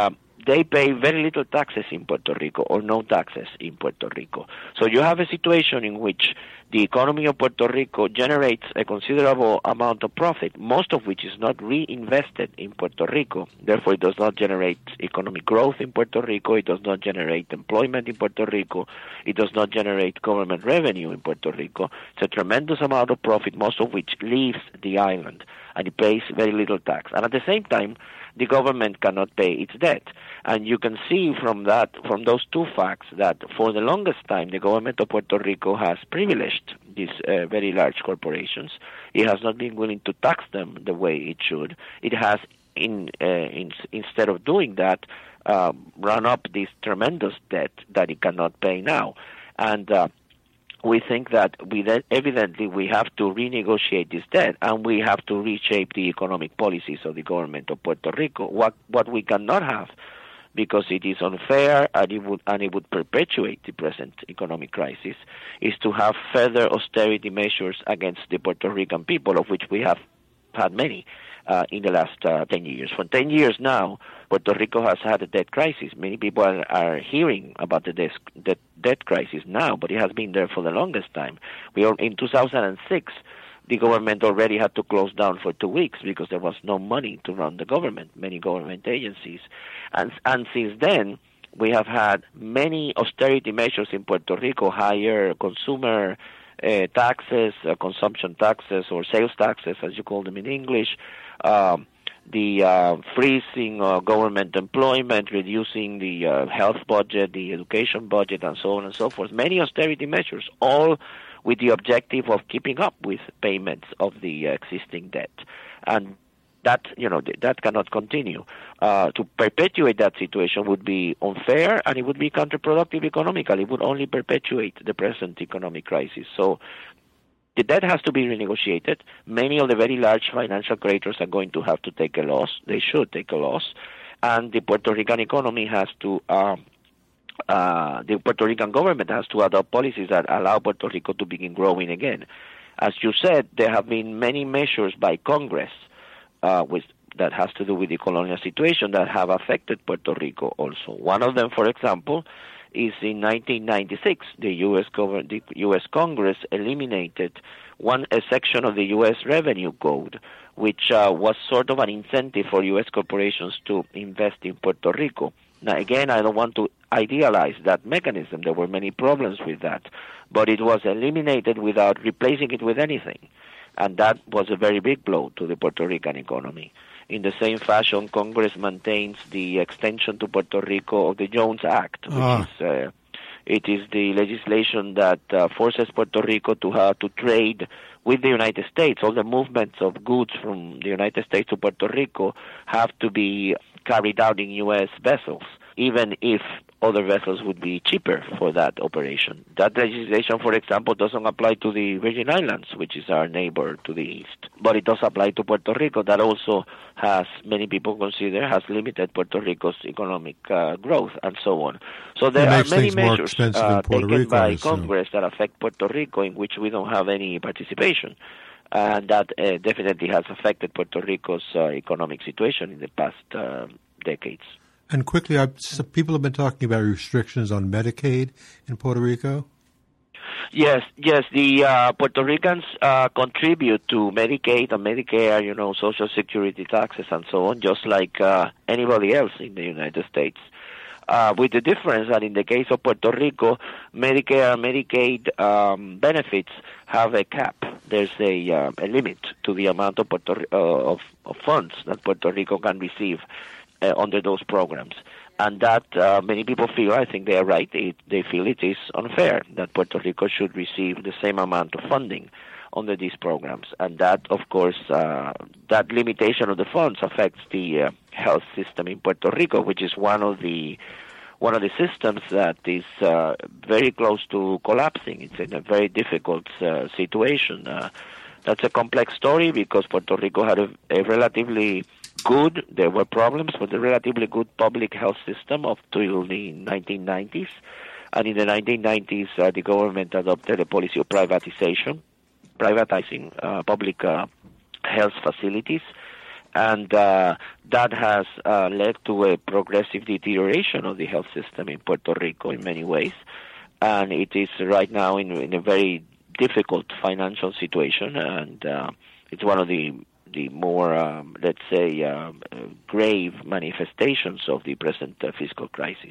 they pay very little taxes in Puerto Rico or no taxes in Puerto Rico. So you have a situation in which the economy of Puerto Rico generates a considerable amount of profit, most of which is not reinvested in Puerto Rico. Therefore, it does not generate economic growth in Puerto Rico. It does not generate employment in Puerto Rico. It does not generate government revenue in Puerto Rico. It's a tremendous amount of profit, most of which leaves the island, and it pays very little tax. And at the same time, the government cannot pay its debt. And you can see from that, from those two facts, that for the longest time, the government of Puerto Rico has privileged these uh, very large corporations. It has not been willing to tax them the way it should. It has, in, uh, in instead of doing that, uh, run up this tremendous debt that it cannot pay now. And uh, we think that we then, evidently we have to renegotiate this debt, and we have to reshape the economic policies of the government of Puerto Rico. What what we cannot have, because it is unfair and it would and it would perpetuate the present economic crisis, is to have further austerity measures against the Puerto Rican people, of which we have had many uh, in the last uh, ten years. For ten years now, Puerto Rico has had a debt crisis. Many people are, are hearing about the debt, the debt crisis now, but it has been there for the longest time. We are, in two thousand six, the government already had to close down for two weeks because there was no money to run the government, many government agencies. And, and since then, we have had many austerity measures in Puerto Rico, higher consumer uh, taxes, uh, consumption taxes, or sales taxes, as you call them in English, um, the uh, freezing uh, government employment, reducing the uh, health budget, the education budget, and so on and so forth. Many austerity measures, all with the objective of keeping up with payments of the uh, existing debt. And that, you know, th- that cannot continue. Uh, to perpetuate that situation would be unfair, and it would be counterproductive economically. It would only perpetuate the present economic crisis. So the debt has to be renegotiated. Many of the very large financial creditors are going to have to take a loss. They should take a loss. And the Puerto Rican economy has to, um, uh, the Puerto Rican government has to adopt policies that allow Puerto Rico to begin growing again. As you said, there have been many measures by Congress uh, with, that has to do with the colonial situation that have affected Puerto Rico also. One of them, for example, is in nineteen ninety-six, the U S government, the U S Congress eliminated one a section of the U S Revenue Code, which uh, was sort of an incentive for U S corporations to invest in Puerto Rico. Now, again, I don't want to idealize that mechanism. There were many problems with that, but it was eliminated without replacing it with anything, and that was a very big blow to the Puerto Rican economy. In the same fashion, Congress maintains the extension to Puerto Rico of the Jones Act, which ah. is uh, it is the legislation that uh, forces Puerto Rico to have to trade with the United States. All the movements of goods from the United States to Puerto Rico have to be carried out in U S vessels, even if other vessels would be cheaper for that operation. That legislation, for example, doesn't apply to the Virgin Islands, which is our neighbor to the east, but it does apply to Puerto Rico. That also has, many people consider, has limited Puerto Rico's economic uh, growth and so on. So there are many measures uh, taken Rico, by Congress that affect Puerto Rico in which we don't have any participation. And that uh, definitely has affected Puerto Rico's uh, economic situation in the past uh, decades. And quickly, I, people have been talking about restrictions on Medicaid in Puerto Rico. Yes, yes. The uh, Puerto Ricans uh, contribute to Medicaid and Medicare, you know, Social Security taxes and so on, just like uh, anybody else in the United States. Uh, with the difference that in the case of Puerto Rico, Medicare and Medicaid um, benefits have a cap. There's a, uh, a limit to the amount of, Puerto, uh, of, of funds that Puerto Rico can receive Uh, under those programs. And that uh, many people feel, I think they are right, it, they feel it is unfair that Puerto Rico should receive the same amount of funding under these programs. And that, of course, uh, that limitation of the funds affects the uh, health system in Puerto Rico, which is one of the one of the systems that is uh, very close to collapsing. It's in a very difficult uh, situation. Uh, that's a complex story because Puerto Rico had a, a relatively good, there were problems, but a relatively good public health system up till the nineteen nineties. And in the nineteen nineties, uh, the government adopted a policy of privatization, privatizing uh, public uh, health facilities. And uh, that has uh, led to a progressive deterioration of the health system in Puerto Rico in many ways. And it is right now in, in a very difficult financial situation, and uh, it's one of the the more, um, let's say, uh, grave manifestations of the present uh, fiscal crisis.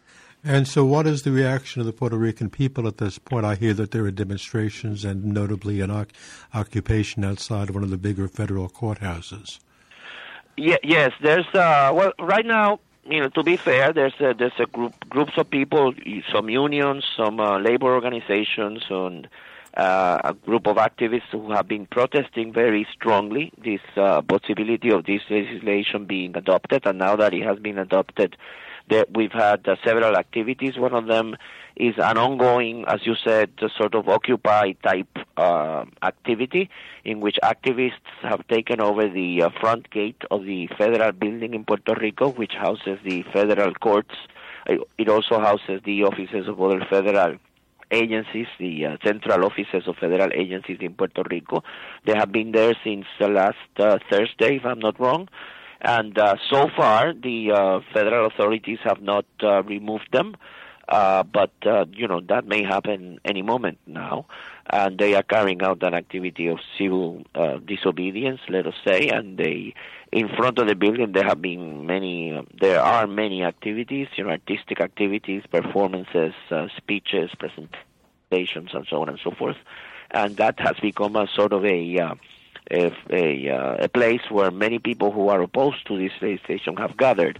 And so what is the reaction of the Puerto Rican people at this point? I hear that there are demonstrations and notably an oc- occupation outside one of the bigger federal courthouses. Yeah, yes, there's, uh, well, right now, you know, to be fair, there's a, there's a group, groups of people, some unions, some uh, labor organizations, and uh, a group of activists who have been protesting very strongly this uh, possibility of this legislation being adopted, and now that it has been adopted, that we've had uh, several activities. One of them is an ongoing, as you said, sort of Occupy type uh, activity in which activists have taken over the uh, front gate of the federal building in Puerto Rico, which houses the federal courts. It also houses the offices of other federal agencies, the uh, central offices of federal agencies in Puerto Rico. They have been there since uh, last uh, Thursday, if I'm not wrong. And uh, so far, the uh, federal authorities have not uh, removed them, uh, but, uh, you know, that may happen any moment now. And they are carrying out an activity of civil uh, disobedience, let us say, and they, in front of the building, there have been many, uh, there are many activities, you know, artistic activities, performances, uh, speeches, presentations, and so on and so forth. And that has become a sort of a... Uh, A, a, uh, a place where many people who are opposed to this legislation have gathered.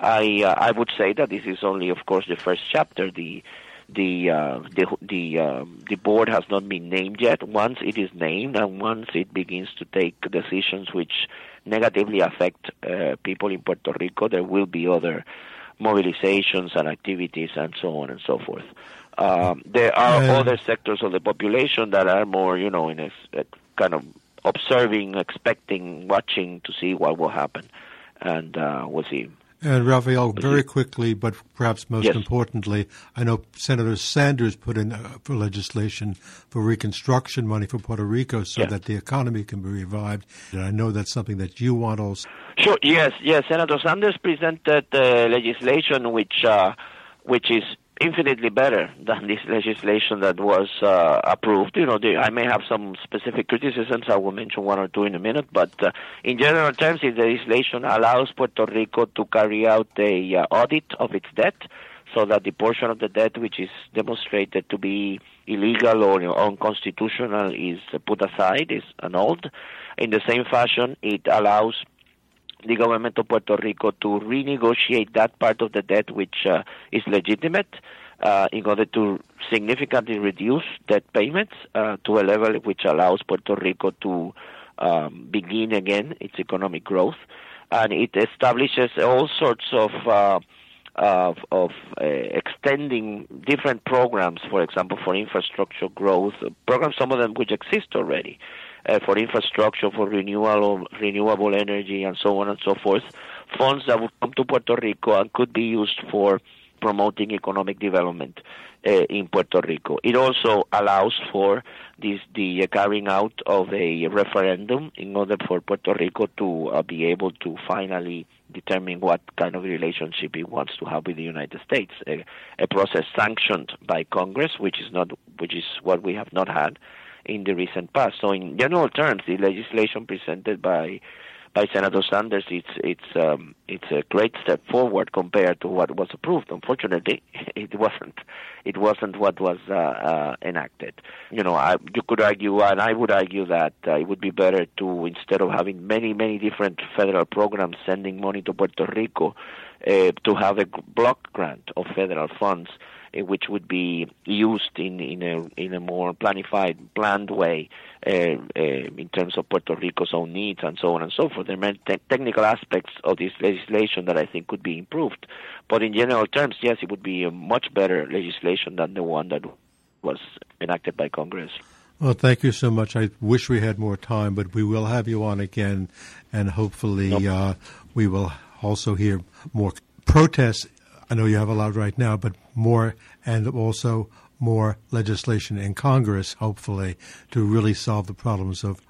I uh, I would say that this is only, of course, the first chapter. The the uh, the the, uh, the board has not been named yet. Once it is named and once it begins to take decisions which negatively affect uh, people in Puerto Rico, there will be other mobilizations and activities and so on and so forth. Um, there are uh, other sectors of the population that are more, you know, in a, a kind of observing, expecting, watching to see what will happen, and uh, we'll see. And Rafael, very quickly, but perhaps most yes. importantly, I know Senator Sanders put in uh, for legislation for reconstruction money for Puerto Rico so yeah. that the economy can be revived. And I know that's something that you want also. Sure. Yes. Yes. Senator Sanders presented uh, legislation which uh, which is infinitely better than this legislation that was uh, approved. You know, the, I may have some specific criticisms. I will mention one or two in a minute. But uh, in general terms, the legislation allows Puerto Rico to carry out a uh, audit of its debt, so that the portion of the debt which is demonstrated to be illegal or you know, unconstitutional is put aside, is annulled. In the same fashion, it allows the government of Puerto Rico to renegotiate that part of the debt which uh, is legitimate uh, in order to significantly reduce debt payments uh, to a level which allows Puerto Rico to um, begin again its economic growth. And it establishes all sorts of uh, of, of uh, extending different programs, for example, for infrastructure growth, programs, some of them which exist already. Uh, for infrastructure, for renewable renewable energy, and so on and so forth, funds that would come to Puerto Rico and could be used for promoting economic development uh, in Puerto Rico. It also allows for this, the uh, carrying out of a referendum in order for Puerto Rico to uh, be able to finally determine what kind of relationship it wants to have with the United States. A, a process sanctioned by Congress, which is not, which is what we have not had in the recent past. So in general terms, the legislation presented by by Senator Sanders, it's it's um, it's a great step forward compared to what was approved. Unfortunately, it wasn't it wasn't what was uh, uh, enacted. You know, I, you could argue, and I would argue that uh, it would be better to, instead of having many many different federal programs sending money to Puerto Rico, uh, to have a block grant of federal funds, which would be used in in a in a more planified, planned way uh, uh, in terms of Puerto Rico's own needs and so on and so forth. There are many te- technical aspects of this legislation that I think could be improved, but in general terms, yes, it would be a much better legislation than the one that was enacted by Congress. Well, thank you so much. I wish we had more time, but we will have you on again, and hopefully nope. uh, we will also hear more protests. I know you have a lot right now, but more, and also more legislation in Congress, hopefully, to really solve the problems of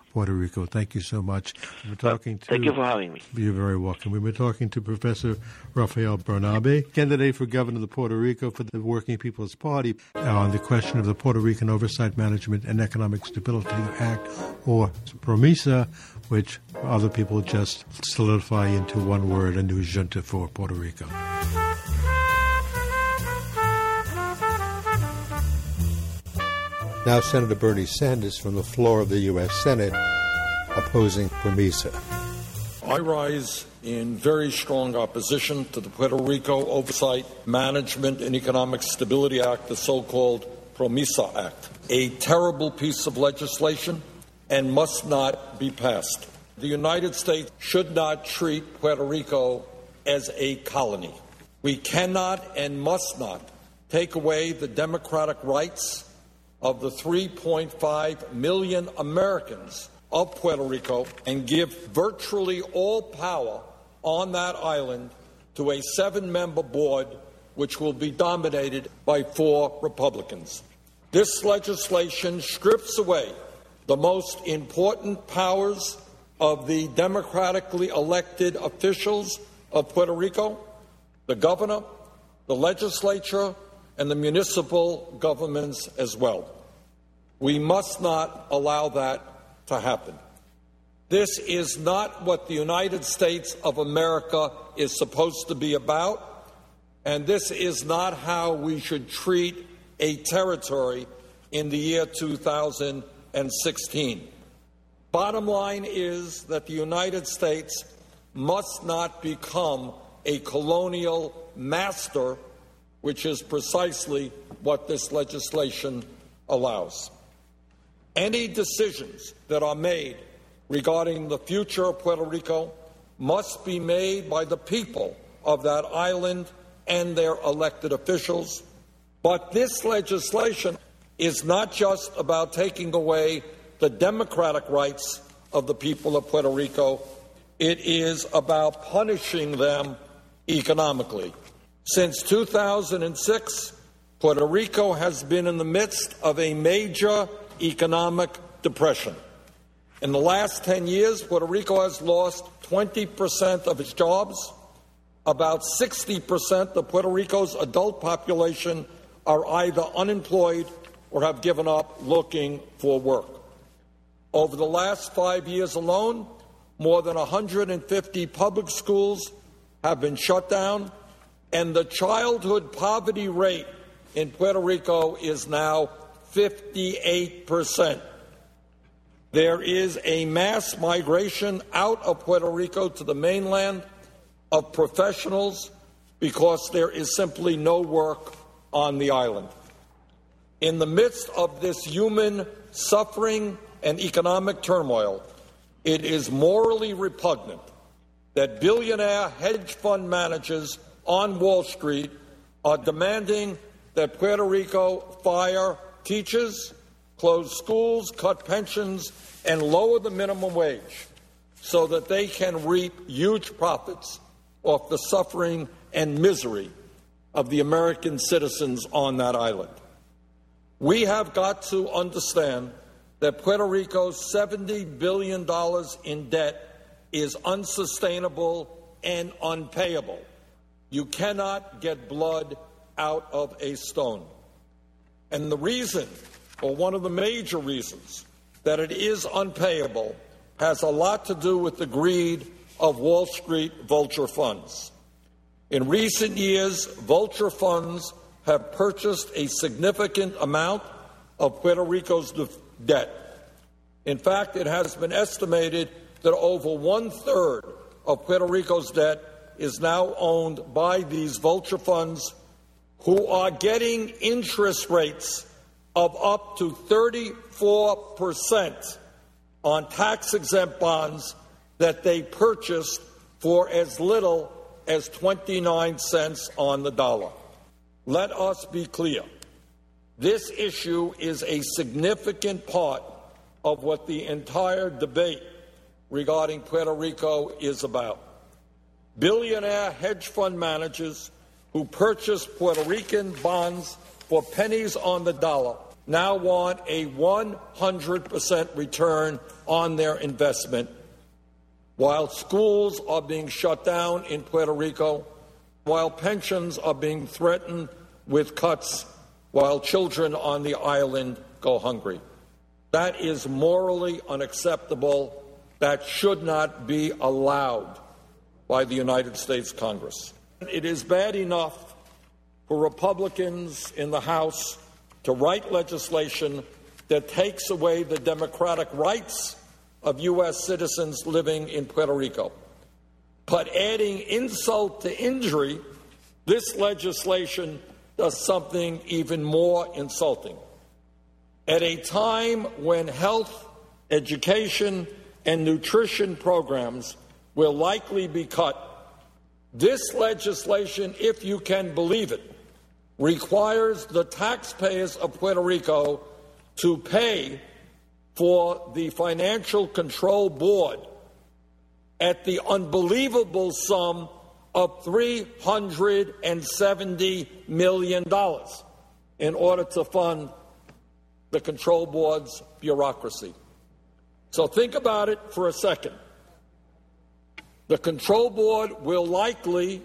Puerto Rico. Thank you so much. We're talking to, Thank you for having me. You're very welcome. We were talking to Professor Rafael Bernabe, candidate for governor of Puerto Rico for the Working People's Party, on the question of the Puerto Rican Oversight Management and Economic Stability Act, or PROMESA, which other people just solidify into one word, a new junta for Puerto Rico. Now Senator Bernie Sanders from the floor of the U S Senate opposing PROMESA. I rise in very strong opposition to the Puerto Rico Oversight, Management, and Economic Stability Act, the so-called PROMESA Act, a terrible piece of legislation and must not be passed. The United States should not treat Puerto Rico as a colony. We cannot and must not take away the democratic rights of the three point five million Americans of Puerto Rico and give virtually all power on that island to a seven-member board which will be dominated by four Republicans. This legislation strips away the most important powers of the democratically elected officials of Puerto Rico, the governor, the legislature, and the municipal governments as well. We must not allow that to happen. This is not what the United States of America is supposed to be about, and this is not how we should treat a territory in the year two thousand sixteen. Bottom line is that the United States must not become a colonial master, which is precisely what this legislation allows. Any decisions that are made regarding the future of Puerto Rico must be made by the people of that island and their elected officials. But this legislation is not just about taking away the democratic rights of the people of Puerto Rico. It is about punishing them economically. Since two thousand six, Puerto Rico has been in the midst of a major economic depression. In the last ten years, Puerto Rico has lost twenty percent of its jobs. About sixty percent of Puerto Rico's adult population are either unemployed or have given up looking for work. Over the last five years alone, more than one hundred fifty public schools have been shut down, and the childhood poverty rate in Puerto Rico is now fifty-eight percent. There is a mass migration out of Puerto Rico to the mainland of professionals because there is simply no work on the island. In the midst of this human suffering and economic turmoil, it is morally repugnant that billionaire hedge fund managers on Wall Street are demanding that Puerto Rico fire teachers, close schools, cut pensions, and lower the minimum wage so that they can reap huge profits off the suffering and misery of the American citizens on that island. We have got to understand that Puerto Rico's seventy billion dollars in debt is unsustainable and unpayable. You cannot get blood out of a stone. And the reason, or one of the major reasons, that it is unpayable has a lot to do with the greed of Wall Street vulture funds. In recent years, vulture funds have purchased a significant amount of Puerto Rico's debt. In fact, it has been estimated that over one-third of Puerto Rico's debt is now owned by these vulture funds, who are getting interest rates of up to thirty-four percent on tax-exempt bonds that they purchased for as little as twenty-nine cents on the dollar. Let us be clear. This issue is a significant part of what the entire debate regarding Puerto Rico is about. Billionaire hedge fund managers who purchase Puerto Rican bonds for pennies on the dollar now want a one hundred percent return on their investment, while schools are being shut down in Puerto Rico, while pensions are being threatened with cuts, while children on the island go hungry. That is morally unacceptable. That should not be allowed by the United States Congress. It is bad enough for Republicans in the House to write legislation that takes away the democratic rights of U S citizens living in Puerto Rico. But adding insult to injury, this legislation does something even more insulting. At a time when health, education, and nutrition programs will likely be cut, this legislation, if you can believe it, requires the taxpayers of Puerto Rico to pay for the Financial Control Board at the unbelievable sum of three hundred seventy million dollars in order to fund the Control Board's bureaucracy. So think about it for a second. The Control Board will likely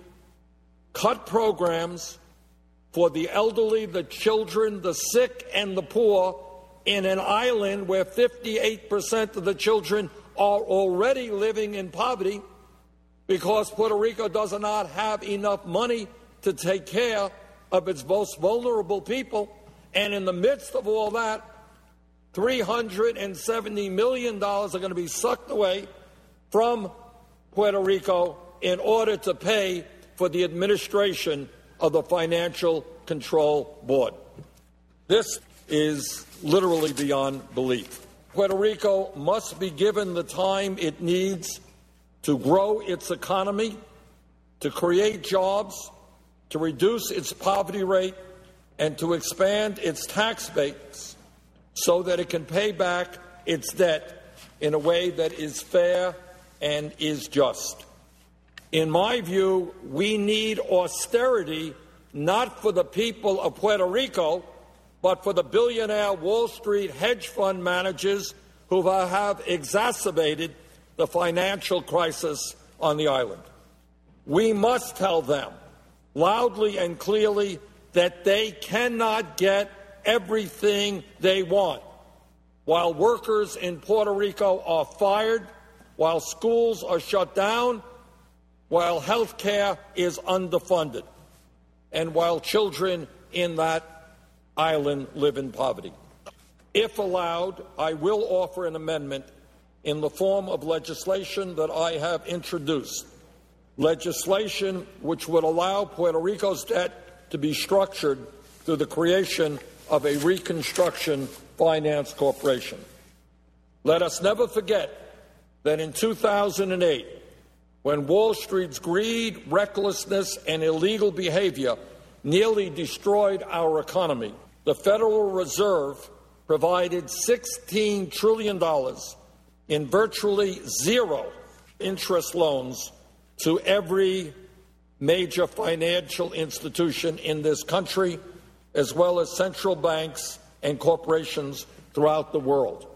cut programs for the elderly, the children, the sick, and the poor in an island where fifty-eight percent of the children are already living in poverty because Puerto Rico does not have enough money to take care of its most vulnerable people. And in the midst of all that, three hundred seventy million dollars are going to be sucked away from Puerto Rico in order to pay for the administration of the Financial Control Board. This is literally beyond belief. Puerto Rico must be given the time it needs to grow its economy, to create jobs, to reduce its poverty rate, and to expand its tax base so that it can pay back its debt in a way that is fair and is just. In my view, we need austerity not for the people of Puerto Rico, but for the billionaire Wall Street hedge fund managers who have exacerbated the financial crisis on the island. We must tell them loudly and clearly that they cannot get everything they want while workers in Puerto Rico are fired, while schools are shut down, while health care is underfunded, and while children in that island live in poverty. If allowed, I will offer an amendment in the form of legislation that I have introduced, legislation which would allow Puerto Rico's debt to be structured through the creation of a Reconstruction Finance Corporation. Let us never forget that in two thousand eight, when Wall Street's greed, recklessness, and illegal behavior nearly destroyed our economy, the Federal Reserve provided sixteen trillion dollars in virtually zero interest loans to every major financial institution in this country, as well as central banks and corporations throughout the world.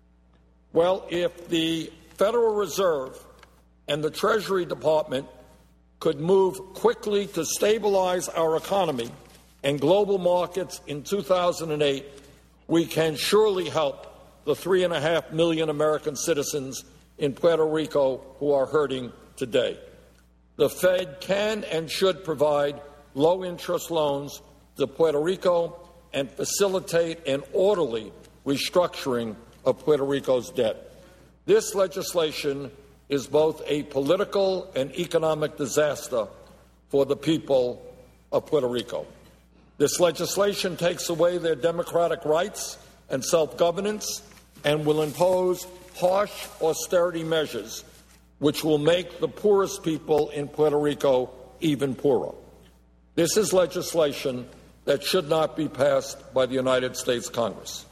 Well, if the Federal Reserve and the Treasury Department could move quickly to stabilize our economy and global markets in two thousand eight, we can surely help the three and a half million American citizens in Puerto Rico who are hurting today. The Fed can and should provide low-interest loans to Puerto Rico and facilitate an orderly restructuring of Puerto Rico's debt. This legislation is both a political and economic disaster for the people of Puerto Rico. This legislation takes away their democratic rights and self-governance and will impose harsh austerity measures which will make the poorest people in Puerto Rico even poorer. This is legislation that should not be passed by the United States Congress.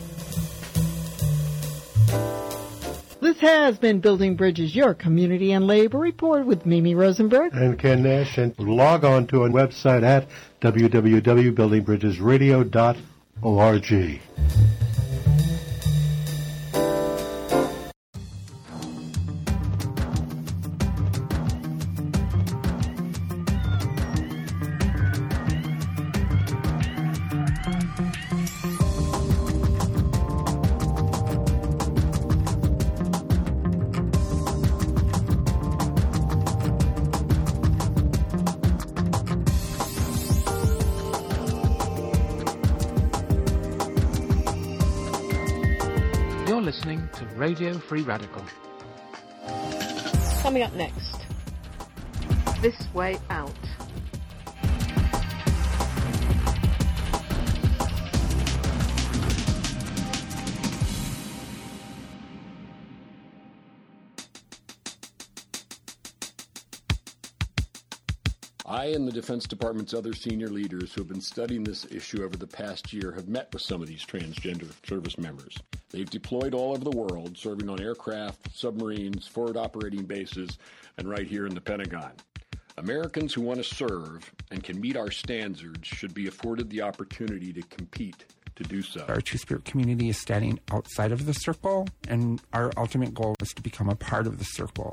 This has been Building Bridges, your community and labor report with Mimi Rosenberg and Ken Nash. And log on to our website at w w w dot building bridges radio dot O R G. You're listening to Radio Free Radical. Coming up next, This Way Out. I and the Defense Department's other senior leaders who have been studying this issue over the past year have met with some of these transgender service members. They've deployed all over the world, serving on aircraft, submarines, forward operating bases, and right here in the Pentagon. Americans who want to serve and can meet our standards should be afforded the opportunity to compete to do so. Our Two-Spirit community is standing outside of the circle, and our ultimate goal is to become a part of the circle.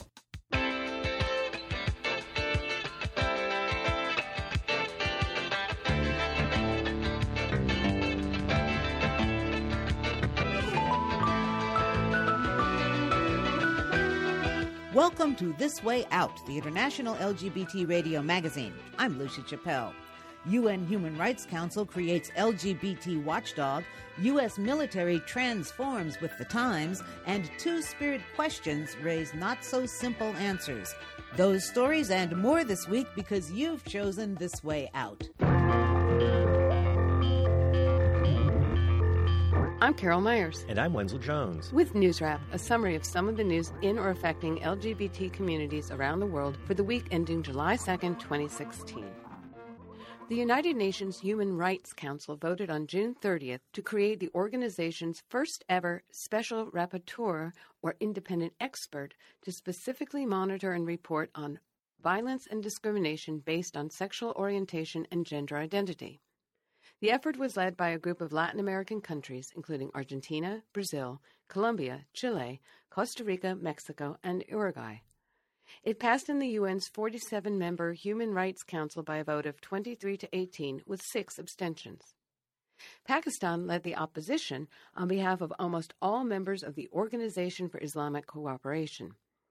Welcome to This Way Out, the international L G B T radio magazine. I'm Lucy Chappelle. U N Human Rights Council creates L G B T watchdog, U S military transforms with the times, and Two-Spirit questions raise not-so-simple answers. Those stories and more this week because you've chosen This Way Out. I'm Carol Myers. And I'm Wenzel Jones. With News Wrap, a summary of some of the news in or affecting L G B T communities around the world for the week ending July second, twenty sixteen. The United Nations Human Rights Council voted on June thirtieth to create the organization's first ever special rapporteur, or independent expert, to specifically monitor and report on violence and discrimination based on sexual orientation and gender identity. The effort was led by a group of Latin American countries, including Argentina, Brazil, Colombia, Chile, Costa Rica, Mexico, and Uruguay. It passed in the U N's forty-seven member Human Rights Council by a vote of twenty-three to eighteen, with six abstentions. Pakistan led the opposition on behalf of almost all members of the Organization for Islamic Cooperation.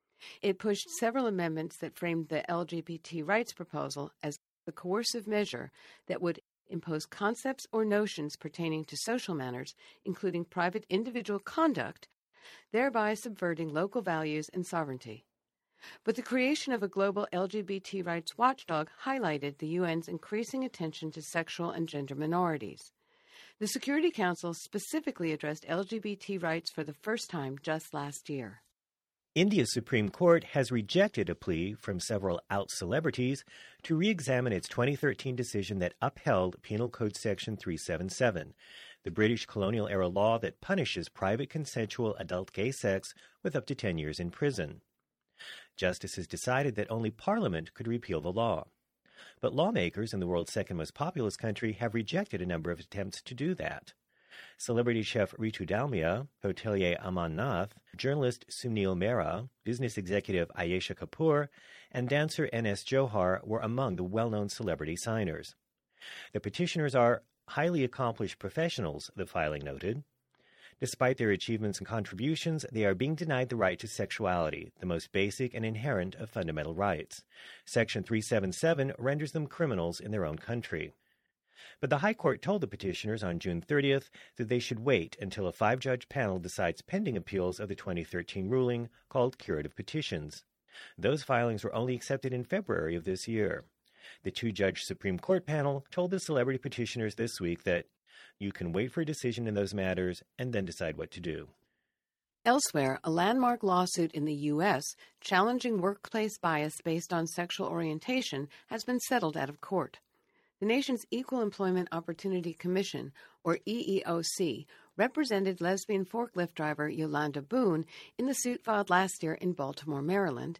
It pushed several amendments that framed the L G B T rights proposal as a coercive measure that would impose concepts or notions pertaining to social manners, including private individual conduct, thereby subverting local values and sovereignty. But the creation of a global L G B T rights watchdog highlighted the U N's increasing attention to sexual and gender minorities. The Security Council specifically addressed L G B T rights for the first time just last year. India's Supreme Court has rejected a plea from several out celebrities to re-examine its twenty thirteen decision that upheld Penal Code Section three seventy-seven, the British colonial-era law that punishes private consensual adult gay sex with up to ten years in prison. Justices decided that only Parliament could repeal the law. But lawmakers in the world's second most populous country have rejected a number of attempts to do that. Celebrity chef Ritu Dalmia, hotelier Aman Nath, journalist Sunil Mehra, business executive Ayesha Kapoor, and dancer N S Johar were among the well-known celebrity signers. The petitioners are highly accomplished professionals, the filing noted. Despite their achievements and contributions, they are being denied the right to sexuality, the most basic and inherent of fundamental rights. Section three seventy-seven renders them criminals in their own country. But the High Court told the petitioners on June thirtieth that they should wait until a five-judge panel decides pending appeals of the twenty thirteen ruling called curative petitions. Those filings were only accepted in February of this year. The two-judge Supreme Court panel told the celebrity petitioners this week that you can wait for a decision in those matters and then decide what to do. Elsewhere, a landmark lawsuit in the U S challenging workplace bias based on sexual orientation has been settled out of court. The nation's Equal Employment Opportunity Commission, or E E O C, represented lesbian forklift driver Yolanda Boone in the suit filed last year in Baltimore, Maryland,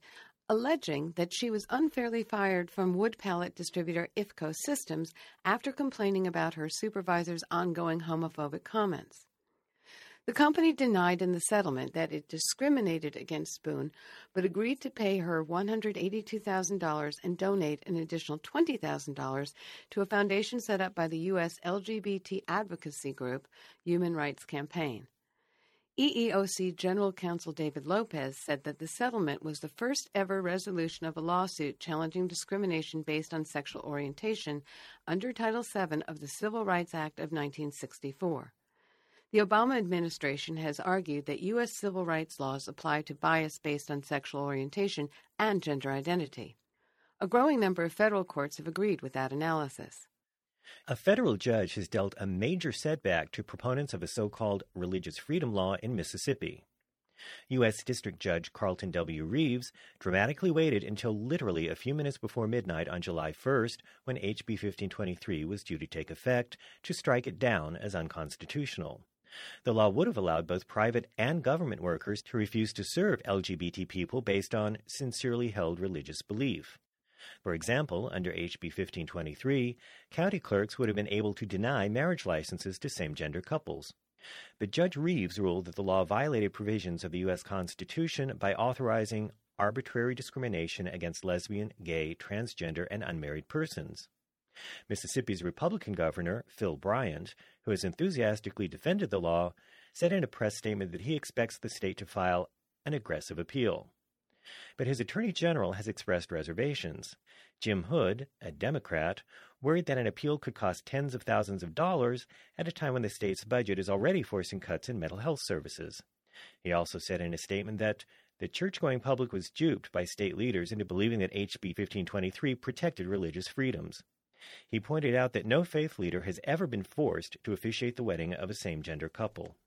alleging that she was unfairly fired from wood pallet distributor I F C O Systems after complaining about her supervisor's ongoing homophobic comments. The company denied in the settlement that it discriminated against Boone, but agreed to pay her one hundred eighty-two thousand dollars and donate an additional twenty thousand dollars to a foundation set up by the U S L G B T advocacy group, Human Rights Campaign. E E O C General Counsel David Lopez said that the settlement was the first ever resolution of a lawsuit challenging discrimination based on sexual orientation under Title seven of the Civil Rights Act of nineteen sixty-four. The Obama administration has argued that U S civil rights laws apply to bias based on sexual orientation and gender identity. A growing number of federal courts have agreed with that analysis. A federal judge has dealt a major setback to proponents of a so-called religious freedom law in Mississippi. U S District Judge Carlton W. Reeves dramatically waited until literally a few minutes before midnight on July first, when H B fifteen twenty-three was due to take effect, to strike it down as unconstitutional. The law would have allowed both private and government workers to refuse to serve L G B T people based on sincerely held religious belief. For example, under H B fifteen twenty-three, county clerks would have been able to deny marriage licenses to same-gender couples. But Judge Reeves ruled that the law violated provisions of the U S Constitution by authorizing arbitrary discrimination against lesbian, gay, transgender, and unmarried persons. Mississippi's Republican governor, Phil Bryant, who has enthusiastically defended the law, said in a press statement that he expects the state to file an aggressive appeal. But his attorney general has expressed reservations. Jim Hood, a Democrat, worried that an appeal could cost tens of thousands of dollars at a time when the state's budget is already forcing cuts in mental health services. He also said in a statement that the church-going public was duped by state leaders into believing that H B fifteen twenty-three protected religious freedoms. He pointed out that no faith leader has ever been forced to officiate the wedding of a same-gender couple.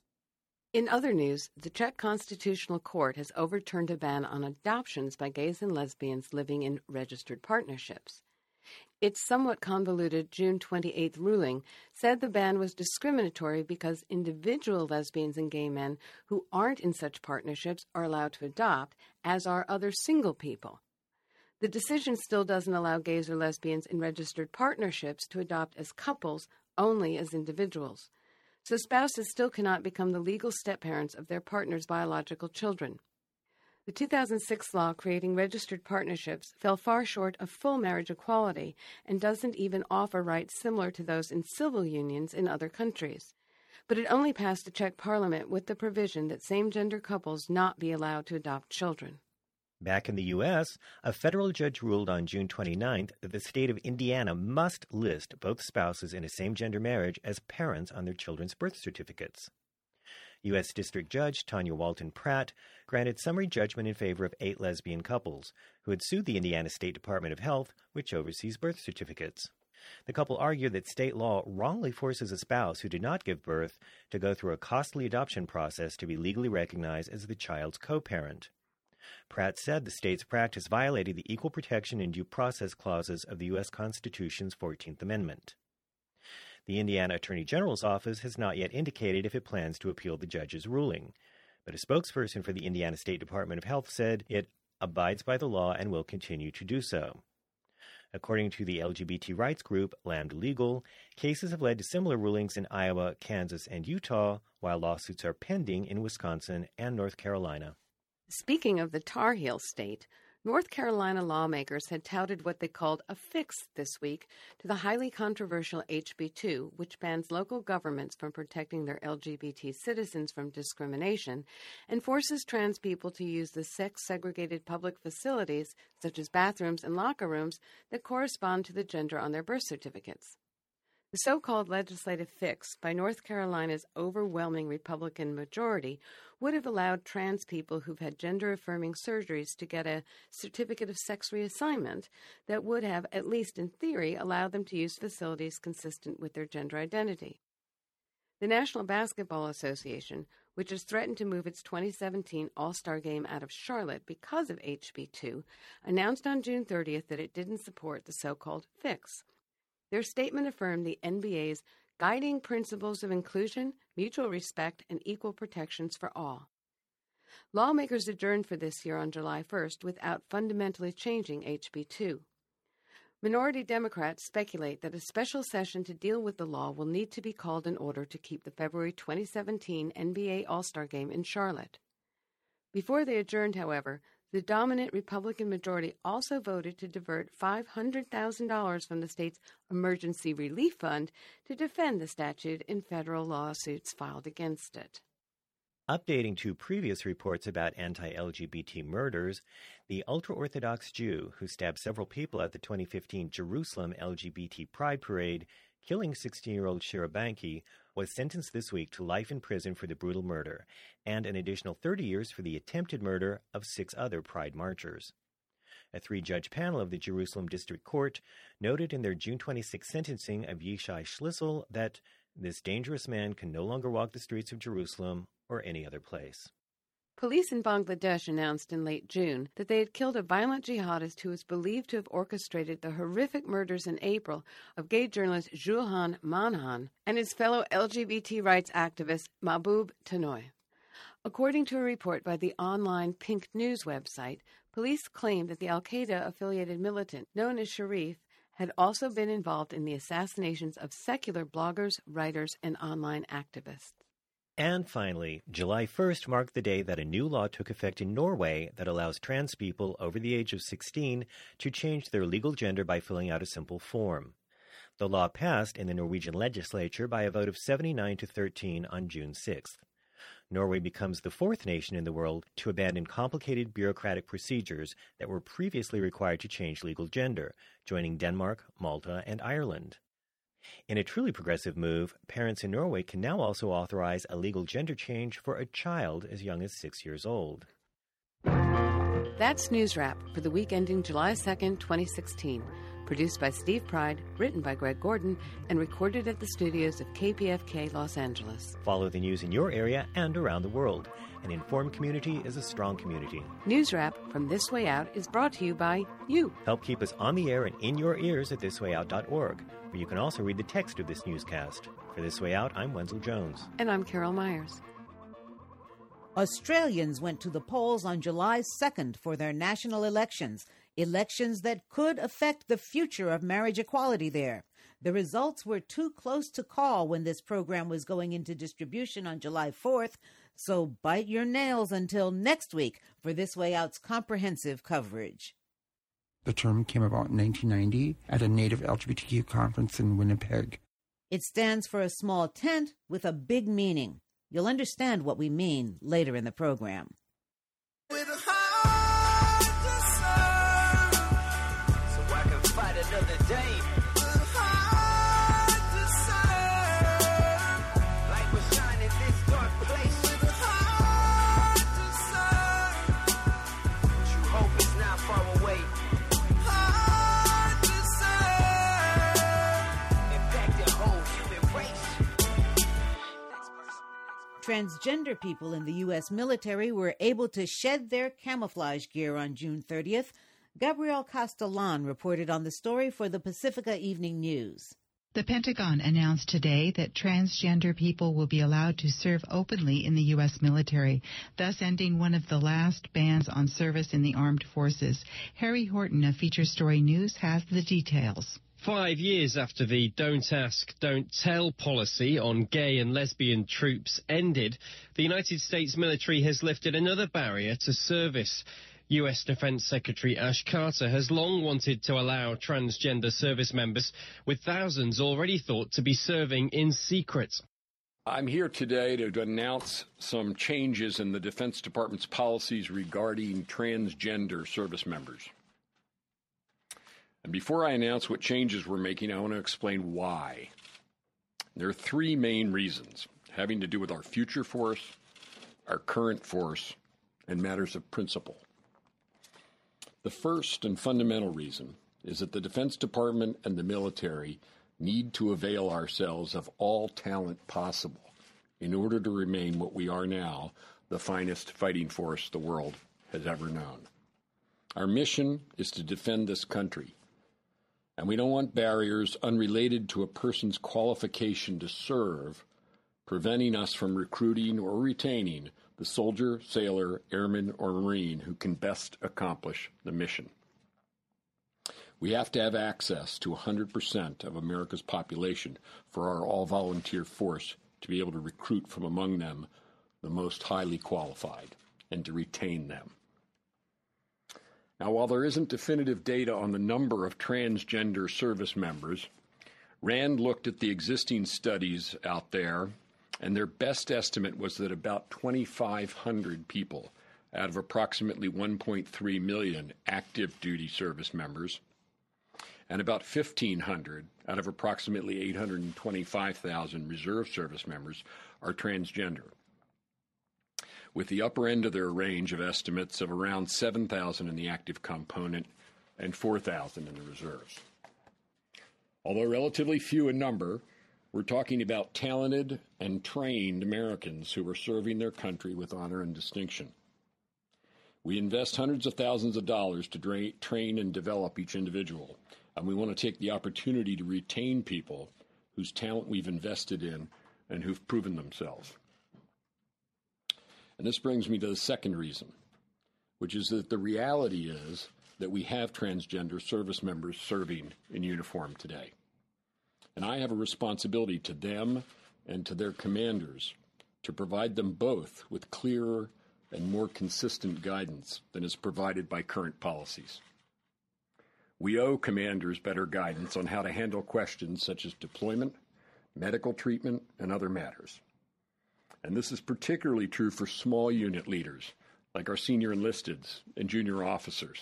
In other news, the Czech Constitutional Court has overturned a ban on adoptions by gays and lesbians living in registered partnerships. Its somewhat convoluted June twenty-eighth ruling said the ban was discriminatory because individual lesbians and gay men who aren't in such partnerships are allowed to adopt, as are other single people. The decision still doesn't allow gays or lesbians in registered partnerships to adopt as couples, only as individuals. So spouses still cannot become the legal step-parents of their partner's biological children. The two thousand six law creating registered partnerships fell far short of full marriage equality and doesn't even offer rights similar to those in civil unions in other countries. But it only passed the Czech parliament with the provision that same-gender couples not be allowed to adopt children. Back in the U S, a federal judge ruled on June twenty-ninth that the state of Indiana must list both spouses in a same-gender marriage as parents on their children's birth certificates. U S District Judge Tanya Walton Pratt granted summary judgment in favor of eight lesbian couples who had sued the Indiana State Department of Health, which oversees birth certificates. The couple argued that state law wrongly forces a spouse who did not give birth to go through a costly adoption process to be legally recognized as the child's co-parent. Pratt said the state's practice violated the equal protection and due process clauses of the U S Constitution's fourteenth Amendment. The Indiana Attorney General's office has not yet indicated if it plans to appeal the judge's ruling, but a spokesperson for the Indiana State Department of Health said it abides by the law and will continue to do so. According to the L G B T rights group Lambda Legal, cases have led to similar rulings in Iowa, Kansas, and Utah, while lawsuits are pending in Wisconsin and North Carolina. Speaking of the Tar Heel state, North Carolina lawmakers had touted what they called a fix this week to the highly controversial H B two, which bans local governments from protecting their L G B T citizens from discrimination and forces trans people to use the sex-segregated public facilities, such as bathrooms and locker rooms, that correspond to the gender on their birth certificates. The so-called legislative fix by North Carolina's overwhelming Republican majority would have allowed trans people who've had gender-affirming surgeries to get a certificate of sex reassignment that would have, at least in theory, allowed them to use facilities consistent with their gender identity. The National Basketball Association, which has threatened to move its twenty seventeen All-Star Game out of Charlotte because of H B two, announced on June thirtieth that it didn't support the so-called fix. Their statement affirmed the N B A's guiding principles of inclusion, mutual respect, and equal protections for all. Lawmakers adjourned for this year on July first without fundamentally changing H B two. Minority Democrats speculate that a special session to deal with the law will need to be called in order to keep the February twenty seventeen N B A All-Star Game in Charlotte. Before they adjourned, however, the dominant Republican majority also voted to divert five hundred thousand dollars from the state's Emergency Relief Fund to defend the statute in federal lawsuits filed against it. Updating to previous reports about anti-L G B T murders, the ultra-Orthodox Jew who stabbed several people at the twenty fifteen Jerusalem L G B T Pride Parade, killing sixteen-year-old Shira Banki, was sentenced this week to life in prison for the brutal murder, and an additional thirty years for the attempted murder of six other Pride marchers. A three-judge panel of the Jerusalem District Court noted in their June twenty-sixth sentencing of Yishai Schlissel that this dangerous man can no longer walk the streets of Jerusalem or any other place. Police in Bangladesh announced in late June that they had killed a violent jihadist who was believed to have orchestrated the horrific murders in April of gay journalist Julhan Manhan and his fellow L G B T rights activist Mahbub Tanoy. According to a report by the online Pink News website, police claimed that the al-Qaeda-affiliated militant known as Sharif had also been involved in the assassinations of secular bloggers, writers, and online activists. And finally, July first marked the day that a new law took effect in Norway that allows trans people over the age of sixteen to change their legal gender by filling out a simple form. The law passed in the Norwegian legislature by a vote of seventy-nine to thirteen on June sixth. Norway becomes the fourth nation in the world to abandon complicated bureaucratic procedures that were previously required to change legal gender, joining Denmark, Malta, and Ireland. In a truly progressive move, parents in Norway can now also authorize a legal gender change for a child as young as six years old. That's News Wrap for the week ending July second, twenty sixteen. Produced by Steve Pride, written by Greg Gordon, and recorded at the studios of K P F K Los Angeles. Follow the news in your area and around the world. An informed community is a strong community. News Wrap from This Way Out is brought to you by you. Help keep us on the air and in your ears at this way out dot org, where you can also read the text of this newscast. For This Way Out, I'm Wenzel Jones. And I'm Carol Myers. Australians went to the polls on July second for their national elections, elections that could affect the future of marriage equality there. The results were too close to call when this program was going into distribution on July fourth, so bite your nails until next week for This Way Out's comprehensive coverage. The term came about in nineteen ninety at a native L G B T Q conference in Winnipeg. It stands for a small tent with a big meaning. You'll understand what we mean later in the program. With a heart to serve, so I can fight another day. With a heart to serve, light will shine in this dark place. With a heart to serve, true hope is not far away. Heart to serve, impact the whole human race. Transgender people in the U S military were able to shed their camouflage gear on June thirtieth. Gabrielle Castellan reported on the story for the Pacifica Evening News. The Pentagon announced today that transgender people will be allowed to serve openly in the U S military, thus ending one of the last bans on service in the armed forces. Harry Horton of Feature Story News has the details. Five years after the Don't Ask, Don't Tell policy on gay and lesbian troops ended, the United States military has lifted another barrier to service. U S Defense Secretary Ash Carter has long wanted to allow transgender service members, with thousands already thought to be serving in secret. I'm here today to announce some changes in the Defense Department's policies regarding transgender service members. And before I announce what changes we're making, I want to explain why. There are three main reasons, having to do with our future force, our current force, and matters of principle. The first and fundamental reason is that the Defense Department and the military need to avail ourselves of all talent possible in order to remain what we are now, the finest fighting force the world has ever known. Our mission is to defend this country, and we don't want barriers unrelated to a person's qualification to serve preventing us from recruiting or retaining the soldier, sailor, airman, or Marine who can best accomplish the mission. We have to have access to one hundred percent of America's population for our all-volunteer force to be able to recruit from among them the most highly qualified and to retain them. Now, while there isn't definitive data on the number of transgender service members, RAND looked at the existing studies out there, and their best estimate was that about twenty-five hundred people out of approximately one point three million active duty service members and about fifteen hundred out of approximately eight hundred twenty-five thousand reserve service members are transgender, with the upper end of their range of estimates of around seven thousand in the active component and four thousand in the reserves. Although relatively few in number, we're talking about talented and trained Americans who are serving their country with honor and distinction. We invest hundreds of thousands of dollars to dra- train and develop each individual, and we want to take the opportunity to retain people whose talent we've invested in and who've proven themselves. And this brings me to the second reason, which is that the reality is that we have transgender service members serving in uniform today. And I have a responsibility to them and to their commanders to provide them both with clearer and more consistent guidance than is provided by current policies. We owe commanders better guidance on how to handle questions such as deployment, medical treatment, and other matters. And this is particularly true for small unit leaders, like our senior enlisteds and junior officers.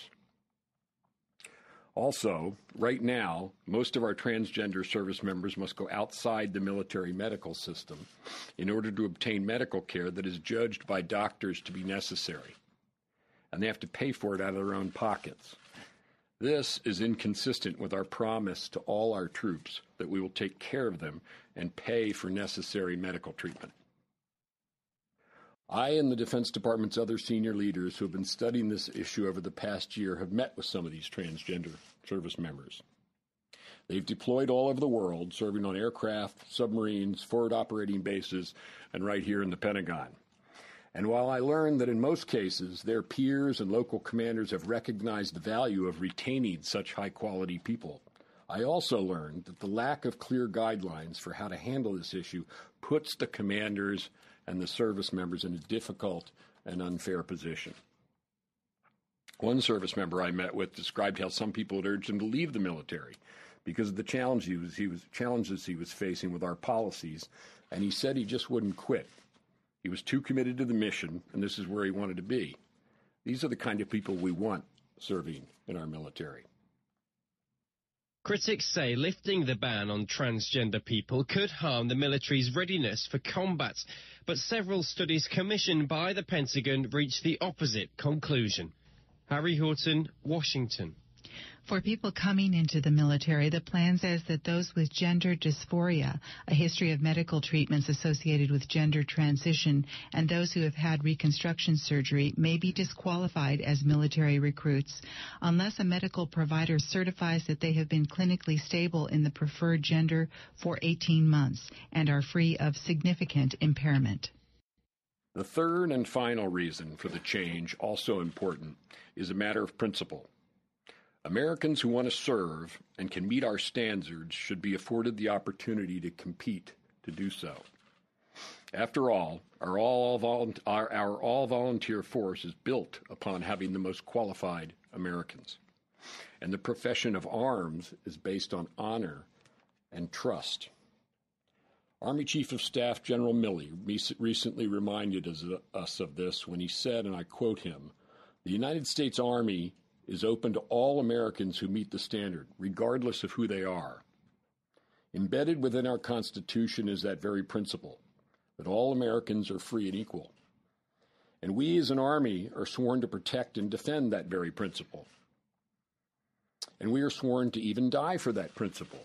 Also, right now, most of our transgender service members must go outside the military medical system in order to obtain medical care that is judged by doctors to be necessary, and they have to pay for it out of their own pockets. This is inconsistent with our promise to all our troops that we will take care of them and pay for necessary medical treatment. I and the Defense Department's other senior leaders who have been studying this issue over the past year have met with some of these transgender service members. They've deployed all over the world, serving on aircraft, submarines, forward operating bases, and right here in the Pentagon. And while I learned that in most cases their peers and local commanders have recognized the value of retaining such high-quality people, I also learned that the lack of clear guidelines for how to handle this issue puts the commanders and the service members in a difficult and unfair position. One service member I met with described how some people had urged him to leave the military because of the challenge he was, he was, challenges he was facing with our policies, and he said he just wouldn't quit. He was too committed to the mission, and this is where he wanted to be. These are the kind of people we want serving in our military. Critics say lifting the ban on transgender people could harm the military's readiness for combat, but several studies commissioned by the Pentagon reached the opposite conclusion. Harry Horton, Washington. For people coming into the military, the plan says that those with gender dysphoria, a history of medical treatments associated with gender transition, and those who have had reconstruction surgery may be disqualified as military recruits unless a medical provider certifies that they have been clinically stable in the preferred gender for eighteen months and are free of significant impairment. The third and final reason for the change, also important, is a matter of principle. Americans who want to serve and can meet our standards should be afforded the opportunity to compete to do so. After all, our all, volunteer, our, our all-volunteer force is built upon having the most qualified Americans. And the profession of arms is based on honor and trust. Army Chief of Staff General Milley recently reminded us of this when he said, and I quote him, "The United States Army is open to all Americans who meet the standard, regardless of who they are. Embedded within our Constitution is that very principle, that all Americans are free and equal. And we as an Army are sworn to protect and defend that very principle. And we are sworn to even die for that principle.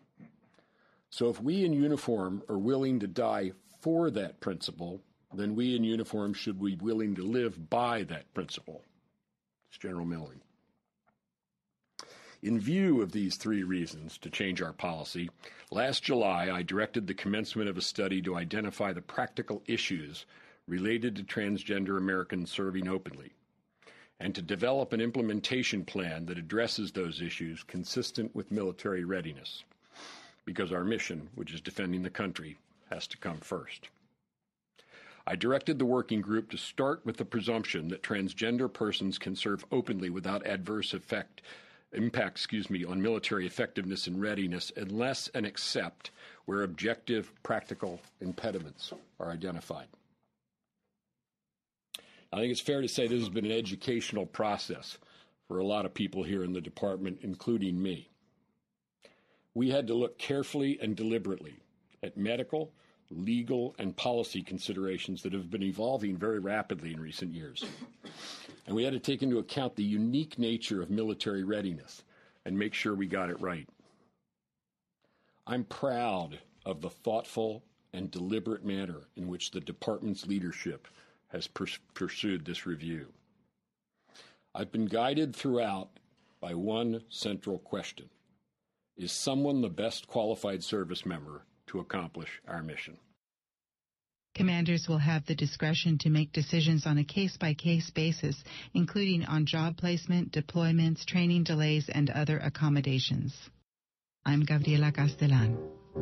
So if we in uniform are willing to die for that principle, then we in uniform should be willing to live by that principle." It's General Milley. In view of these three reasons to change our policy, last July I directed the commencement of a study to identify the practical issues related to transgender Americans serving openly, and to develop an implementation plan that addresses those issues consistent with military readiness, because our mission, which is defending the country, has to come first. I directed the working group to start with the presumption that transgender persons can serve openly without adverse effect impact, excuse me, on military effectiveness and readiness unless and except where objective practical impediments are identified. I think it's fair to say this has been an educational process for a lot of people here in the department, including me. We had to look carefully and deliberately at medical, legal, and policy considerations that have been evolving very rapidly in recent years. And we had to take into account the unique nature of military readiness and make sure we got it right. I'm proud of the thoughtful and deliberate manner in which the department's leadership has pers- pursued this review. I've been guided throughout by one central question: is someone the best qualified service member to accomplish our mission? Commanders will have the discretion to make decisions on a case-by-case basis, including on job placement, deployments, training delays, and other accommodations. I'm Gabriela Castellan.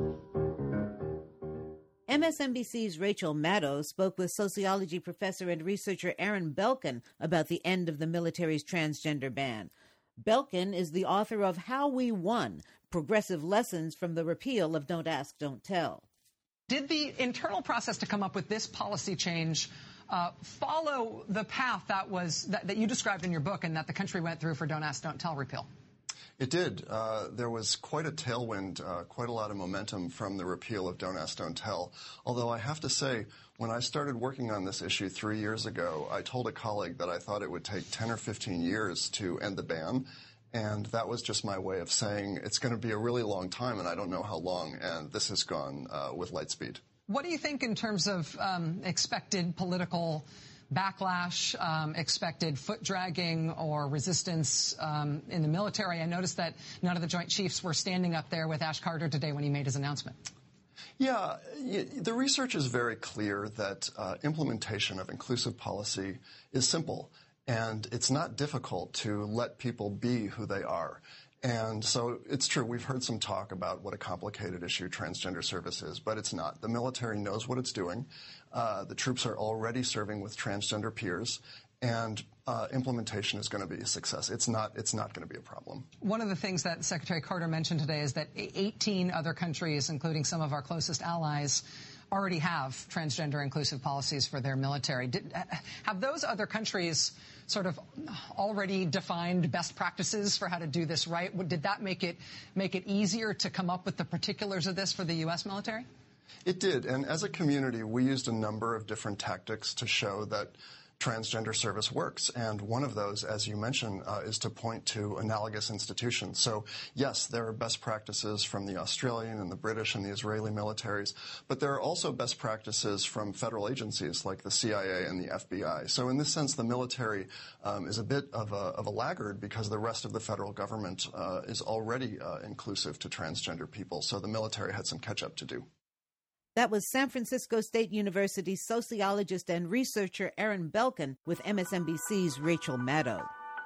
M S N B C's Rachel Maddow spoke with sociology professor and researcher Aaron Belkin about the end of the military's transgender ban. Belkin is the author of How We Won, Progressive Lessons from the Repeal of Don't Ask, Don't Tell. Did the internal process to come up with this policy change uh, follow the path that was that, that you described in your book and that the country went through for Don't Ask, Don't Tell repeal? It did. Uh, there was quite a tailwind, uh, quite a lot of momentum from the repeal of Don't Ask, Don't Tell. Although I have to say, when I started working on this issue three years ago, I told a colleague that I thought it would take ten or fifteen years to end the ban. And that was just my way of saying it's going to be a really long time, and I don't know how long, and this has gone uh, with light speed. What do you think in terms of um, expected political backlash, um, expected foot dragging or resistance um, in the military? I noticed that none of the Joint Chiefs were standing up there with Ash Carter today when he made his announcement. Yeah, the research is very clear that uh, implementation of inclusive policy is simple. And it's not difficult to let people be who they are. And so it's true, we've heard some talk about what a complicated issue transgender service is, but it's not. The military knows what it's doing. Uh, the troops are already serving with transgender peers, and uh, implementation is going to be a success. It's not, it's not going to be a problem. One of the things that Secretary Carter mentioned today is that eighteen other countries, including some of our closest allies, already have transgender inclusive policies for their military. Did, have those other countries sort of already defined best practices for how to do this right? Did that make it make it easier to come up with the particulars of this for the U S military? It did. And as a community, we used a number of different tactics to show that transgender service works. And one of those, as you mentioned, uh, is to point to analogous institutions. So, yes, there are best practices from the Australian and the British and the Israeli militaries, but there are also best practices from federal agencies like the C I A and the F B I. So in this sense, the military um, is a bit of a, of a laggard because the rest of the federal government uh, is already uh, inclusive to transgender people. So the military had some catch-up to do. That was San Francisco State University sociologist and researcher Aaron Belkin with M S N B C's Rachel Maddow.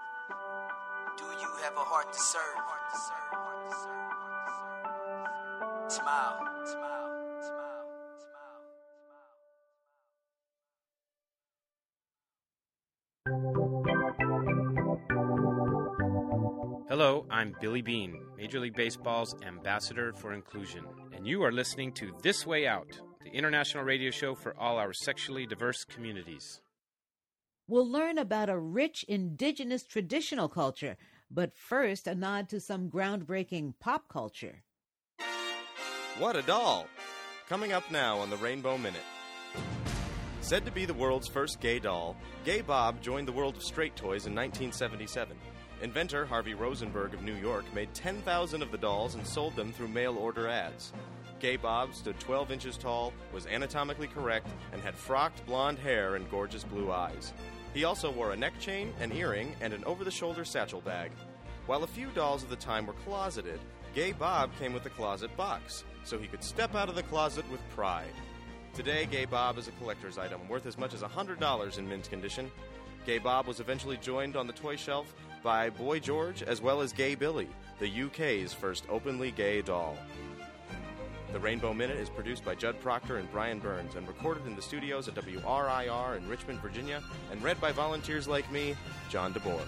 Do you have a heart to serve? Smile, smile, smile, smile. Hello, I'm Billy Bean, Major League Baseball's ambassador for inclusion, and you are listening to This Way Out, the international radio show for all our sexually diverse communities. We'll learn about a rich indigenous traditional culture, but first a nod to some groundbreaking pop culture. What a doll! Coming up now on the Rainbow Minute. Said to be the world's first gay doll, Gay Bob joined the world of straight toys in nineteen seventy-seven. Inventor Harvey Rosenberg of New York made ten thousand of the dolls and sold them through mail-order ads. Gay Bob stood twelve inches tall, was anatomically correct, and had frocked blonde hair and gorgeous blue eyes. He also wore a neck chain, an earring, and an over-the-shoulder satchel bag. While a few dolls of the time were closeted, Gay Bob came with a closet box, so he could step out of the closet with pride. Today, Gay Bob is a collector's item worth as much as one hundred dollars in mint condition. Gay Bob was eventually joined on the toy shelf by Boy George as well as Gay Billy, the U K's first openly gay doll. The Rainbow Minute is produced by Judd Proctor and Brian Burns and recorded in the studios at W R I R in Richmond, Virginia, and read by volunteers like me, John DeBoer.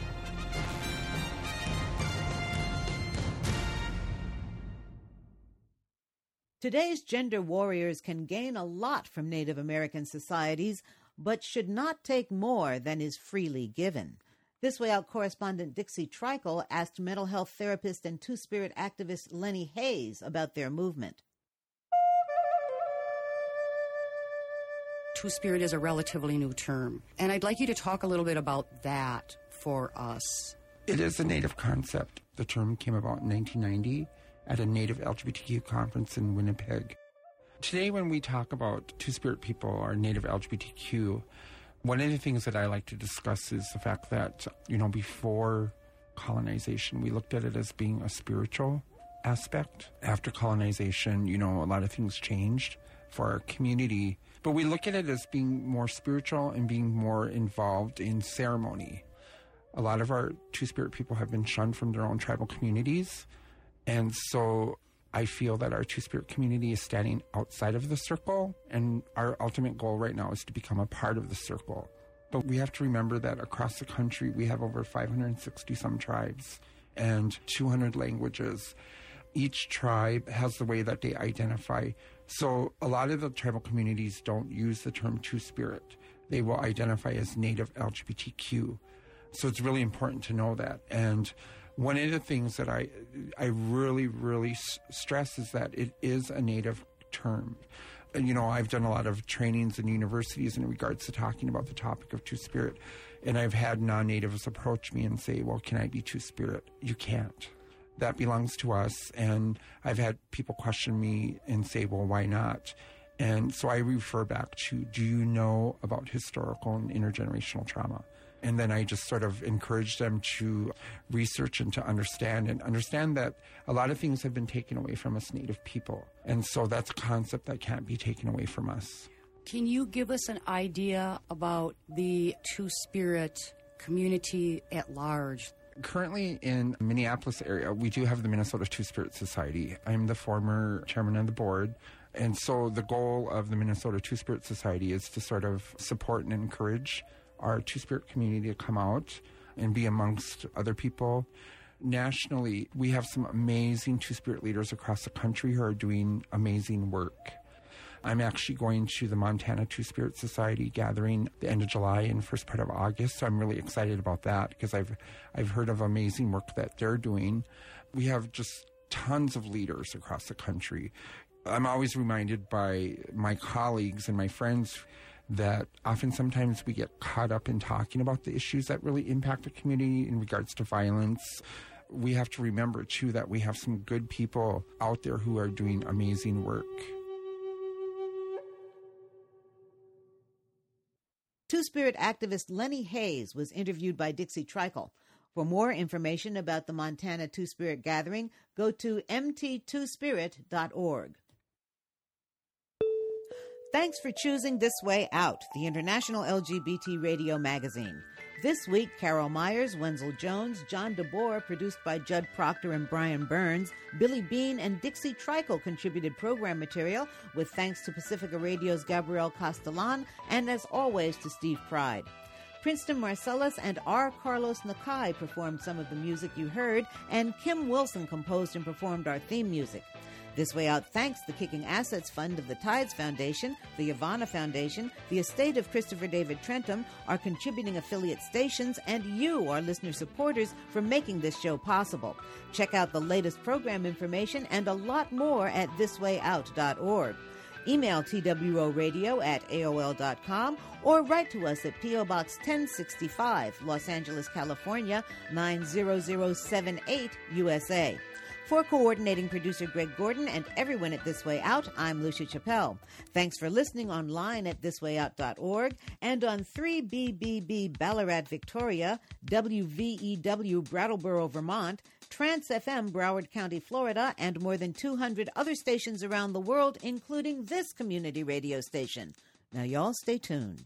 Today's gender warriors can gain a lot from Native American societies, but should not take more than is freely given. This Way Out correspondent Dixie Trickle asked mental health therapist and Two-Spirit activist Lenny Hayes about their movement. Two-Spirit is a relatively new term, and I'd like you to talk a little bit about that for us. It is a Native concept. The term came about in nineteen ninety at a Native L G B T Q conference in Winnipeg. Today, when we talk about Two-Spirit people or Native L G B T Q, one of the things that I like to discuss is the fact that, you know, before colonization, we looked at it as being a spiritual aspect. After colonization, you know, a lot of things changed for our community, but we look at it as being more spiritual and being more involved in ceremony. A lot of our Two-Spirit people have been shunned from their own tribal communities, and so I feel that our Two-Spirit community is standing outside of the circle, and our ultimate goal right now is to become a part of the circle. But we have to remember that across the country, we have over five hundred sixty some tribes and two hundred languages. Each tribe has the way that they identify. So a lot of the tribal communities don't use the term Two-Spirit. They will identify as Native L G B T Q. So it's really important to know that. And one of the things that I I really, really s- stress is that it is a Native term. And, you know, I've done a lot of trainings in universities in regards to talking about the topic of Two-Spirit. And I've had non-Natives approach me and say, well, can I be Two-Spirit? You can't. That belongs to us. And I've had people question me and say, well, why not? And so I refer back to, do you know about historical and intergenerational trauma? And then I just sort of encourage them to research and to understand and understand that a lot of things have been taken away from us Native people. And so that's a concept that can't be taken away from us. Can you give us an idea about the Two-Spirit community at large? Currently in Minneapolis area, we do have the Minnesota Two-Spirit Society. I'm the former chairman of the board. And so the goal of the Minnesota Two-Spirit Society is to sort of support and encourage our Two-Spirit community to come out and be amongst other people. Nationally, we have some amazing Two-Spirit leaders across the country who are doing amazing work. I'm actually going to the Montana Two-Spirit Society gathering the end of July and first part of August, so I'm really excited about that because I've I've heard of amazing work that they're doing. We have just tons of leaders across the country. I'm always reminded by my colleagues and my friends that often sometimes we get caught up in talking about the issues that really impact the community in regards to violence. We have to remember, too, that we have some good people out there who are doing amazing work. Two-Spirit activist Lenny Hayes was interviewed by Dixie Trickle. For more information about the Montana Two-Spirit Gathering, go to m t two spirit dot org. Thanks for choosing This Way Out, the international L G B T radio magazine. This week, Carol Myers, Wenzel Jones, John DeBoer, produced by Judd Proctor and Brian Burns, Billy Bean, and Dixie Trickle contributed program material, with thanks to Pacifica Radio's Gabrielle Castellan, and as always to Steve Pride. Princeton Marcellus and R. Carlos Nakai performed some of the music you heard, and Kim Wilson composed and performed our theme music. This Way Out thanks the Kicking Assets Fund of the Tides Foundation, the Ivana Foundation, the estate of Christopher David Trentham, our contributing affiliate stations, and you, our listener supporters, for making this show possible. Check out the latest program information and a lot more at this way out dot org. Email T W O radio at A O L dot com or write to us at P O Box ten sixty-five, Los Angeles, California, nine zero zero seven eight, U S A. For coordinating producer Greg Gordon and everyone at This Way Out, I'm Lucia Chappelle. Thanks for listening online at this way out dot org and on three B B B Ballarat, Victoria, W V E W Brattleboro, Vermont, Trans F M Broward County, Florida, and more than two hundred other stations around the world, including this community radio station. Now, y'all stay tuned.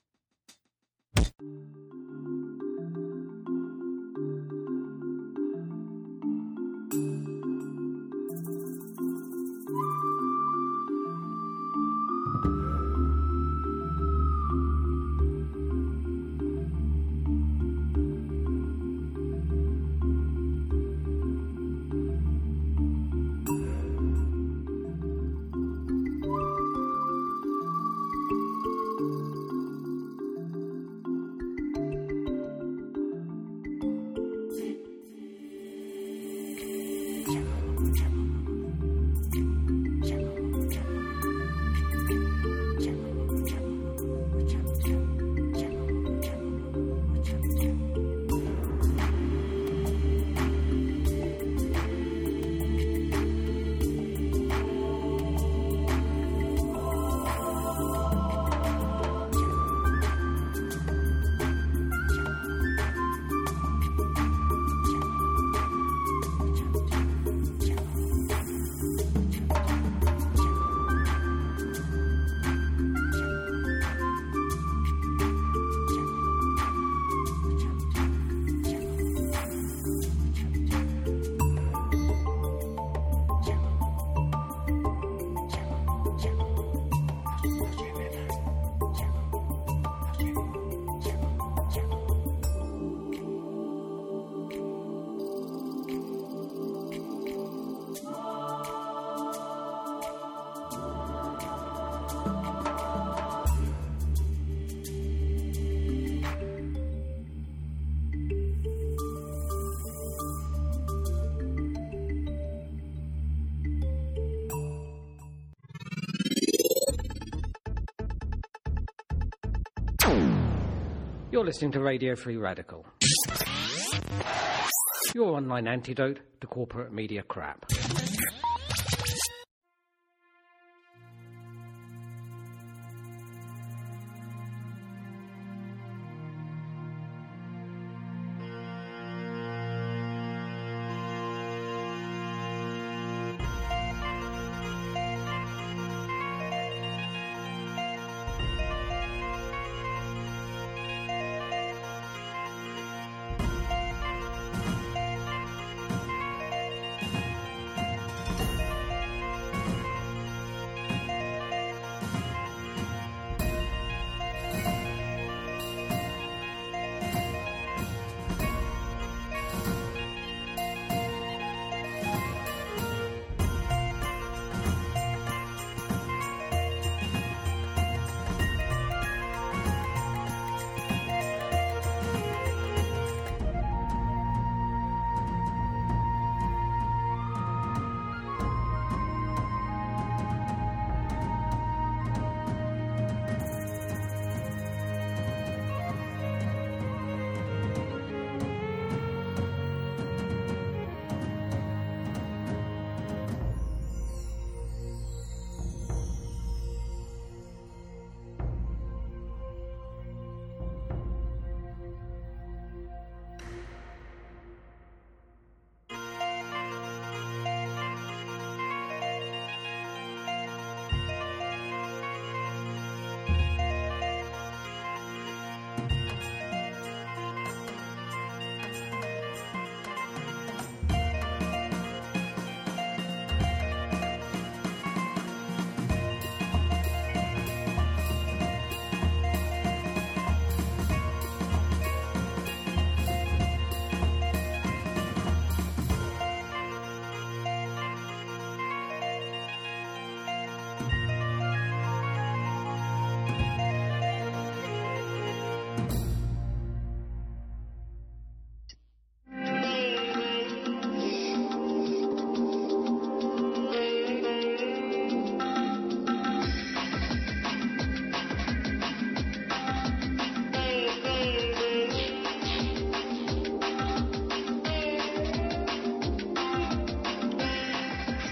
You're listening to Radio Free Radical, your online antidote to corporate media crap.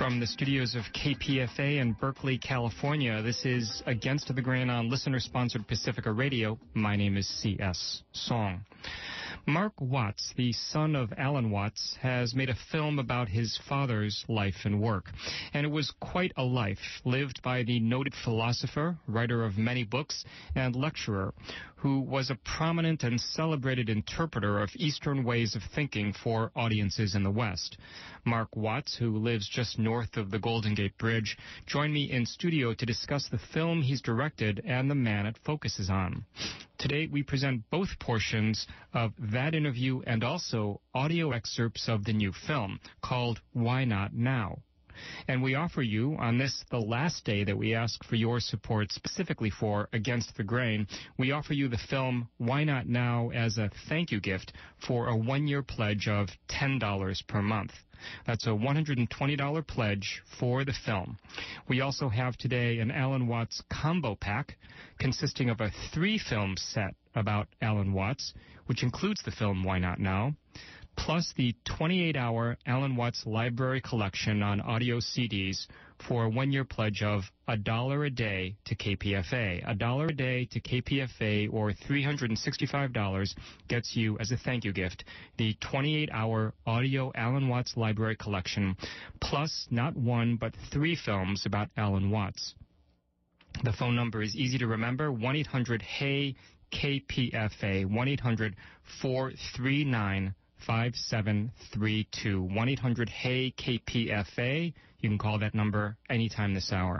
from the studios of K P F A in Berkeley, California. This is Against the Grain on listener-sponsored Pacifica Radio. My name is C S. Song. Mark Watts, the son of Alan Watts, has made a film about his father's life and work. And it was quite a life, lived by the noted philosopher, writer of many books, and lecturer, who was a prominent and celebrated interpreter of Eastern ways of thinking for audiences in the West. Mark Watts, who lives just north of the Golden Gate Bridge, joined me in studio to discuss the film he's directed and the man it focuses on. Today, we present both portions of that interview and also audio excerpts of the new film called Why Not Now? And we offer you, on this, the last day that we ask for your support specifically for Against the Grain, we offer you the film Why Not Now as a thank you gift for a one-year pledge of ten dollars per month. That's a one hundred twenty dollars pledge for the film. We also have today an Alan Watts combo pack consisting of a three-film set about Alan Watts, which includes the film Why Not Now, plus the twenty-eight hour Alan Watts Library Collection on audio C Ds for a one-year pledge of a dollar a day to K P F A. A dollar a day to K P F A, or three hundred sixty-five dollars, gets you, as a thank you gift, the twenty-eight hour audio Alan Watts Library Collection, plus not one but three films about Alan Watts. The phone number is easy to remember, one eight hundred H E Y K P F A, one eight hundred four three nine five seven three two, one eight hundred H E Y K P F A. You can call that number anytime this hour.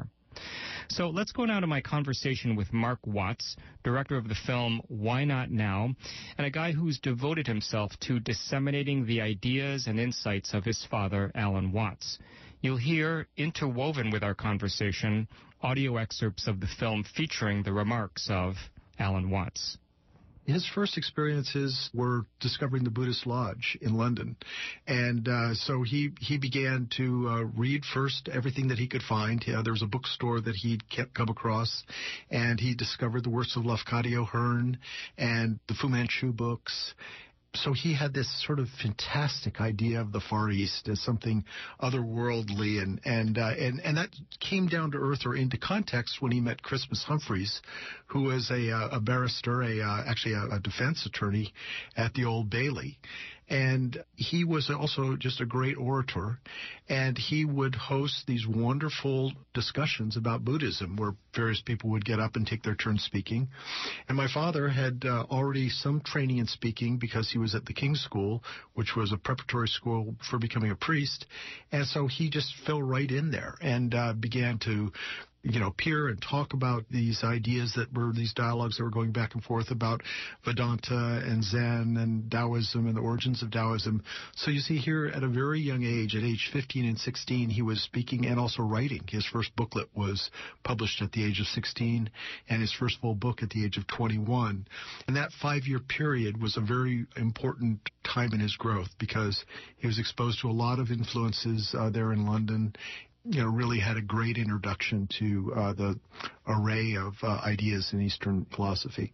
So let's go now to my conversation with Mark Watts, director of the film Why Not Now, and a guy who's devoted himself to disseminating the ideas and insights of his father, Alan Watts. You'll hear, interwoven with our conversation, audio excerpts of the film featuring the remarks of Alan Watts. His first experiences were discovering the Buddhist Lodge in London. And uh, so he, he began to uh, read first everything that he could find. Uh, there was a bookstore that he'd kept, come across, and he discovered the works of Lafcadio Hearn and the Fu Manchu books. So he had this sort of fantastic idea of the Far East as something otherworldly, and and uh, and and that came down to earth or into context when he met Christmas Humphreys, who was a a barrister, a uh, actually a, a defense attorney at the Old Bailey. And he was also just a great orator, and he would host these wonderful discussions about Buddhism where various people would get up and take their turn speaking. And my father had uh, already some training in speaking because he was at the King's School, which was a preparatory school for becoming a priest. And so he just fell right in there and uh, began to you know, peer and talk about these ideas that were these dialogues that were going back and forth about Vedanta and Zen and Taoism and the origins of Taoism. So you see here at a very young age, at age fifteen and sixteen, he was speaking and also writing. His first booklet was published at the age of sixteen, and his first full book at the age of twenty-one. And that five-year period was a very important time in his growth because he was exposed to a lot of influences uh, there in London. You know, really had a great introduction to uh, the array of uh, ideas in Eastern philosophy.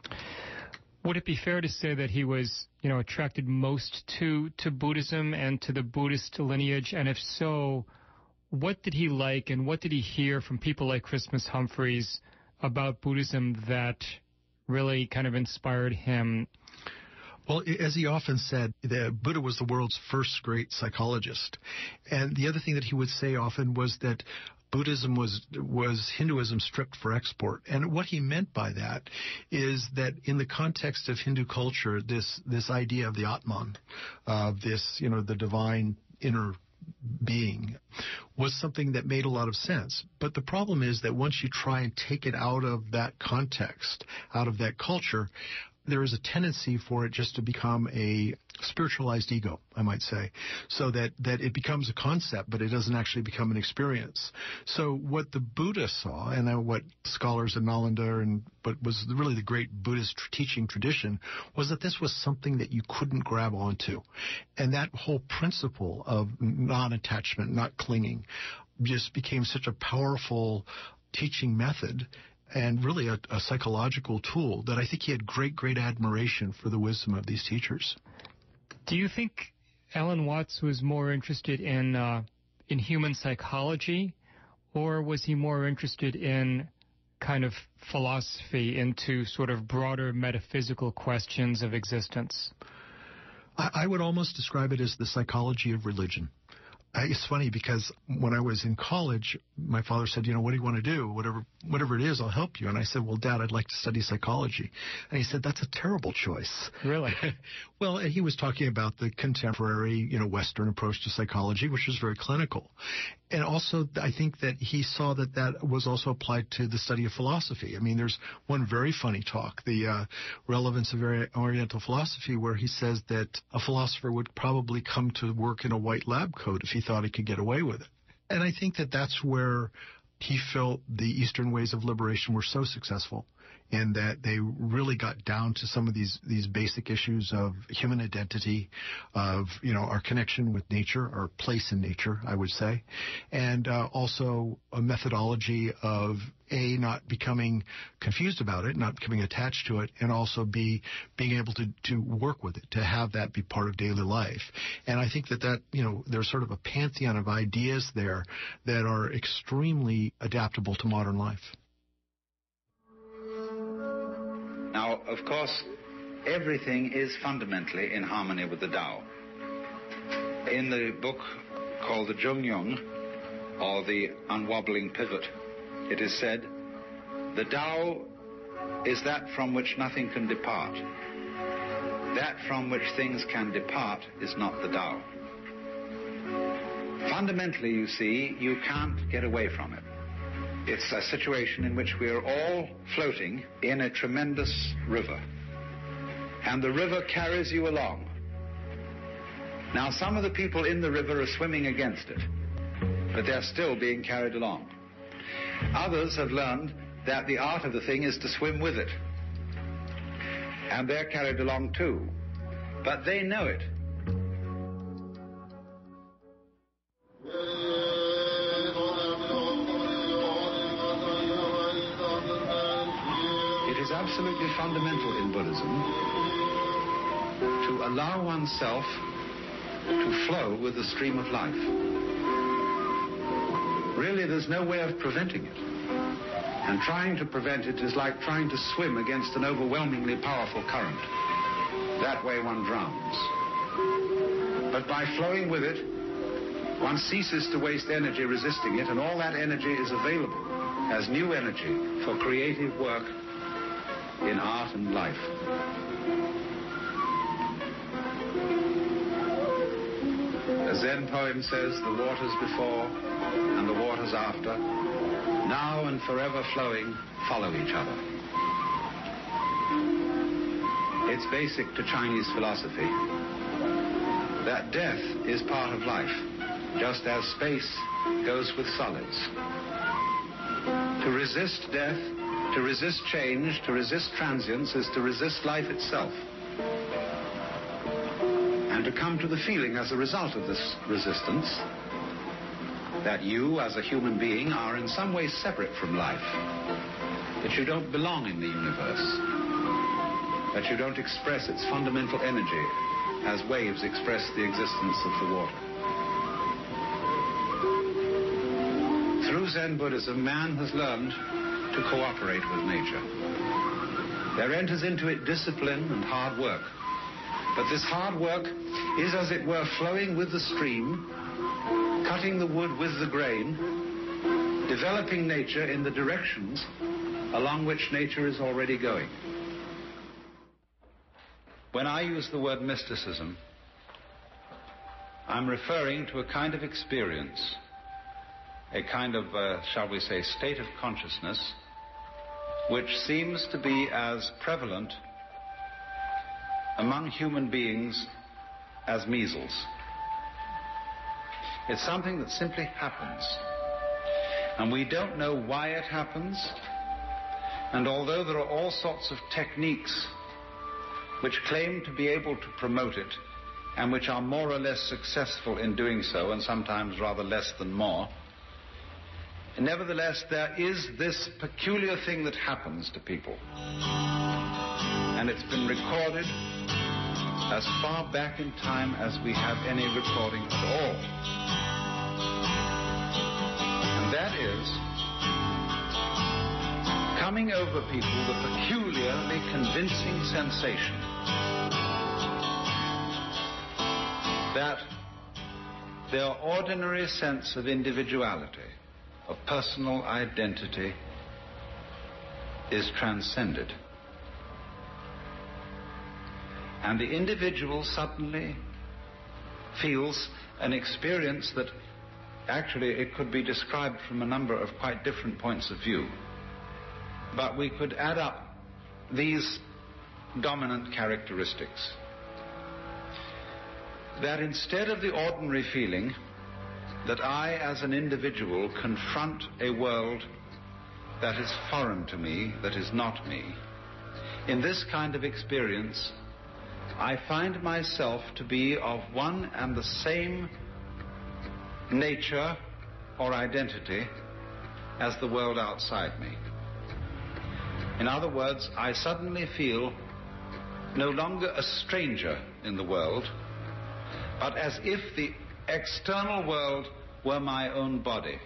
Would it be fair to say that he was, you know, attracted most to, to Buddhism and to the Buddhist lineage? And if so, what did he like and what did he hear from people like Christmas Humphreys about Buddhism that really kind of inspired him? Well, as he often said, the Buddha was the world's first great psychologist. And the other thing that he would say often was that Buddhism was was Hinduism stripped for export. And what he meant by that is that in the context of Hindu culture, this this idea of the Atman, of uh, this, you know, the divine inner being, was something that made a lot of sense. But the problem is that once you try and take it out of that context, out of that culture, there is a tendency for it just to become a spiritualized ego, I might say, so that, that it becomes a concept, but it doesn't actually become an experience. So what the Buddha saw, and what scholars in Nalanda and what was really the great Buddhist teaching tradition, was that this was something that you couldn't grab onto. And that whole principle of non-attachment, not clinging, just became such a powerful teaching method and really a, a psychological tool that I think he had great, great admiration for the wisdom of these teachers. Do you think Alan Watts was more interested in uh, in human psychology, or was he more interested in kind of philosophy, into sort of broader metaphysical questions of existence? I, I would almost describe it as the psychology of religion. I, it's funny because when I was in college, my father said, you know, what do you want to do? Whatever whatever it is, I'll help you. And I said, well, Dad, I'd like to study psychology. And he said, that's a terrible choice. Really? Well, and he was talking about the contemporary, you know, Western approach to psychology, which was very clinical. And also, I think that he saw that that was also applied to the study of philosophy. I mean, there's one very funny talk, the uh, relevance of Oriental philosophy, where he says that a philosopher would probably come to work in a white lab coat if he thought he could get away with it. And I think that that's where he felt the Eastern ways of liberation were so successful, in that they really got down to some of these these basic issues of human identity, of, you know, our connection with nature, our place in nature, I would say, and uh, also a methodology of A, not becoming confused about it, not becoming attached to it, and also B, being able to, to work with it, to have that be part of daily life. And I think that that, you know, there's sort of a pantheon of ideas there that are extremely adaptable to modern life. Now, of course, everything is fundamentally in harmony with the Tao. In the book called the Zhongyong, or the Unwobbling Pivot, it is said, the Tao is that from which nothing can depart. That from which things can depart is not the Tao. Fundamentally, you see, you can't get away from it. It's a situation in which we are all floating in a tremendous river. And the river carries you along. Now, some of the people in the river are swimming against it, but they're still being carried along. Others have learned that the art of the thing is to swim with it. And they're carried along too. But they know it. It is absolutely fundamental in Buddhism to allow oneself to flow with the stream of life. Really, there's no way of preventing it. And trying to prevent it is like trying to swim against an overwhelmingly powerful current. That way one drowns. But by flowing with it, one ceases to waste energy resisting it, and all that energy is available as new energy for creative work in art and life. A Zen poem says, the waters before and the waters after, now and forever flowing, follow each other. It's basic to Chinese philosophy that death is part of life, just as space goes with solids. To resist death, to resist change, to resist transience, is to resist life itself. And to come to the feeling as a result of this resistance that you, as a human being, are in some way separate from life, that you don't belong in the universe, that you don't express its fundamental energy as waves express the existence of the water. Through Zen Buddhism, man has learned to cooperate with nature. There enters into it discipline and hard work. But this hard work is, as it were, flowing with the stream, cutting the wood with the grain, developing nature in the directions along which nature is already going. When I use the word mysticism, I'm referring to a kind of experience, a kind of, uh, shall we say, state of consciousness, which seems to be as prevalent among human beings as measles. It's something that simply happens, and we don't know why it happens, and although there are all sorts of techniques which claim to be able to promote it, and which are more or less successful in doing so, and sometimes rather less than more, nevertheless, there is this peculiar thing that happens to people. And it's been recorded as far back in time as we have any recording at all. coming over people the peculiarly convincing sensation that their ordinary sense of individuality, of personal identity, is transcended. And the individual suddenly feels an experience that actually it could be described from a number of quite different points of view. But we could add up these dominant characteristics. That instead of the ordinary feeling that I as an individual confront a world that is foreign to me, that is not me, in this kind of experience I find myself to be of one and the same nature or identity as the world outside me. In other words, I suddenly feel no longer a stranger in the world, but as if the external world were my own body.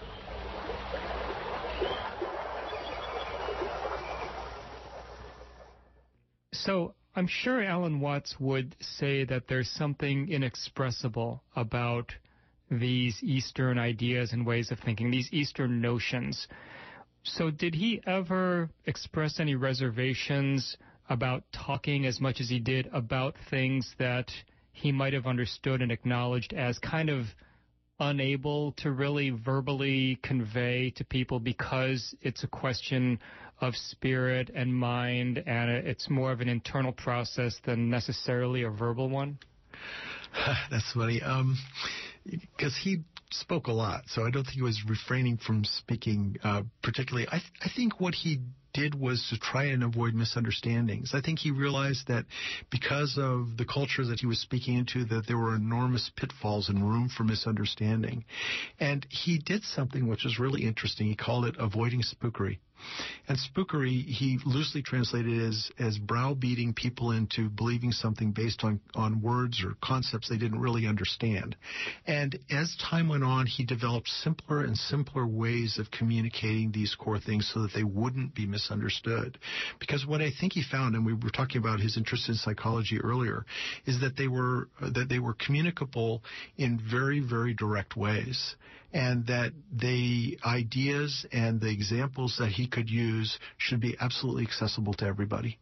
So I'm sure Alan Watts would say that there's something inexpressible about these Eastern ideas and ways of thinking, these Eastern notions. So did he ever express any reservations about talking as much as he did about things that he might have understood and acknowledged as kind of unable to really verbally convey to people because it's a question of spirit and mind and it's more of an internal process than necessarily a verbal one? That's funny. Um, because he spoke a lot, so I don't think he was refraining from speaking uh, particularly. I, th- I think what he did was to try and avoid misunderstandings. I think he realized that because of the culture that he was speaking into, that there were enormous pitfalls and room for misunderstanding. And he did something which was really interesting. He called it avoiding spookery. And spookery, he loosely translated as, as browbeating people into believing something based on, on words or concepts they didn't really understand. And as time went on, he developed simpler and simpler ways of communicating these core things so that they wouldn't be misunderstood. Because what I think he found, and we were talking about his interest in psychology earlier, is that they were that they were communicable in very, very direct ways. And that the ideas and the examples that he could use should be absolutely accessible to everybody.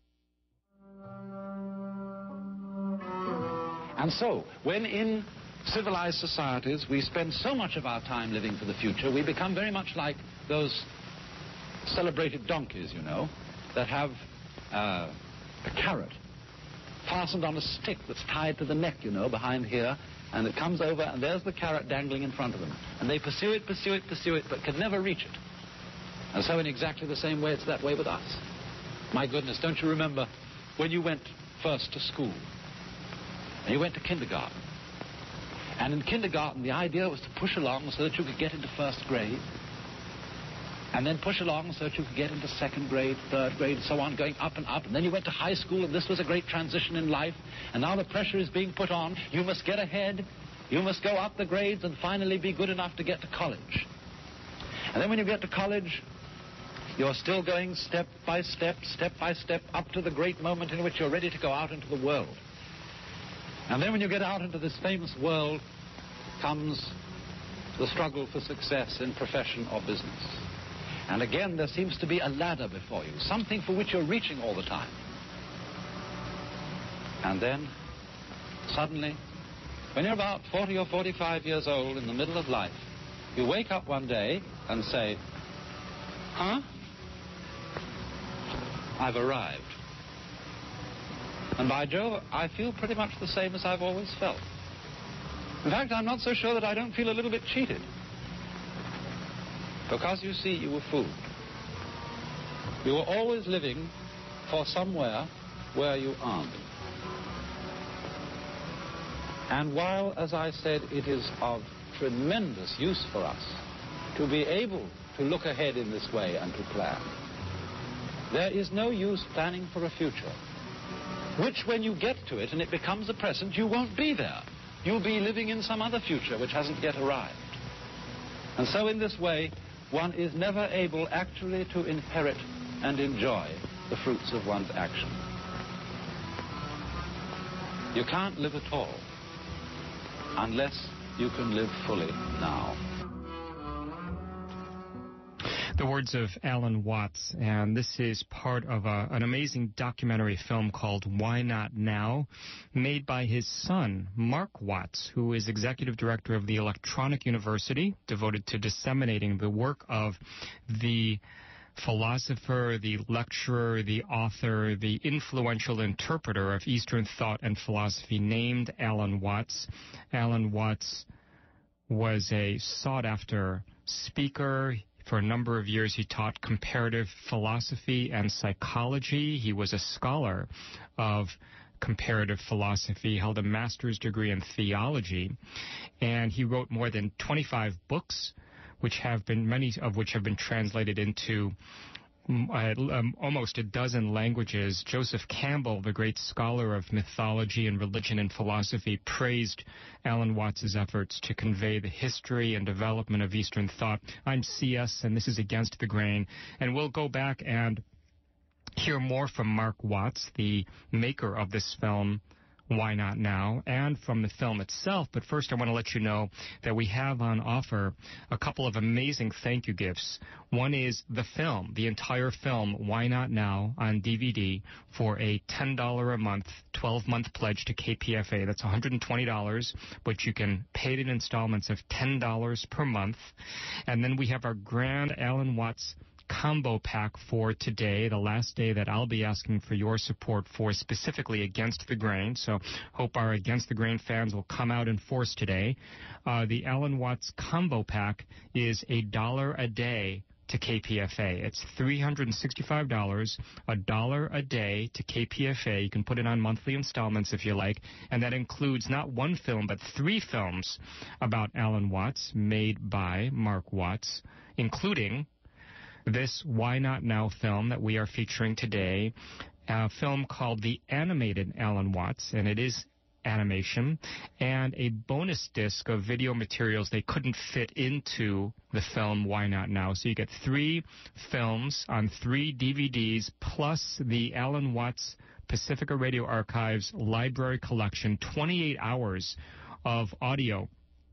And so, when in civilized societies we spend so much of our time living for the future, we become very much like those celebrated donkeys, you know, that have uh, a carrot fastened on a stick that's tied to the neck, you know, behind here. And it comes over, and there's the carrot dangling in front of them. And they pursue it, pursue it, pursue it, but can never reach it. And so in exactly the same way, it's that way with us. My goodness, don't you remember when you went first to school? And you went to kindergarten. And in kindergarten, the idea was to push along so that you could get into first grade. And then push along so that you could get into second grade, third grade, and so on, going up and up. And then you went to high school, and this was a great transition in life. And now the pressure is being put on. You must get ahead. You must go up the grades and finally be good enough to get to college. And then when you get to college, you're still going step by step, step by step, up to the great moment in which you're ready to go out into the world. And then when you get out into this famous world comes the struggle for success in profession or business. And again, there seems to be a ladder before you, something for which you're reaching all the time. And then, suddenly, when you're about forty or forty-five years old in the middle of life, you wake up one day and say, huh? I've arrived. And by Jove, I feel pretty much the same as I've always felt. In fact, I'm not so sure that I don't feel a little bit cheated. Because, you see, you were fooled. You were always living for somewhere where you aren't. And while, as I said, it is of tremendous use for us to be able to look ahead in this way and to plan, there is no use planning for a future, which when you get to it and it becomes a present, you won't be there. You'll be living in some other future which hasn't yet arrived. And so in this way, one is never able actually to inherit and enjoy the fruits of one's action. You can't live at all unless you can live fully now. The words of Alan Watts, and this is part of a, an amazing documentary film called Why Not Now, made by his son, Mark Watts, who is executive director of the Electronic University, devoted to disseminating the work of the philosopher, the lecturer, the author, the influential interpreter of Eastern thought and philosophy named Alan Watts. Alan Watts was a sought-after speaker. For a number of years, he taught comparative philosophy and psychology. He was a scholar of comparative philosophy, held a master's degree in theology, and he wrote more than twenty-five books, which have been, many of which have been translated into Uh, um, almost a dozen languages. Joseph Campbell, the great scholar of mythology and religion and philosophy, praised Alan Watts' efforts to convey the history and development of Eastern thought. I'm C S, and this is Against the Grain, and we'll go back and hear more from Mark Watts, the maker of this film, Why Not Now, and from the film itself. But first, I want to let you know that we have on offer a couple of amazing thank you gifts. One is the film, the entire film, Why Not Now, on D V D for a ten dollars a month, twelve-month pledge to K P F A. That's one hundred twenty dollars, but you can pay it in installments of ten dollars per month. And then we have our grand Alan Watts combo pack for today, the last day that I'll be asking for your support for, specifically Against the Grain. So hope our Against the Grain fans will come out in force today. Uh, the Alan Watts combo pack is a dollar a day to K P F A. It's three hundred sixty-five dollars, a dollar a day to K P F A. You can put it on monthly installments if you like, and that includes not one film, but three films about Alan Watts made by Mark Watts, including this Why Not Now film that we are featuring today, a film called The Animated Alan Watts, and it is animation, and a bonus disc of video materials they couldn't fit into the film Why Not Now. So you get three films on three D V Ds, plus the Alan Watts Pacifica Radio Archives library collection, twenty-eight hours of audio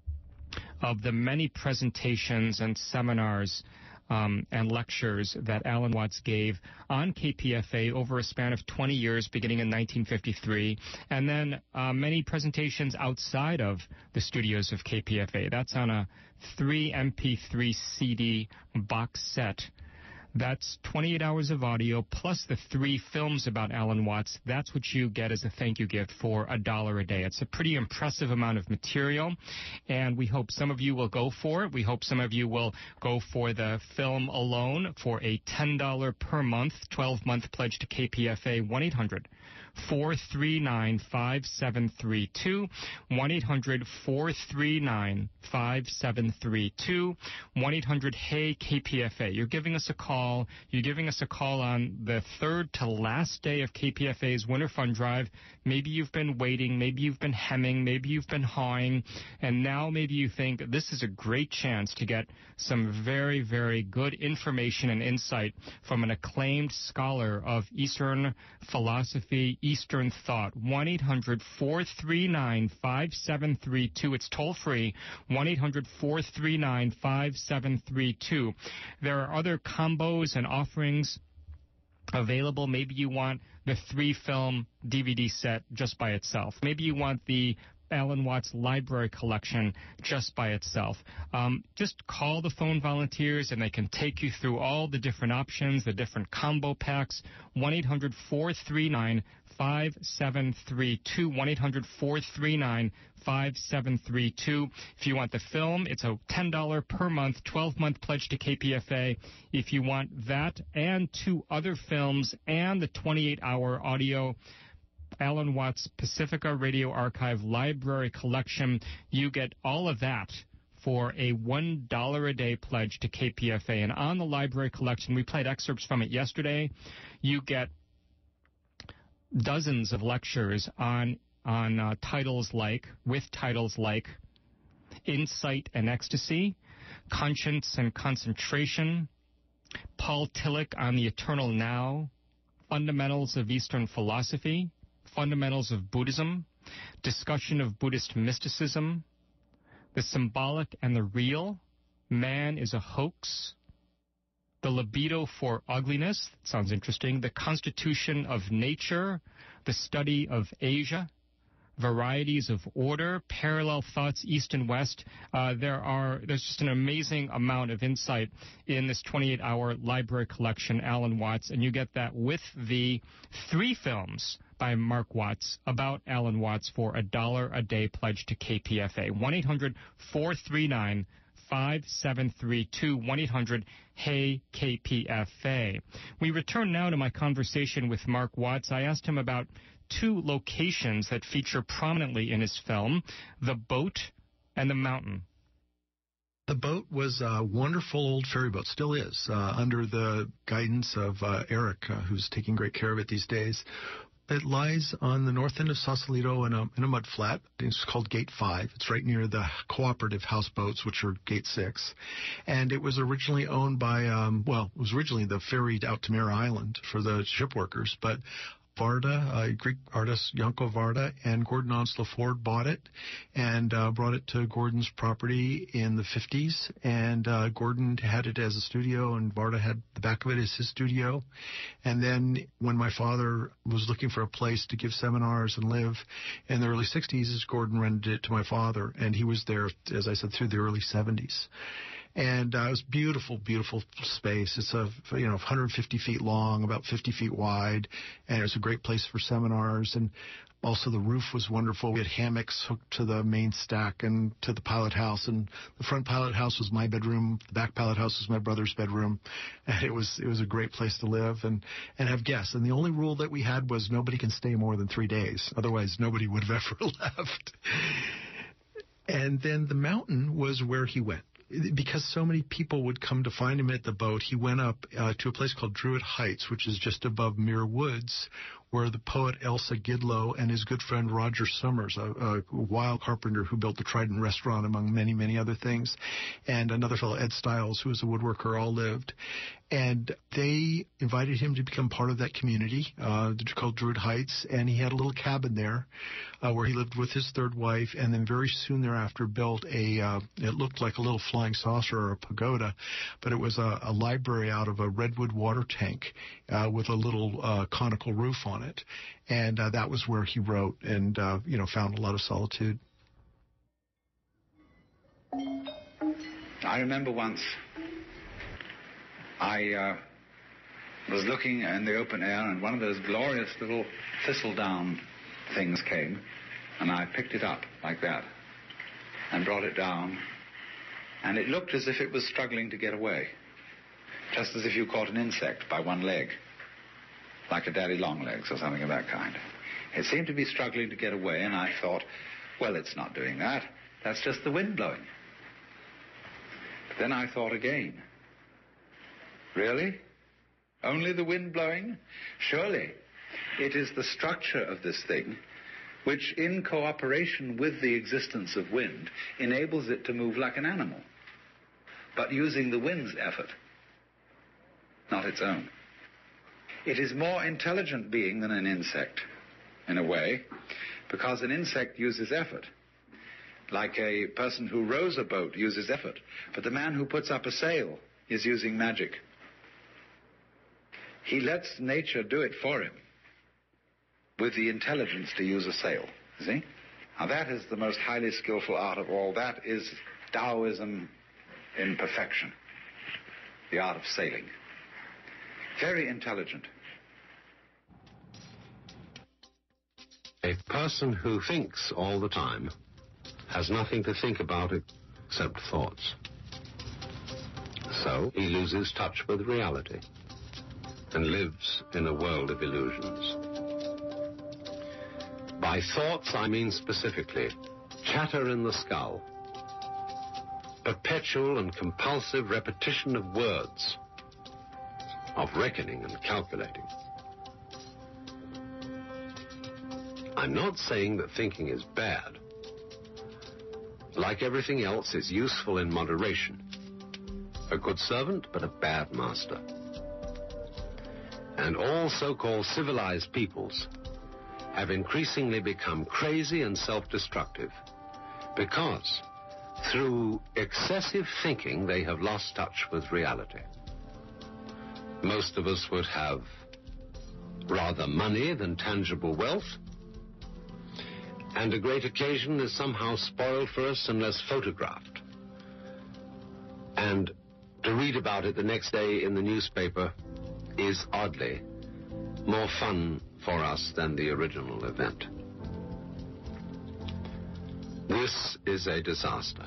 of the many presentations and seminars Um, and lectures that Alan Watts gave on K P F A over a span of twenty years, beginning in nineteen fifty-three, and then uh, many presentations outside of the studios of K P F A. That's on a three M P three C D box set. That's twenty-eight hours of audio plus the three films about Alan Watts. That's what you get as a thank you gift for a dollar a day. It's a pretty impressive amount of material, and we hope some of you will go for it. We hope some of you will go for the film alone for a ten dollars per month, twelve-month pledge to K P F A. one eight hundred four three nine five seven three two, one eight hundred four three nine five seven three two, one eight hundred hey K P F A. You're giving us a call. You're giving us a call on the third to last day of K P F A's Winter Fund Drive. Maybe you've been waiting. Maybe you've been hemming. Maybe you've been hawing. And now maybe you think this is a great chance to get some very, very good information and insight from an acclaimed scholar of Eastern philosophy, Eastern thought. one eight hundred four three nine five seven three two. It's toll free. one eight hundred four three nine five seven three two. There are other combos and offerings available. Maybe you want the three film D V D set just by itself. Maybe you want the Alan Watts library collection just by itself. Um, just call the phone volunteers and they can take you through all the different options, the different combo packs. one eight hundred four three nine five seven three two, one eight hundred four three nine five seven three two. If you want the film, it's a ten dollars per month, twelve-month pledge to K P F A. If you want that and two other films and the twenty-eight hour audio Alan Watts Pacifica Radio Archive Library Collection, you get all of that for a one dollar a day pledge to K P F A. And on the library collection, we played excerpts from it yesterday. You get dozens of lectures on on uh, titles like, with titles like Insight and Ecstasy, Conscience and Concentration, Paul Tillich on the Eternal Now, Fundamentals of Eastern Philosophy, Fundamentals of Buddhism, Discussion of Buddhist Mysticism, The Symbolic and the Real, Man is a Hoax, The Libido for Ugliness, that sounds interesting, The Constitution of Nature, The Study of Asia, Varieties of Order, Parallel Thoughts, East and West. Uh, there are there's just an amazing amount of insight in this twenty-eight hour library collection, Alan Watts, and you get that with the three films by Mark Watts about Alan Watts for a dollar a day pledge to K P F A. one eight hundred four three nine five seven three two, one eight hundred hey K P F A. We return now to my conversation with Mark Watts. I asked him about two locations that feature prominently in his film, the boat and the mountain. The boat was a wonderful old ferry boat, still is, uh, under the guidance of uh, Eric, uh, who's taking great care of it these days. It lies on the north end of Sausalito in a, in a mud flat. It's called Gate five. It's right near the cooperative houseboats, which are Gate six. And it was originally owned by, um, well, it was originally the ferry out to Mare Island for the ship workers, but Varda, uh, Greek artist Yanko Varda, and Gordon Onslow Ford bought it and uh, brought it to Gordon's property in the fifties. And uh, Gordon had it as a studio, and Varda had the back of it as his studio. And then when my father was looking for a place to give seminars and live in the early sixties, Gordon rented it to my father, and he was there, as I said, through the early seventies. And uh, it was beautiful, beautiful space. It's a you know one hundred fifty feet long, about fifty feet wide, and it's a great place for seminars. And also the roof was wonderful. We had hammocks hooked to the main stack and to the pilot house. And the front pilot house was my bedroom. The back pilot house was my brother's bedroom. And it was it was a great place to live and and have guests. And the only rule that we had was nobody can stay more than three days. Otherwise, nobody would have ever left. And then the mountain was where he went. Because so many people would come to find him at the boat, he went up uh, to a place called Druid Heights, which is just above Muir Woods, where the poet Elsa Gidlow and his good friend Roger Summers, a, a wild carpenter who built the Trident Restaurant, among many, many other things, and another fellow, Ed Stiles, who was a woodworker, all lived. And they invited him to become part of that community uh, called Druid Heights, and he had a little cabin there uh, where he lived with his third wife, and then very soon thereafter built a, uh, it looked like a little flying saucer or a pagoda, but it was a, a library out of a redwood water tank uh, with a little uh, conical roof on it. And uh, that was where he wrote and, uh, you know, found a lot of solitude. I remember once I uh, was looking in the open air, and one of those glorious little thistledown things came, and I picked it up like that and brought it down, and it looked as if it was struggling to get away, just as if you caught an insect by one leg, like a daddy long legs or something of that kind. It seemed to be struggling to get away, and I thought, well, it's not doing that. That's just the wind blowing. But then I thought again, really? Only the wind blowing? Surely it is the structure of this thing which, in cooperation with the existence of wind, enables it to move like an animal, but using the wind's effort, not its own. It is more intelligent being than an insect, in a way, because an insect uses effort. Like a person who rows a boat uses effort, but the man who puts up a sail is using magic. He lets nature do it for him with the intelligence to use a sail, you see? Now that is the most highly skillful art of all. That is Taoism in perfection, the art of sailing. Very intelligent. A person who thinks all the time has nothing to think about except thoughts. So he loses touch with reality and lives in a world of illusions. By thoughts, I mean specifically chatter in the skull, perpetual and compulsive repetition of words, of reckoning and calculating. I'm not saying that thinking is bad. Like everything else, it's useful in moderation. a good servant, but a bad master. And all so-called civilized peoples have increasingly become crazy and self-destructive because through excessive thinking they have lost touch with reality. Most of us would have rather money than tangible wealth, and a great occasion is somehow spoiled for us unless photographed. And to read about it the next day in the newspaper is oddly more fun for us than the original event. This is a disaster.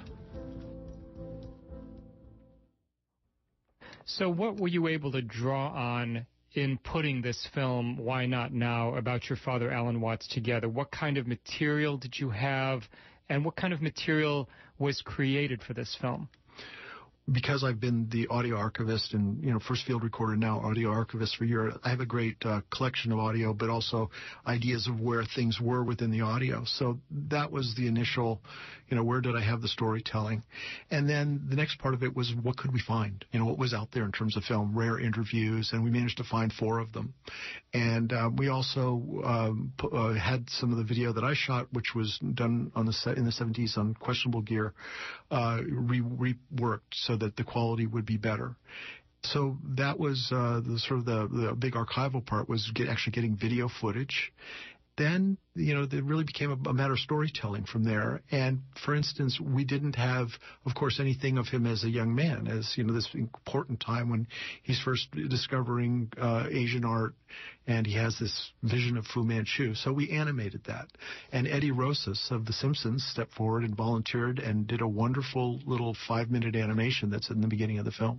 So what were you able to draw on in putting this film, Why Not Now, about your father, Alan Watts, together? What kind of material did you have, and what kind of material was created for this film? Because I've been the audio archivist and, you know, first field recorder, now audio archivist for a year, I have a great uh, collection of audio, but also ideas of where things were within the audio. So that was the initial, you know, where did I have the storytelling? And then the next part of it was, what could we find? You know, what was out there in terms of film, rare interviews, and we managed to find four of them. And uh, we also um, p- uh, had some of the video that I shot, which was done on the set in the seventies on questionable gear, uh, re- reworked so that the quality would be better. So that was uh, the sort of the, the big archival part, was get, actually getting video footage. Then, you know, it really became a, a matter of storytelling from there. And, for instance, we didn't have, of course, anything of him as a young man, as, you know, this important time when he's first discovering uh, Asian art, and he has this vision of Fu Manchu. So we animated that. And Eddie Rosas of The Simpsons stepped forward and volunteered and did a wonderful little five-minute animation that's in the beginning of the film.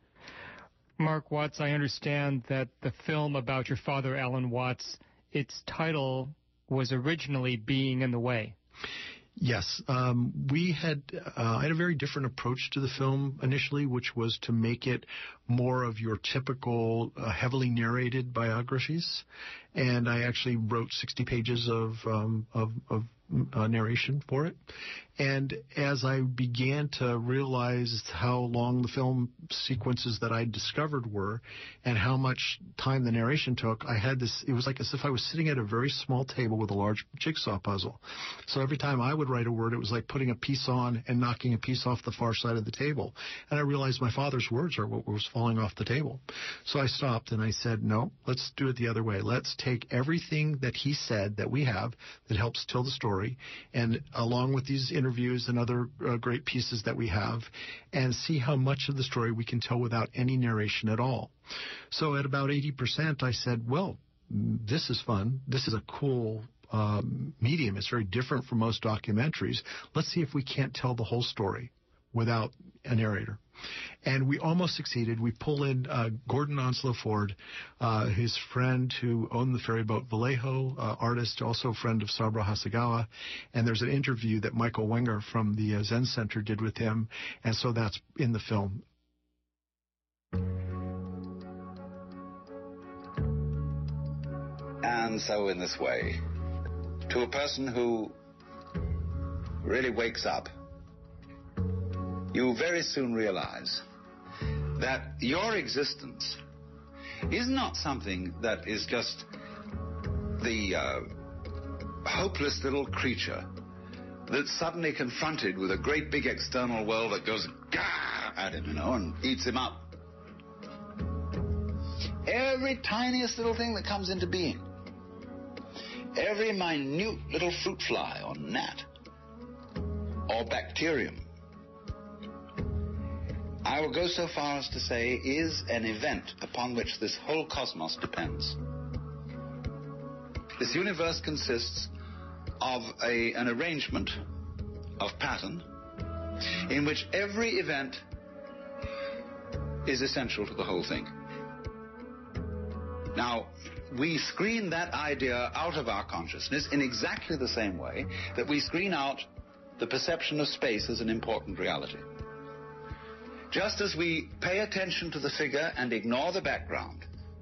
Mark Watts, I understand that the film about your father, Alan Watts, its title was originally Being in the Way. Yes. Um, we had, uh, I had a very different approach to the film initially, which was to make it more of your typical uh, heavily narrated biographies. And I actually wrote sixty pages of, um, of, of uh, narration for it. And as I began to realize how long the film sequences that I discovered were and how much time the narration took, I had this, it was like as if I was sitting at a very small table with a large jigsaw puzzle. So every time I would write a word, it was like putting a piece on and knocking a piece off the far side of the table. And I realized my father's words are what was falling off the table. So I stopped and I said, no, let's do it the other way. Let's take everything that he said that we have that helps tell the story, and along with these interviews interviews and other uh, great pieces that we have, and see how much of the story we can tell without any narration at all. So at about eighty percent, I said, well, this is fun. This is a cool um, medium. It's very different from most documentaries. Let's see if we can't tell the whole story without a narrator. And we almost succeeded. We pull in uh, Gordon Onslow Ford, uh, his friend who owned the ferry boat Vallejo, uh, artist, also a friend of Sabra Hasegawa. And there's an interview that Michael Wenger from the uh, Zen Center did with him. And so that's in the film. And so in this way, to a person who really wakes up, you very soon realize that your existence is not something that is just the uh, hopeless little creature that's suddenly confronted with a great big external world that goes gah at him, you know, and eats him up. Every tiniest little thing that comes into being, every minute little fruit fly or gnat or bacterium, I will go so far as to say, is an event upon which this whole cosmos depends. This universe consists of a, an arrangement of pattern in which every event is essential to the whole thing. Now, we screen that idea out of our consciousness in exactly the same way that we screen out the perception of space as an important reality. Just as we pay attention to the figure and ignore the background,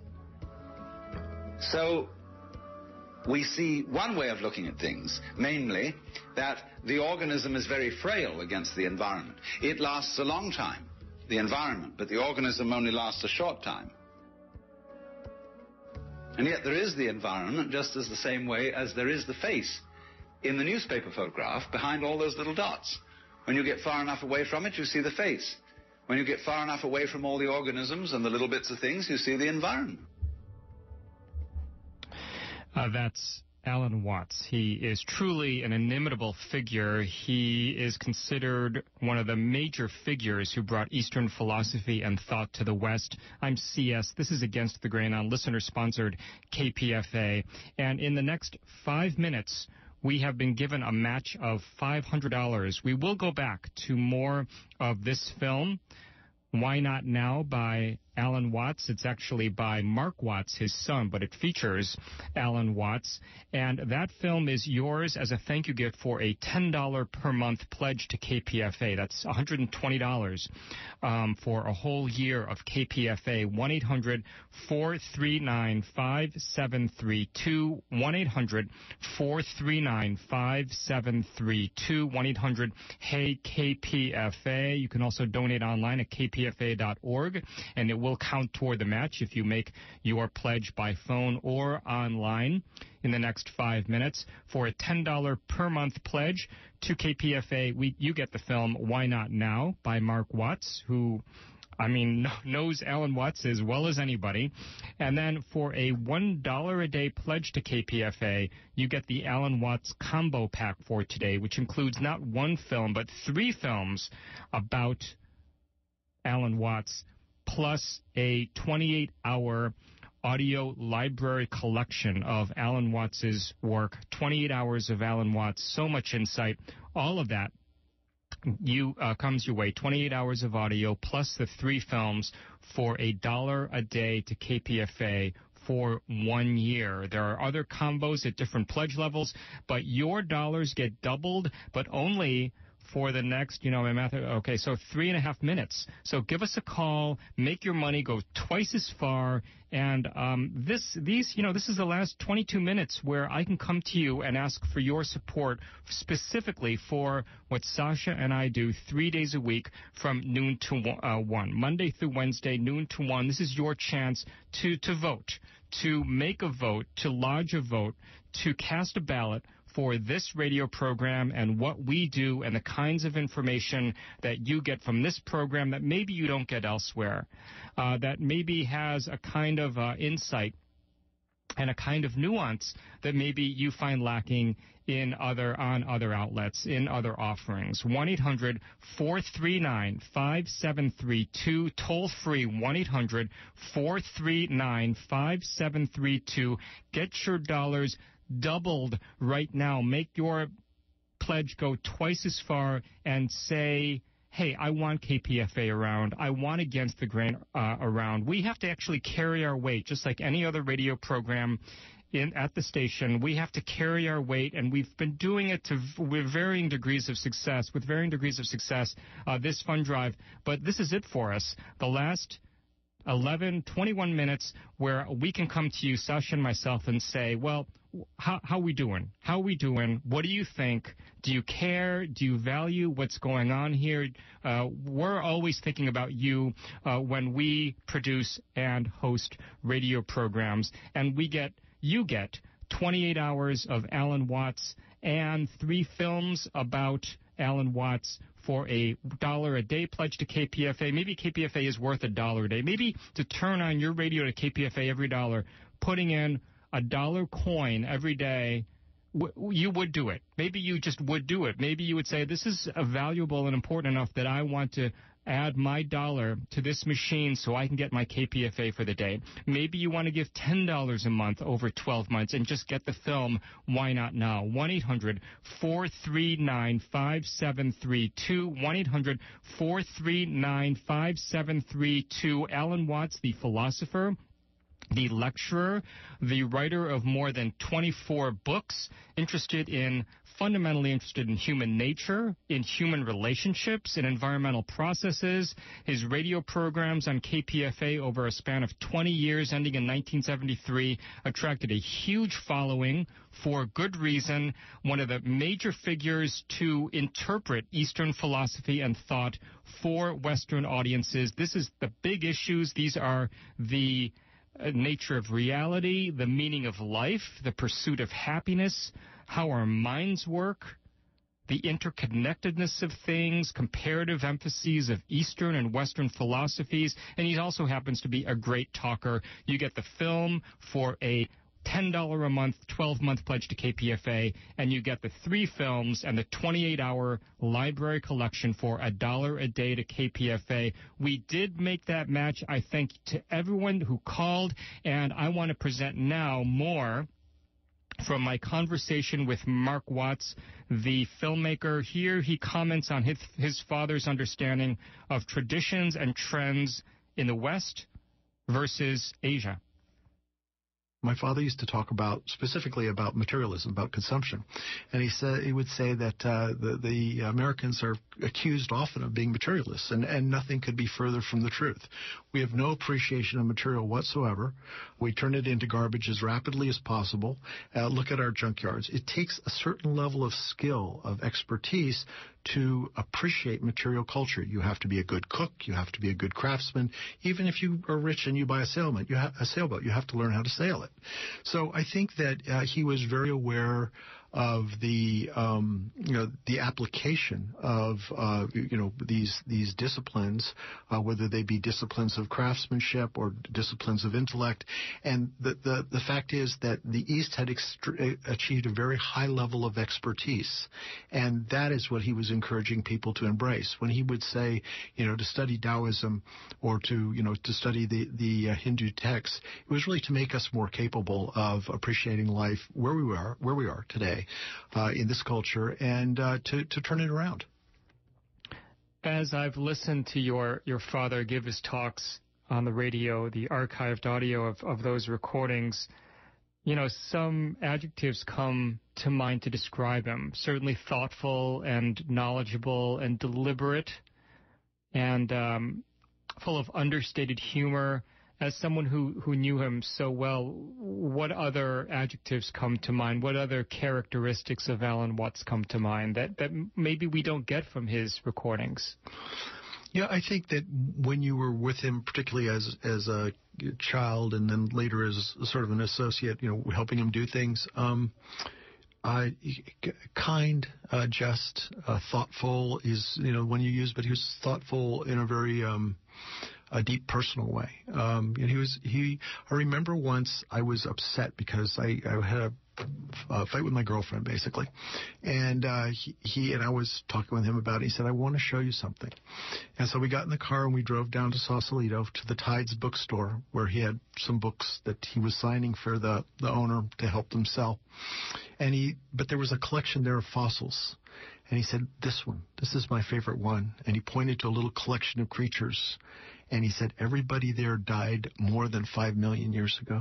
so we see one way of looking at things, namely that the organism is very frail against the environment. It lasts a long time the environment, but the organism only lasts a short time. And yet there is the environment just as the same way as there is the face in the newspaper photograph behind all those little dots. When you get far enough away from it, you see the face. When you get far enough away from all the organisms and the little bits of things, you see the environment. Uh, that's Alan Watts. He is truly an inimitable figure. He is considered one of the major figures who brought Eastern philosophy and thought to the West. I'm C S. This is Against the Grain on listener-sponsored K P F A. And in the next five minutes, we have been given a match of five hundred dollars. We will go back to more of this film, Why Not Now, by Alan Watts. It's actually by Mark Watts, his son, but it features Alan Watts. And that film is yours as a thank you gift for a ten dollars per month pledge to K P F A. That's one hundred twenty dollars um, for a whole year of K P F A. one eight hundred four three nine five seven three two. one eight hundred four three nine five seven three two. one eight hundred hey K P F A. You can also donate online at k p f a dot org, and it will will count toward the match if you make your pledge by phone or online in the next five minutes. For a ten dollars per month pledge to K P F A, we, you get the film Why Not Now by Mark Watts, who, I mean, knows Alan Watts as well as anybody. And then for a one dollar a day pledge to K P F A, you get the Alan Watts combo pack for today, which includes not one film, but three films about Alan Watts, plus a twenty-eight hour audio library collection of Alan Watts's work, twenty-eight hours of Alan Watts, so much insight, all of that you uh, comes your way, twenty-eight hours of audio plus the three films for a dollar a day to K P F A for one year. There are other combos at different pledge levels, but your dollars get doubled, but only for the next, you know, my math, okay, so three and a half minutes. So give us a call, make your money go twice as far, and um, this, these, you know, this is the last twenty-two minutes where I can come to you and ask for your support specifically for what Sasha and I do three days a week from noon to uh, one, Monday through Wednesday, noon to one. This is your chance to, to vote, to make a vote, to lodge a vote, to cast a ballot for this radio program and what we do and the kinds of information that you get from this program that maybe you don't get elsewhere, uh, that maybe has a kind of uh, insight and a kind of nuance that maybe you find lacking in other on other outlets, in other offerings. one eight hundred four three nine five seven three two, toll free one eight hundred four three nine five seven three two. Get your dollars doubled right now. Make your pledge go twice as far and say, hey, I want K P F A around. I want Against the Grain uh, around. We have to actually carry our weight, just like any other radio program in at the station. We have to carry our weight, and we've been doing it to with varying degrees of success, with varying degrees of success, uh, this fund drive. But this is it for us. The last eleven, twenty-one minutes where we can come to you, Sasha and myself, and say, well, how, how are we doing? How are we doing? What do you think? Do you care? Do you value what's going on here? Uh, we're always thinking about you uh, when we produce and host radio programs, and we get, you get twenty-eight hours of Alan Watts and three films about Alan Watts for a dollar a day pledge to K P F A. Maybe K P F A is worth a dollar a day. Maybe to turn on your radio to K P F A every dollar, putting in a dollar coin every day, w- you would do it. Maybe you just would do it. Maybe you would say, this is a valuable and important enough that I want to add my dollar to this machine so I can get my K P F A for the day. Maybe you want to give ten dollars a month over twelve months and just get the film Why Not Now. one eight hundred four three nine five seven three two. one eight hundred four three nine five seven three two. Alan Watts, the philosopher, the lecturer, the writer of more than twenty-four books, interested in, fundamentally interested in human nature, in human relationships, in environmental processes. His radio programs on K P F A over a span of twenty years, ending in nineteen seventy-three, attracted a huge following for good reason. One of the major figures to interpret Eastern philosophy and thought for Western audiences. This is the big issues. These are the Uh, nature of reality, the meaning of life, the pursuit of happiness, how our minds work, the interconnectedness of things, comparative emphases of Eastern and Western philosophies, and he also happens to be a great talker. You get the film for a ten dollars a month, twelve-month pledge to K P F A, and you get the three films and the twenty-eight hour library collection for a dollar a day to K P F A. We did make that match. I thank to everyone who called, and I want to present now more from my conversation with Mark Watts, the filmmaker. Here he comments on his, his father's understanding of traditions and trends in the West versus Asia. My father used to talk about, specifically about materialism, about consumption. And he said he would say that uh, the, the Americans are accused often of being materialists, and, and nothing could be further from the truth. We have no appreciation of material whatsoever. We turn it into garbage as rapidly as possible. Uh, look at our junkyards. It takes a certain level of skill, of expertise, to appreciate material culture. You have to be a good cook. You have to be a good craftsman. Even if you are rich and you buy a sailboat, you ha- a sailboat, you have to learn how to sail it. So I think that uh, he was very aware of the um, you know the application of uh, you know these these disciplines, uh, whether they be disciplines of craftsmanship or disciplines of intellect. And the the, the fact is that the East had extre- achieved a very high level of expertise, and that is what he was encouraging people to embrace. When he would say, you know, to study Taoism or to you know to study the the uh, Hindu texts, it was really to make us more capable of appreciating life where we are where we are today. Uh, in this culture, and uh, to, to turn it around. As I've listened to your, your father give his talks on the radio, the archived audio of, of those recordings, you know, some adjectives come to mind to describe him. Certainly thoughtful and knowledgeable and deliberate and um, full of understated humor. As someone who, who knew him so well, what other adjectives come to mind? What other characteristics of Alan Watts come to mind that, that maybe we don't get from his recordings? Yeah, I think that when you were with him, particularly as as a child and then later as sort of an associate, you know, helping him do things, um, uh, kind, uh, just, uh, thoughtful is, you know, when you use, but he was thoughtful in a very... Um, a deep personal way. Um, and he was, he, I remember once I was upset because I, I had a, a fight with my girlfriend, basically. And, uh, he, he, and I was talking with him about it. He said, I want to show you something. And so we got in the car and we drove down to Sausalito to the Tides bookstore where he had some books that he was signing for the, the owner to help them sell. And he, but there was a collection there of fossils. And he said, this one, this is my favorite one. And he pointed to a little collection of creatures. And he said, everybody there died more than five million years ago.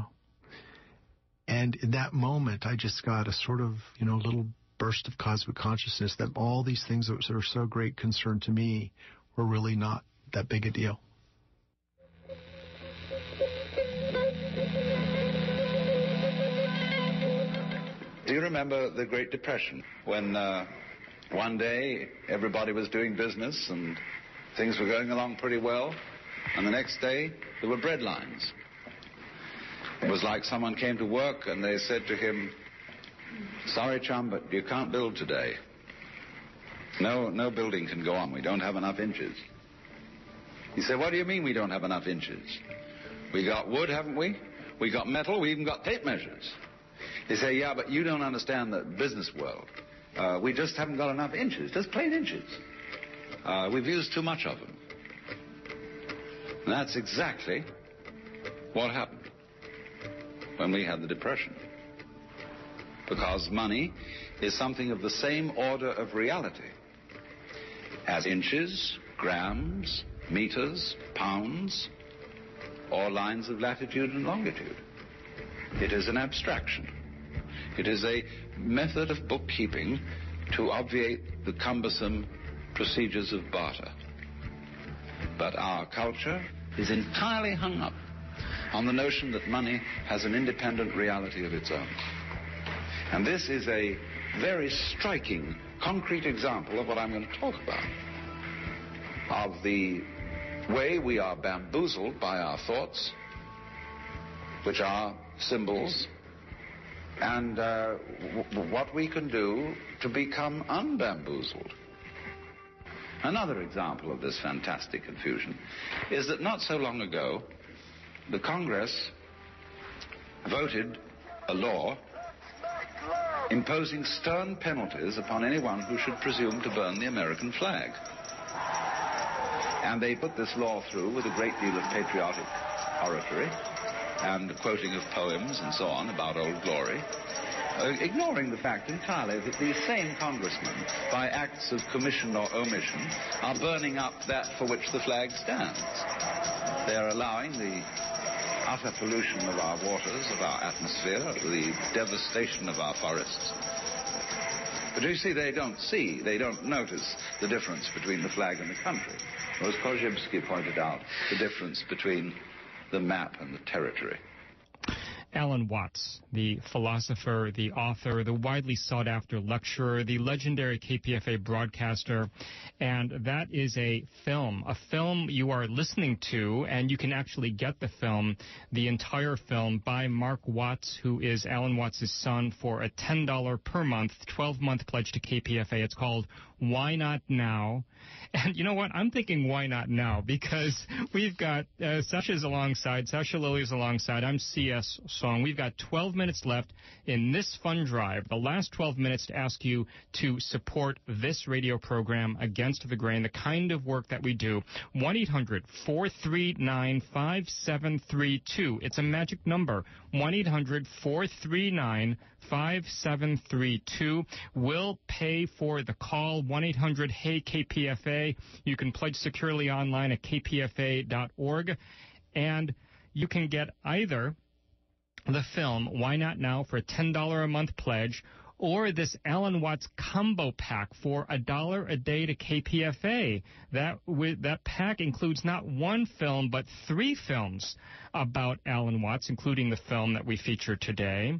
And in that moment, I just got a sort of, you know, little burst of cosmic consciousness that all these things that are so great concern to me were really not that big a deal. Do you remember the Great Depression when uh, one day everybody was doing business and things were going along pretty well, and the next day there were bread lines? It was like someone came to work and they said to him, sorry, chum, but you can't build today. No, no building can go on. We don't have enough inches. He said, what do you mean we don't have enough inches? We got wood, haven't we? We got metal. We even got tape measures. They say, yeah, but you don't understand the business world. Uh, we just haven't got enough inches, just plain inches. Uh, we've used too much of them. And that's exactly what happened when we had the Depression. Because money is something of the same order of reality as inches, grams, meters, pounds. or lines of latitude and longitude. It is an abstraction. It is a method of bookkeeping to obviate the cumbersome procedures of barter. But our culture is entirely hung up on the notion that money has an independent reality of its own. And this is a very striking, concrete example of what I'm going to talk about, of the way we are bamboozled by our thoughts, which are symbols, and uh, w- what we can do to become unbamboozled. Another example of this fantastic confusion is that not so long ago, the Congress voted a law imposing stern penalties upon anyone who should presume to burn the American flag. And they put this law through with a great deal of patriotic oratory and quoting of poems and so on about Old Glory, uh, ignoring the fact entirely that these same congressmen, by acts of commission or omission, are burning up that for which the flag stands. They are allowing the utter pollution of our waters, of our atmosphere, the devastation of our forests. But you see, they don't see, they don't notice the difference between the flag and the country. Or as Korzybski pointed out, the difference between the map and the territory. Alan Watts, the philosopher, the author, the widely sought-after lecturer, the legendary K P F A broadcaster, and that is a film, a film you are listening to, and you can actually get the film, the entire film, by Mark Watts, who is Alan Watts' son, for a ten dollars per month, twelve-month pledge to K P F A. It's called Why Not Now? And you know what? I'm thinking, why not now? Because we've got uh, Sasha's alongside, Sasha Lilly's alongside. I'm C S Song. We've got twelve minutes left in this fund drive, the last twelve minutes to ask you to support this radio program, Against the Grain, the kind of work that we do. one eight hundred four three nine five seven three two. It's a magic number. one eight hundred four three nine five seven three two. We'll pay for the call. one eight hundred hey K P F A. You can pledge securely online at k p f a dot org. And you can get either the film, Why Not Now, for a ten dollars a month pledge, or this Alan Watts combo pack for a dollar a day to K P F A. That with, that pack includes not one film, but three films about Alan Watts, including the film that we feature today,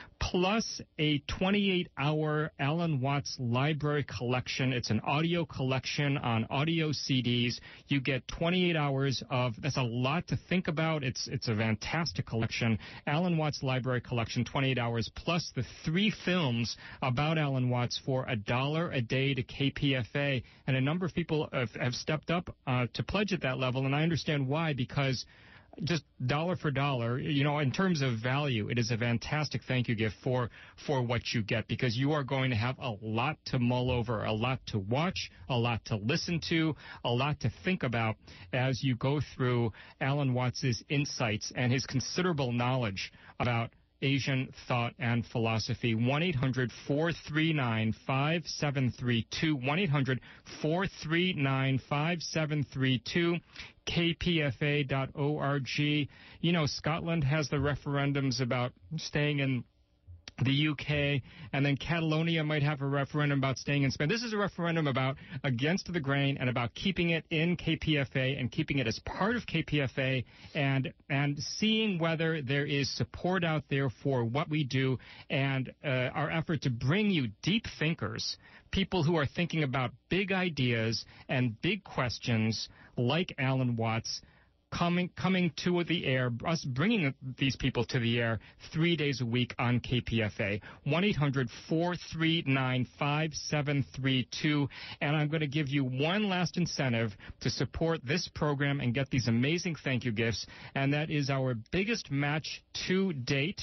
plus a twenty-eight hour Alan Watts library collection. It's an audio collection on audio C Ds. You get twenty-eight hours of, that's a lot to think about. It's it's a fantastic collection. Alan Watts library collection, twenty-eight hours, plus the three films about Alan Watts for a dollar a day to K P F A. And a number of people have, have stepped up uh, to pledge at that level, and I understand why, because just dollar for dollar, you know, in terms of value, it is a fantastic thank you gift for for what you get, because you are going to have a lot to mull over, a lot to watch, a lot to listen to, a lot to think about as you go through Alan Watts' insights and his considerable knowledge about Asian thought and philosophy. one eight hundred four three nine five seven three two. one eight hundred four three nine five seven three two. K P F A dot org. You know, Scotland has the referendums about staying in the U K, and then Catalonia might have a referendum about staying in Spain. This is a referendum about Against the Grain and about keeping it in K P F A and keeping it as part of K P F A, and and seeing whether there is support out there for what we do and uh, our effort to bring you deep thinkers, people who are thinking about big ideas and big questions like Alan Watts, Coming, coming to the air, us bringing these people to the air three days a week on K P F A. one eight hundred four three nine five seven three two. And I'm going to give you one last incentive to support this program and get these amazing thank you gifts, and that is our biggest match to date.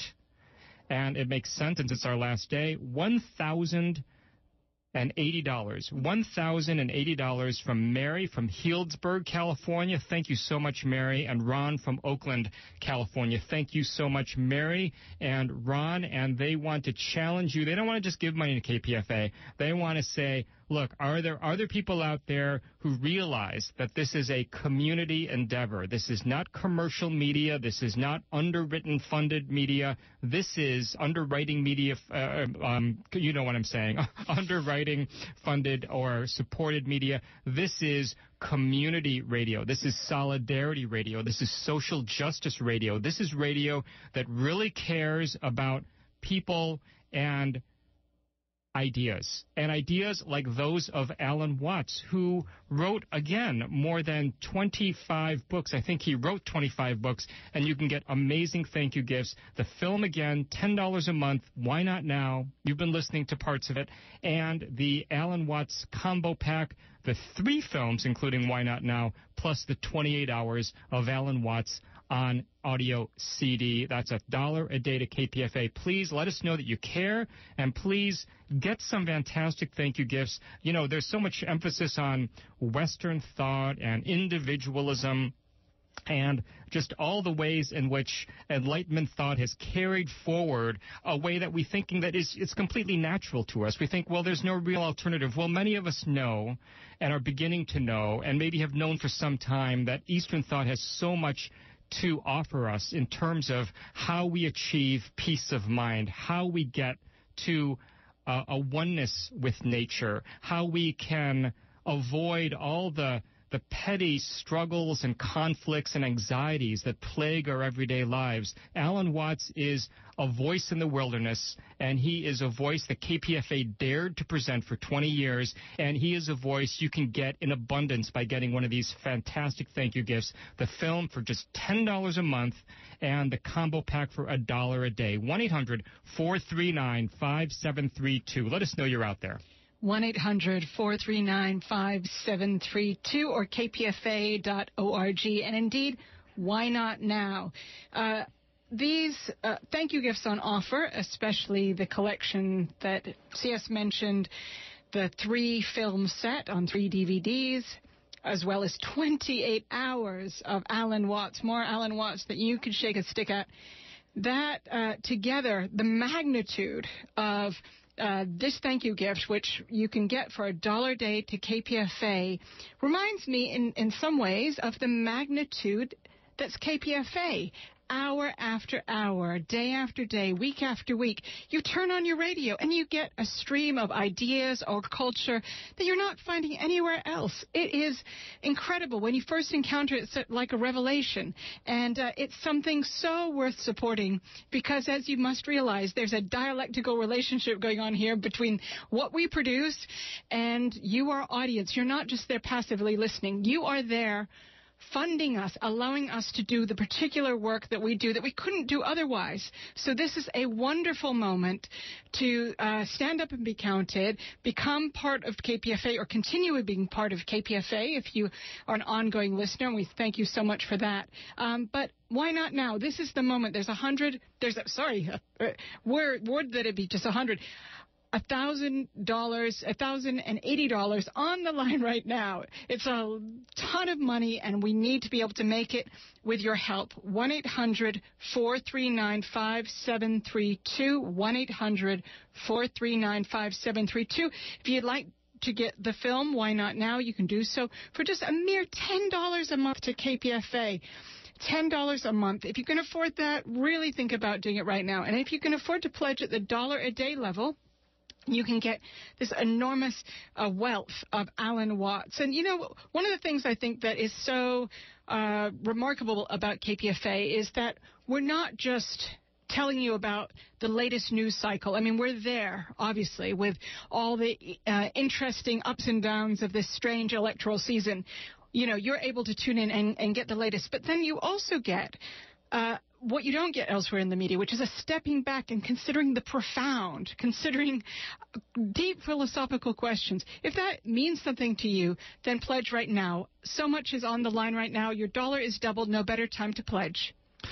And it makes sense since it's our last day. one thousand eighty dollars. one thousand eighty dollars from Mary from Healdsburg, California. Thank you so much, Mary. And Ron from Oakland, California. Thank you so much, Mary and Ron. And they want to challenge you. They don't want to just give money to K P F A. They want to say, look, are there are there people out there who realize that this is a community endeavor? This is not commercial media. This is not underwritten, funded media. This is underwriting media. Uh, um, you know what I'm saying? Underwriting, funded, or supported media. This is community radio. This is solidarity radio. This is social justice radio. This is radio that really cares about people and ideas, and ideas like those of Alan Watts, who wrote, again, more than twenty-five books. I think he wrote twenty-five books, and you can get amazing thank you gifts. The film, again, ten dollars a month. Why Not Now? You've been listening to parts of it. And the Alan Watts combo pack, the three films, including Why Not Now, plus the twenty-eight hours of Alan Watts on audio C D. That's a dollar a day to K P F A. Please let us know that you care, and please get some fantastic thank you gifts. You know, there's so much emphasis on Western thought and individualism and just all the ways in which Enlightenment thought has carried forward a way that we thinking that is it's completely natural to us. We think, well, there's no real alternative. Well, many of us know and are beginning to know and maybe have known for some time that Eastern thought has so much to offer us in terms of how we achieve peace of mind, how we get to uh, a oneness with nature, how we can avoid all the the petty struggles and conflicts and anxieties that plague our everyday lives. Alan Watts is a voice in the wilderness, and he is a voice that K P F A dared to present for twenty years, and he is a voice you can get in abundance by getting one of these fantastic thank you gifts, the film for just ten dollars a month and the combo pack for a dollar a day. one eight hundred four three nine five seven three two. Let us know you're out there. one eight hundred four three nine five seven three two or k p f a dot org. And indeed, why not now? Uh, these uh, thank you gifts on offer, especially the collection that C S mentioned, the three film set on three D V Ds, as well as twenty-eight hours of Alan Watts, more Alan Watts that you could shake a stick at. That uh, together, the magnitude of Uh, this thank you gift, which you can get for a dollar a day to K P F A, reminds me in, in some ways of the magnitude that's K P F A. Hour after hour, day after day, week after week, you turn on your radio and you get a stream of ideas or culture that you're not finding anywhere else. It is incredible. When you first encounter it, it's like a revelation. And uh, it's something so worth supporting because, as you must realize, there's a dialectical relationship going on here between what we produce and you, our audience. You're not just there passively listening. You are there funding us, allowing us to do the particular work that we do that we couldn't do otherwise. So this is a wonderful moment to uh, stand up and be counted, become part of K P F A or continue being part of K P F A if you are an ongoing listener, and we thank you so much for that. Um, but why not now? This is the moment. There's a hundred, there's a, sorry, uh, word, word that it be just a hundred. A thousand dollars, a thousand and eighty dollars on the line right now. It's a ton of money, and we need to be able to make it with your help. one eight hundred four three nine five seven three two. one eight hundred four three nine five seven three two. If you'd like to get the film, Why Not Now? You can do so for just a mere ten dollars a month to K P F A. ten dollars a month. If you can afford that, really think about doing it right now. And if you can afford to pledge at the dollar a day level, you can get this enormous uh, wealth of Alan Watts. And, you know, one of the things I think that is so uh, remarkable about K P F A is that we're not just telling you about the latest news cycle. I mean, we're there, obviously, with all the uh, interesting ups and downs of this strange electoral season. You know, you're able to tune in and, and get the latest. But then you also get Uh, what you don't get elsewhere in the media, which is a stepping back and considering the profound, considering deep philosophical questions. If that means something to you, then pledge right now. So much is on the line right now. Your dollar is doubled. No better time to pledge.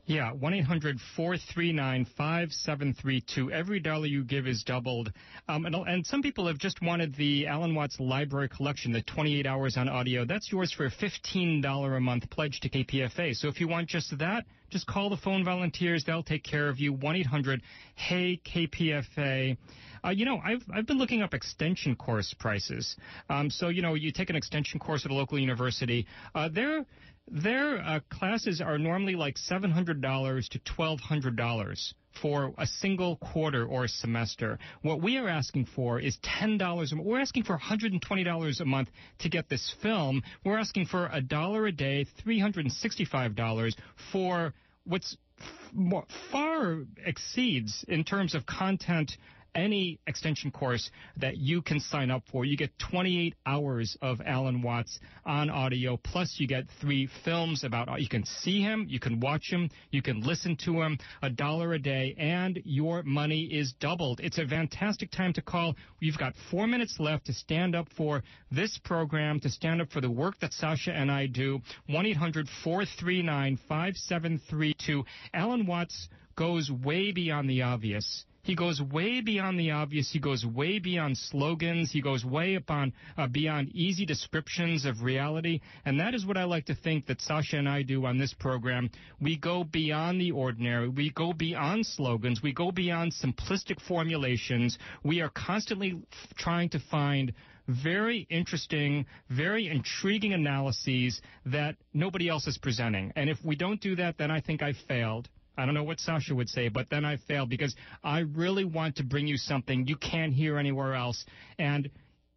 Yeah, one eight hundred four three nine five seven three two. Every dollar you give is doubled. Um, and, and some people have just wanted the Alan Watts Library Collection, the twenty-eight hours on audio. That's yours for a fifteen dollars a month pledge to K P F A. So if you want just that, just call the phone volunteers. They'll take care of you. one eight hundred hey K P F A. Uh, you know, I've I've been looking up extension course prices. Um, so, you know, you take an extension course at a local university. Uh, they're... Their uh, classes are normally like seven hundred dollars to twelve hundred dollars for a single quarter or semester. What we are asking for is ten dollars a month. We're asking for one hundred twenty dollars a month to get this film. We're asking for a dollar a day, three hundred sixty-five dollars for what's f- far exceeds in terms of content any extension course that you can sign up for. You get twenty-eight hours of Alan Watts on audio, plus you get three films about, you can see him, you can watch him, you can listen to him, a dollar a day, and your money is doubled. It's a fantastic time to call. You've got four minutes left to stand up for this program, to stand up for the work that Sasha and I do. one eight hundred four three nine five seven three two. Alan Watts goes way beyond the obvious. He goes way beyond the obvious. He goes way beyond slogans. He goes way upon, uh, beyond easy descriptions of reality. And that is what I like to think that Sasha and I do on this program. We go beyond the ordinary. We go beyond slogans. We go beyond simplistic formulations. We are constantly f- trying to find very interesting, very intriguing analyses that nobody else is presenting. And if we don't do that, then I think I've failed. I don't know what Sasha would say, but then I failed because I really want to bring you something you can't hear anywhere else. And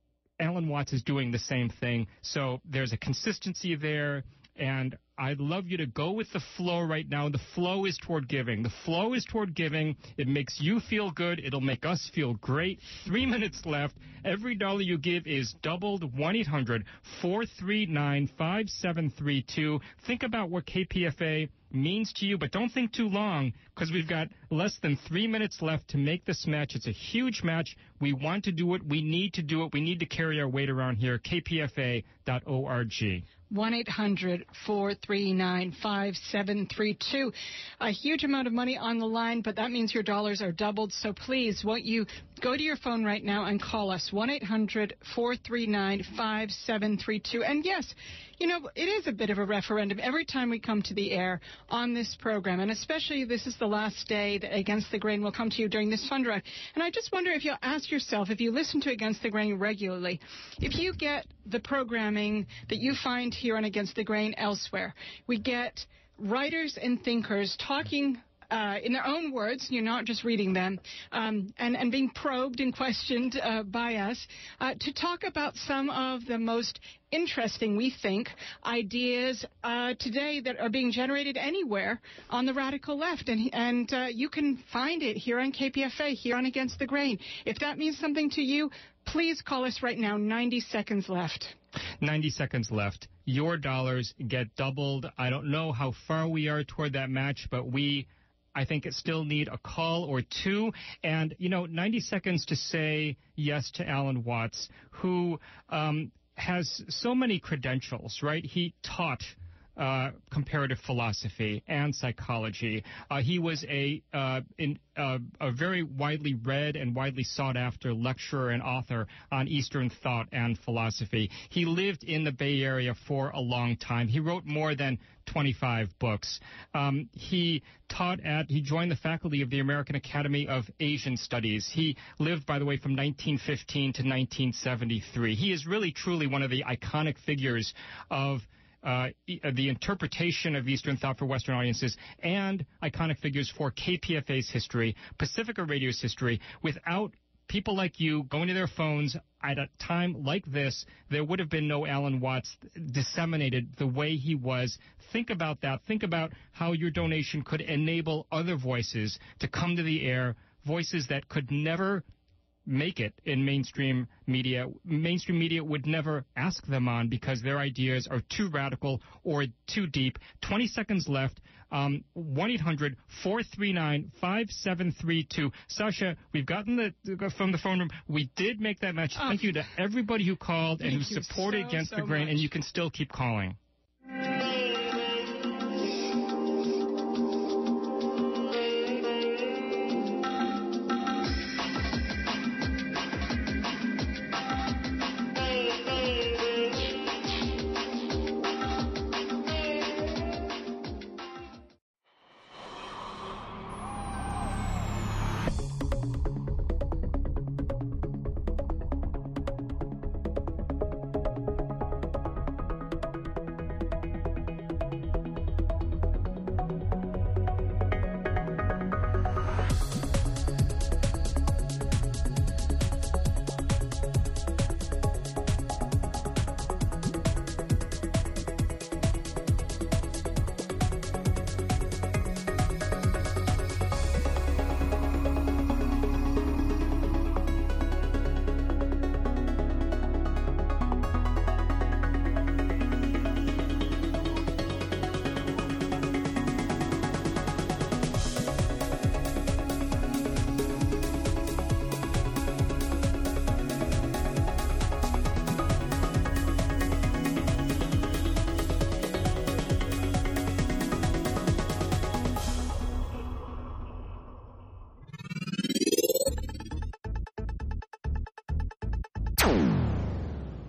Alan Watts is doing the same thing. So there's a consistency there. And I'd love you to go with the flow right now. The flow is toward giving. The flow is toward giving. It makes you feel good. It'll make us feel great. Three minutes left. Every dollar you give is doubled. one eight hundred four three nine five seven three two. Think about what K P F A means to you, but don't think too long because we've got less than three minutes left to make this match. It's a huge match. We want to do it. We need to do it. We need to carry our weight around here. K P F A dot org. one eight hundred four three nine five seven three two. A huge amount of money on the line, but that means your dollars are doubled. So please, won't you go to your phone right now and call us, one eight hundred four three nine five seven three two. And yes, you know, it is a bit of a referendum every time we come to the air on this program, and especially this is the last day that Against the Grain will come to you during this fund drive. And I just wonder if you'll ask yourself, if you listen to Against the Grain regularly, if you get the programming that you find here on Against the Grain elsewhere. We get writers and thinkers talking Uh, in their own words, you're not just reading them, um, and, and being probed and questioned uh, by us uh, to talk about some of the most interesting, we think, ideas uh, today that are being generated anywhere on the radical left. And, and uh, you can find it here on K P F A, here on Against the Grain. If that means something to you, please call us right now. ninety seconds left. ninety seconds left. Your dollars get doubled. I don't know how far we are toward that match, but we... I think it still need a call or two. And, you know, ninety seconds to say yes to Alan Watts, who um, has so many credentials, right? He taught uh, comparative philosophy and psychology. Uh, he was a, uh, in, uh, a very widely read and widely sought-after lecturer and author on Eastern thought and philosophy. He lived in the Bay Area for a long time. He wrote more than twenty-five books. Um, he taught at, he joined the faculty of the American Academy of Asian Studies. He lived, by the way, from nineteen fifteen to nineteen seventy-three. He is really, truly one of the iconic figures of uh, e- the interpretation of Eastern thought for Western audiences and iconic figures for K P F A's history, Pacifica Radio's history. Without people like you going to their phones at a time like this, there would have been no Alan Watts disseminated the way he was. Think about that. Think about how your donation could enable other voices to come to the air, voices that could never make it in mainstream media. Mainstream media would never ask them on because their ideas are too radical or too deep. twenty seconds left. Um, one eight hundred four three nine five seven three two. Sasha, we've gotten the from the phone room. We did make that match. Oh. Thank you to everybody who called and who supported so, Against so the Grain, much. And you can still keep calling.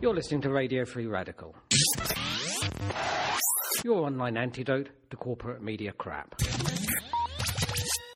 You're listening to Radio Free Radical, your online antidote to corporate media crap.